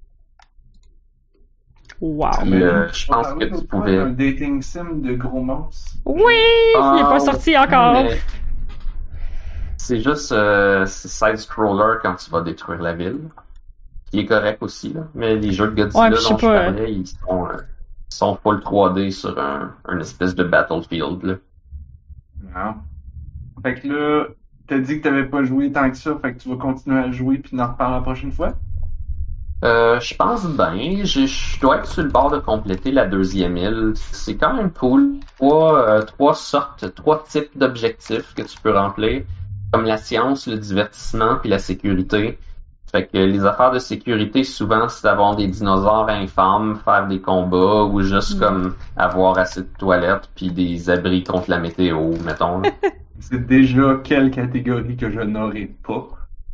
S2: Wow.
S3: Puis, je pense que tu pouvais.
S1: Un dating sim de gros monstres.
S2: Oui! Il est pas sorti encore.
S3: Mais c'est juste c'est side-scroller quand tu vas détruire la ville. Qui est correct aussi, là. Mais les jeux de Godzilla
S2: Ouais, puis je sais
S3: dont je
S2: pas,
S3: parlais, ils sont full 3D sur un espèce de battlefield, là.
S1: Non. Fait que là, t'as dit que t'avais pas joué tant que ça, fait que tu vas continuer à jouer puis en reparler la prochaine fois?
S3: Je pense bien. Je dois être sur le bord de compléter la deuxième île. C'est quand même cool. Trois types d'objectifs que tu peux remplir, comme la science, le divertissement puis la sécurité. Fait que les affaires de sécurité, souvent, c'est d'avoir des dinosaures infâmes, faire des combats, ou juste comme avoir assez de toilettes puis des abris contre la météo, mettons.
S1: C'est déjà quelle catégorie que je n'aurai pas.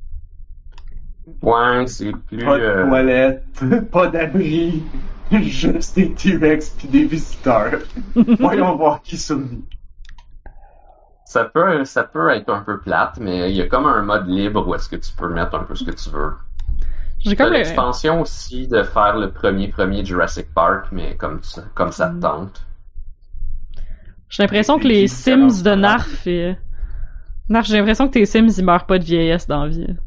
S3: Ouais, c'est plus...
S1: Pas de toilettes, pas d'abri, juste des T-Rex pis des visiteurs. Voyons voir qui survit.
S3: Ça peut être un peu plate, mais il y a comme un mode libre où est-ce que tu peux mettre un peu ce que tu veux.
S2: J'ai
S3: T'as
S2: comme
S3: l'expansion aussi de faire le premier Jurassic Park, mais comme ça te tente.
S2: J'ai l'impression que les Sims de Narf... Narf, j'ai l'impression que tes Sims, ils meurent pas de vieillesse dans la vie.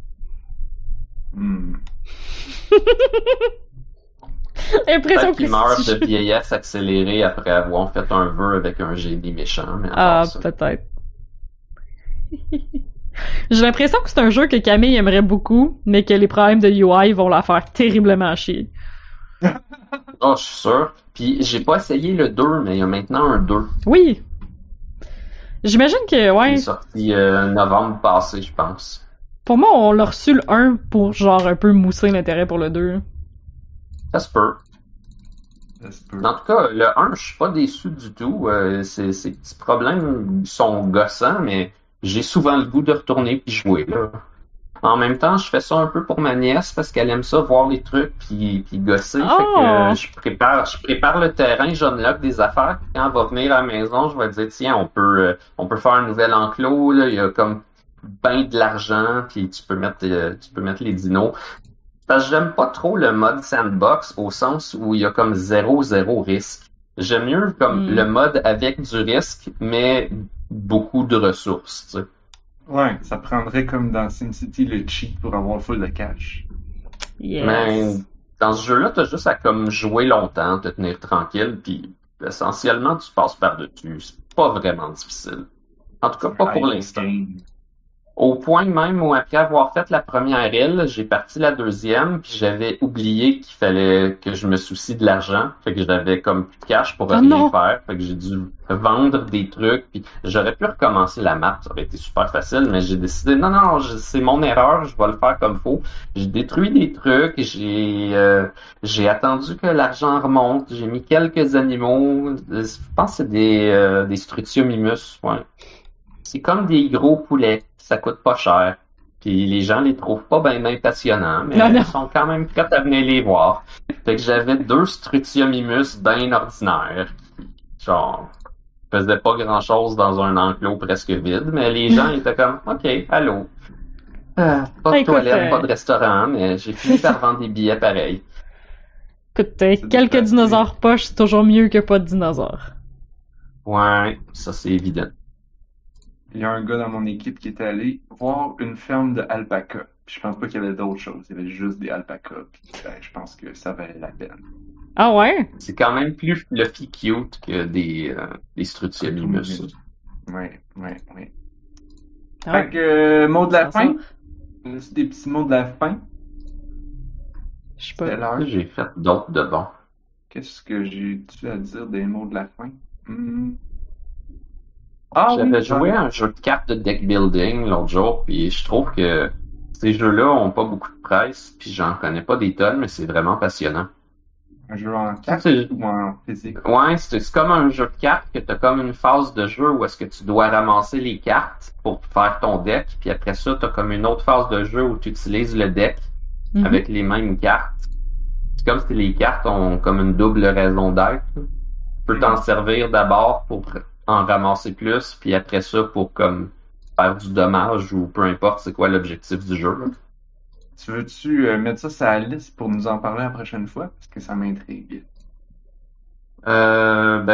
S2: L'impression
S3: Peut-être qu'ils meurent de vieillesse accélérée après avoir fait un vœu avec un génie méchant, mais
S2: Ah, peut-être. J'ai l'impression que c'est un jeu que Camille aimerait beaucoup, mais que les problèmes de UI vont la faire terriblement chier.
S3: Oh, je suis sûr. Puis j'ai pas essayé le 2, mais il y a maintenant un 2.
S2: Oui. J'imagine que, ouais.
S3: Il est sorti novembre passé, je pense.
S2: Pour moi, on l'a reçu le 1 pour genre un peu mousser l'intérêt pour le 2.
S3: Ça se peut.
S1: Ça se peut.
S3: En tout cas, le 1, je suis pas déçu du tout. Ces petits problèmes sont gossants, mais j'ai souvent le goût de retourner puis jouer, là. En même temps, je fais ça un peu pour ma nièce parce qu'elle aime ça voir les trucs puis gosser. Fait que
S2: Oh!
S3: je prépare le terrain, j'unlock des affaires. Puis quand elle va venir à la maison, je vais dire tiens, on peut faire un nouvel enclos. Là, il y a comme ben de l'argent puis tu peux mettre les dinos. Parce que j'aime pas trop le mode sandbox au sens où il y a comme zéro risque. J'aime mieux comme le mode avec du risque, mais beaucoup de ressources, tu sais.
S1: Ouais, ça prendrait comme dans SimCity le cheat pour avoir full de cash.
S3: Mais
S2: Yes.
S3: dans ce jeu-là, t'as juste à comme jouer longtemps, te tenir tranquille, puis essentiellement tu passes par-dessus. C'est pas vraiment difficile. En tout cas, pas pour l'instant. Au point même où après avoir fait la première île, j'ai parti la deuxième, puis j'avais oublié qu'il fallait que je me soucie de l'argent. Fait que j'avais comme plus de cash pour rien
S2: non!
S3: faire. Fait que j'ai dû vendre des trucs, puis j'aurais pu recommencer la map, ça aurait été super facile, mais j'ai décidé, non, c'est mon erreur, je vais le faire comme faut. J'ai détruit des trucs, j'ai attendu que l'argent remonte, j'ai mis quelques animaux, je pense que c'est des Strutiomimus, ouais. C'est comme des gros poulets, ça coûte pas cher. Puis les gens les trouvent pas ben passionnants, mais
S2: Non, non.
S3: ils sont quand même prêts à venir les voir. Fait que j'avais 2 Strutiomimus ben ordinaires, qui, genre, faisaient pas grand-chose dans un enclos presque vide, mais les gens étaient comme, OK, allô. Pas de
S2: Écoute,
S3: toilette, pas de restaurant, mais j'ai fini par vendre des billets pareils.
S2: Écoute, quelques
S1: déplacé.
S2: dinosaures poches, c'est toujours mieux que pas de dinosaures.
S3: Ouais, ça c'est évident.
S1: Il y a un gars dans mon équipe qui est allé voir une ferme de alpacas. Puis je pense pas qu'il y avait d'autres choses. Il y avait juste des alpacas. Puis je pense que ça valait la peine.
S2: Ah ouais?
S3: C'est quand même plus fluffy cute que des Strutiomimus.
S1: Ouais.
S2: Ah,
S1: Fait que, mot de la
S2: ça
S1: fin. C'est des petits mots de la fin.
S2: je sais
S1: C'est
S2: pas.
S1: l'heure.
S3: J'ai fait d'autres de bons.
S1: Qu'est-ce que j'ai-tu à dire des mots de la fin? Ah oui,
S3: J'avais joué à un jeu de cartes de deck building l'autre jour, puis je trouve que ces jeux-là ont pas beaucoup de presse, puis j'en connais pas des tonnes, mais c'est vraiment passionnant.
S1: un jeu en carte
S3: C'est-
S1: ou en physique?
S3: Ouais, c'est comme un jeu de cartes que t'as comme une phase de jeu où est-ce que tu dois ramasser les cartes pour faire ton deck, puis après ça, t'as comme une autre phase de jeu où tu utilises le deck
S2: Mhm.
S3: avec les mêmes cartes. C'est comme si les cartes ont comme une double raison d'être. Tu peux t'en servir d'abord pour en ramasser plus, puis après ça pour comme faire du dommage ou peu importe c'est quoi l'objectif du jeu, là.
S1: Tu veux-tu mettre ça sur la liste pour nous en parler la prochaine fois? Parce que ça m'intrigue.
S3: Ben,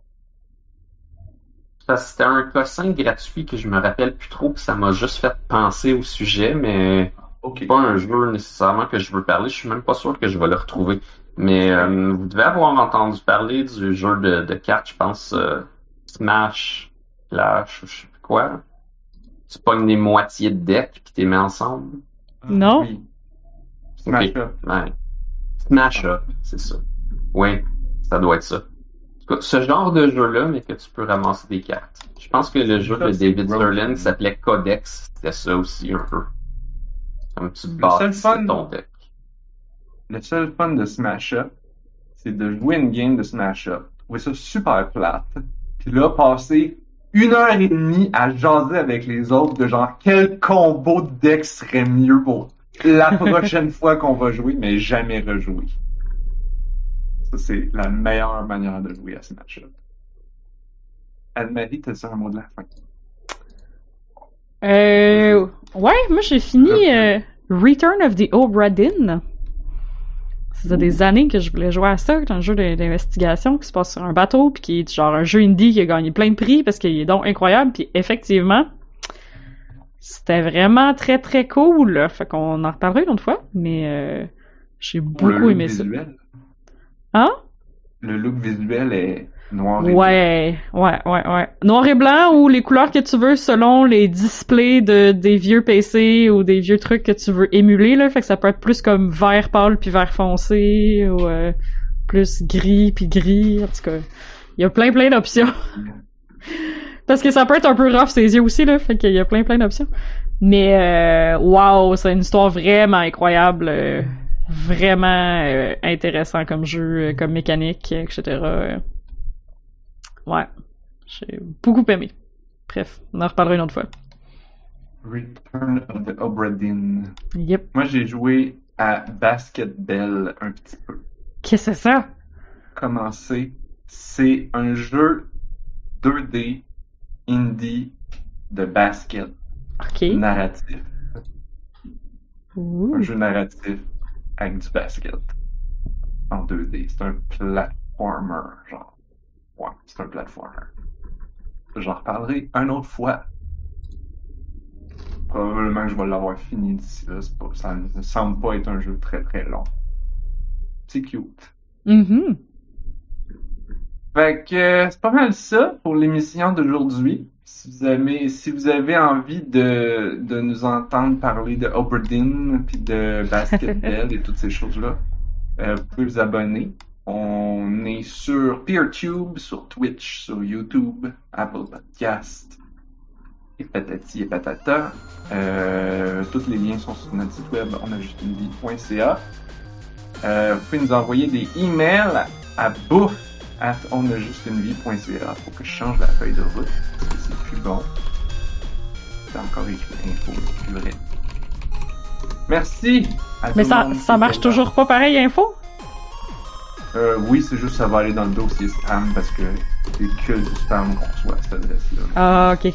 S3: parce que c'était un cossin gratuit que je me rappelle plus trop, puis ça m'a juste fait penser au sujet, mais
S1: Ok.
S3: c'est pas un jeu nécessairement que je veux parler. Je suis même pas sûr que je vais le retrouver. Mais vous devez avoir entendu parler du jeu de cartes, je pense, Smash, Clash, ou je sais plus quoi. Tu pognes des moitiés de deck puis t'es mets ensemble.
S2: Non.
S1: Oui. Smash
S3: Ok.
S1: Up.
S3: Ouais. Smash Up, c'est ça. Oui, ça doit être ça. En tout cas, ce genre de jeu-là, mais que tu peux ramasser des cartes. Je pense que le jeu de David Sirlin qui s'appelait Codex, c'était ça aussi un peu. Comme tu bâtissais
S1: fun-
S3: ton deck.
S1: Le seul fun de Smash Up, c'est de jouer une game de Smash Up. Trouver ça super plate. Puis là, passer 1 heure et demie à jaser avec les autres de genre quel combo de deck serait mieux pour la prochaine fois qu'on va jouer, mais jamais rejouer. Ça, c'est la meilleure manière de jouer à Smash Up. Anne-Marie, t'as-tu un mot de la fin?
S2: Ouais, moi j'ai fini Return of the Obra Dinn. Ça faisait des années que je voulais jouer à ça, un jeu d'investigation qui se passe sur un bateau, puis qui est genre un jeu indie qui a gagné plein de prix parce qu'il est donc incroyable, puis effectivement, c'était vraiment très très cool. Là. Fait qu'on en reparlera une autre fois, mais j'ai
S1: Pour le
S2: beaucoup
S1: look
S2: aimé ça.
S1: visuel.
S2: Hein?
S1: Le look visuel est noir et blanc.
S2: Ouais. Noir et blanc ou les couleurs que tu veux selon les displays des vieux PC ou des vieux trucs que tu veux émuler, là. Fait que ça peut être plus comme vert pâle puis vert foncé ou plus gris puis gris. En tout cas, il y a plein d'options. Parce que ça peut être un peu rough ses yeux aussi, là. Fait qu'il y a plein d'options. Mais, wow, c'est une histoire vraiment incroyable. vraiment intéressant comme jeu, comme mécanique, etc. Ouais, j'ai beaucoup aimé. Bref, on en reparlera une autre fois.
S1: Return of the Obra Dinn.
S2: Yep.
S1: Moi, j'ai joué à Basket Bell un petit peu.
S2: Qu'est-ce que c'est ça?
S1: Commencer. C'est un jeu 2D indie de basket
S2: Ok.
S1: narratif.
S2: Ouh.
S1: Un jeu narratif avec du basket en 2D. C'est un platformer, genre. Ouais, c'est un platformer. J'en reparlerai une autre fois. Probablement que je vais l'avoir fini d'ici là. Ça ne semble pas être un jeu très très long. C'est cute.
S2: Mhm.
S1: Fait que c'est pas mal ça pour l'émission d'aujourd'hui. Si vous avez envie de nous entendre parler de Obra Dinn puis de Basket Bell et toutes ces choses-là, vous pouvez vous abonner. On est sur PeerTube, sur Twitch, sur YouTube, Apple Podcast et patati et patata. Tous les liens sont sur notre site web onajustunevie.ca. Vous pouvez nous envoyer des emails à bouffe@onajustunevie.ca. Faut que je change la feuille de route parce que c'est plus bon. C'est encore écrit info, c'est plus vrai. Merci à tout
S2: Mais
S1: le monde
S2: ça
S1: qui
S2: marche
S1: était là.
S2: toujours pas pareil, info?
S1: Oui, c'est juste ça va aller dans le dossier spam parce que c'est que du spam qu'on reçoit à cette adresse-là.
S2: Ah, ok.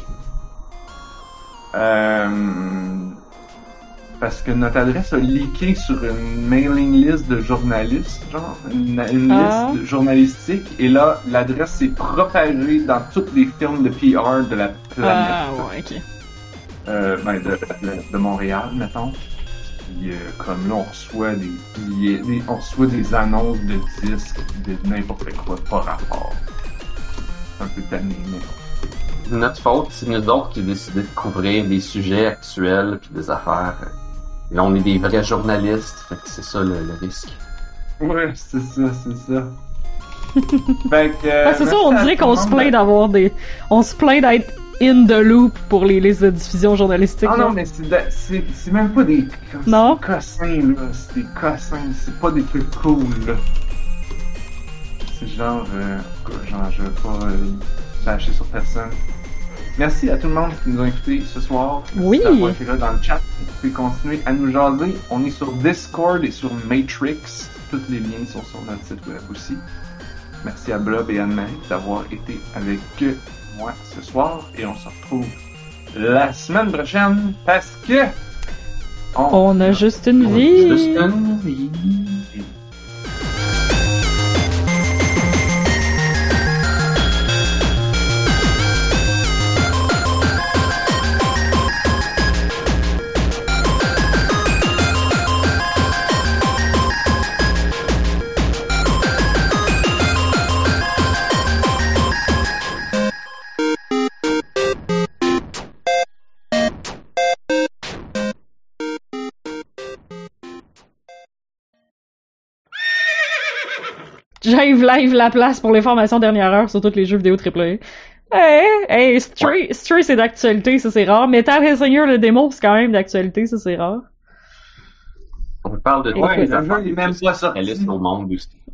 S1: Parce que notre adresse a leaké sur une mailing list de journalistes, genre une liste journalistique, et là l'adresse s'est propagée dans toutes les firmes de PR de la planète.
S2: Ah, ouais, ok.
S1: De Montréal, mettons. Puis comme là on reçoit des billets, on reçoit des annonces de disques, de n'importe quoi, pas rapport. C'est un peu tanné, mais
S3: Notre faute, c'est nous autres qui décidons de couvrir des sujets actuels puis des affaires. Et on est des vrais journalistes, fait que c'est ça le risque.
S1: ouais, c'est ça. Fait que,
S2: C'est ça, on
S1: merci à
S2: dirait
S1: tout
S2: qu'on
S1: le
S2: se
S1: monde.
S2: plaint d'avoir des... On se plaint d'être in the loop pour les listes de diffusion journalistique.
S1: Ah
S2: là.
S1: non, mais c'est même pas des
S2: Non.
S1: cossins, là. C'est des cossins. C'est pas des trucs cool, là. C'est genre, je vais pas bâcher sur personne. Merci à tout le monde qui nous a écoutés ce soir. Merci
S2: Oui.
S1: d'avoir été là dans le chat. Vous pouvez continuer à nous jaser. On est sur Discord et sur Matrix. Tous les liens sont sur notre site web aussi. Merci à Blob et Anne-Marie d'avoir été avec moi ce soir. Et on se retrouve la semaine prochaine parce que
S2: On a juste une vie.
S3: Juste une vie.
S2: J'arrive live la place pour l'information dernière heure sur tous les jeux vidéo AAA. Hey, Stray c'est d'actualité, ça c'est rare. Metal Hellsinger le démo, c'est quand même d'actualité, ça c'est rare.
S3: On parle de
S1: Ouais,
S3: des
S1: le jeu
S3: affaires
S1: est même pas sorti.
S3: réalistes au monde aussi.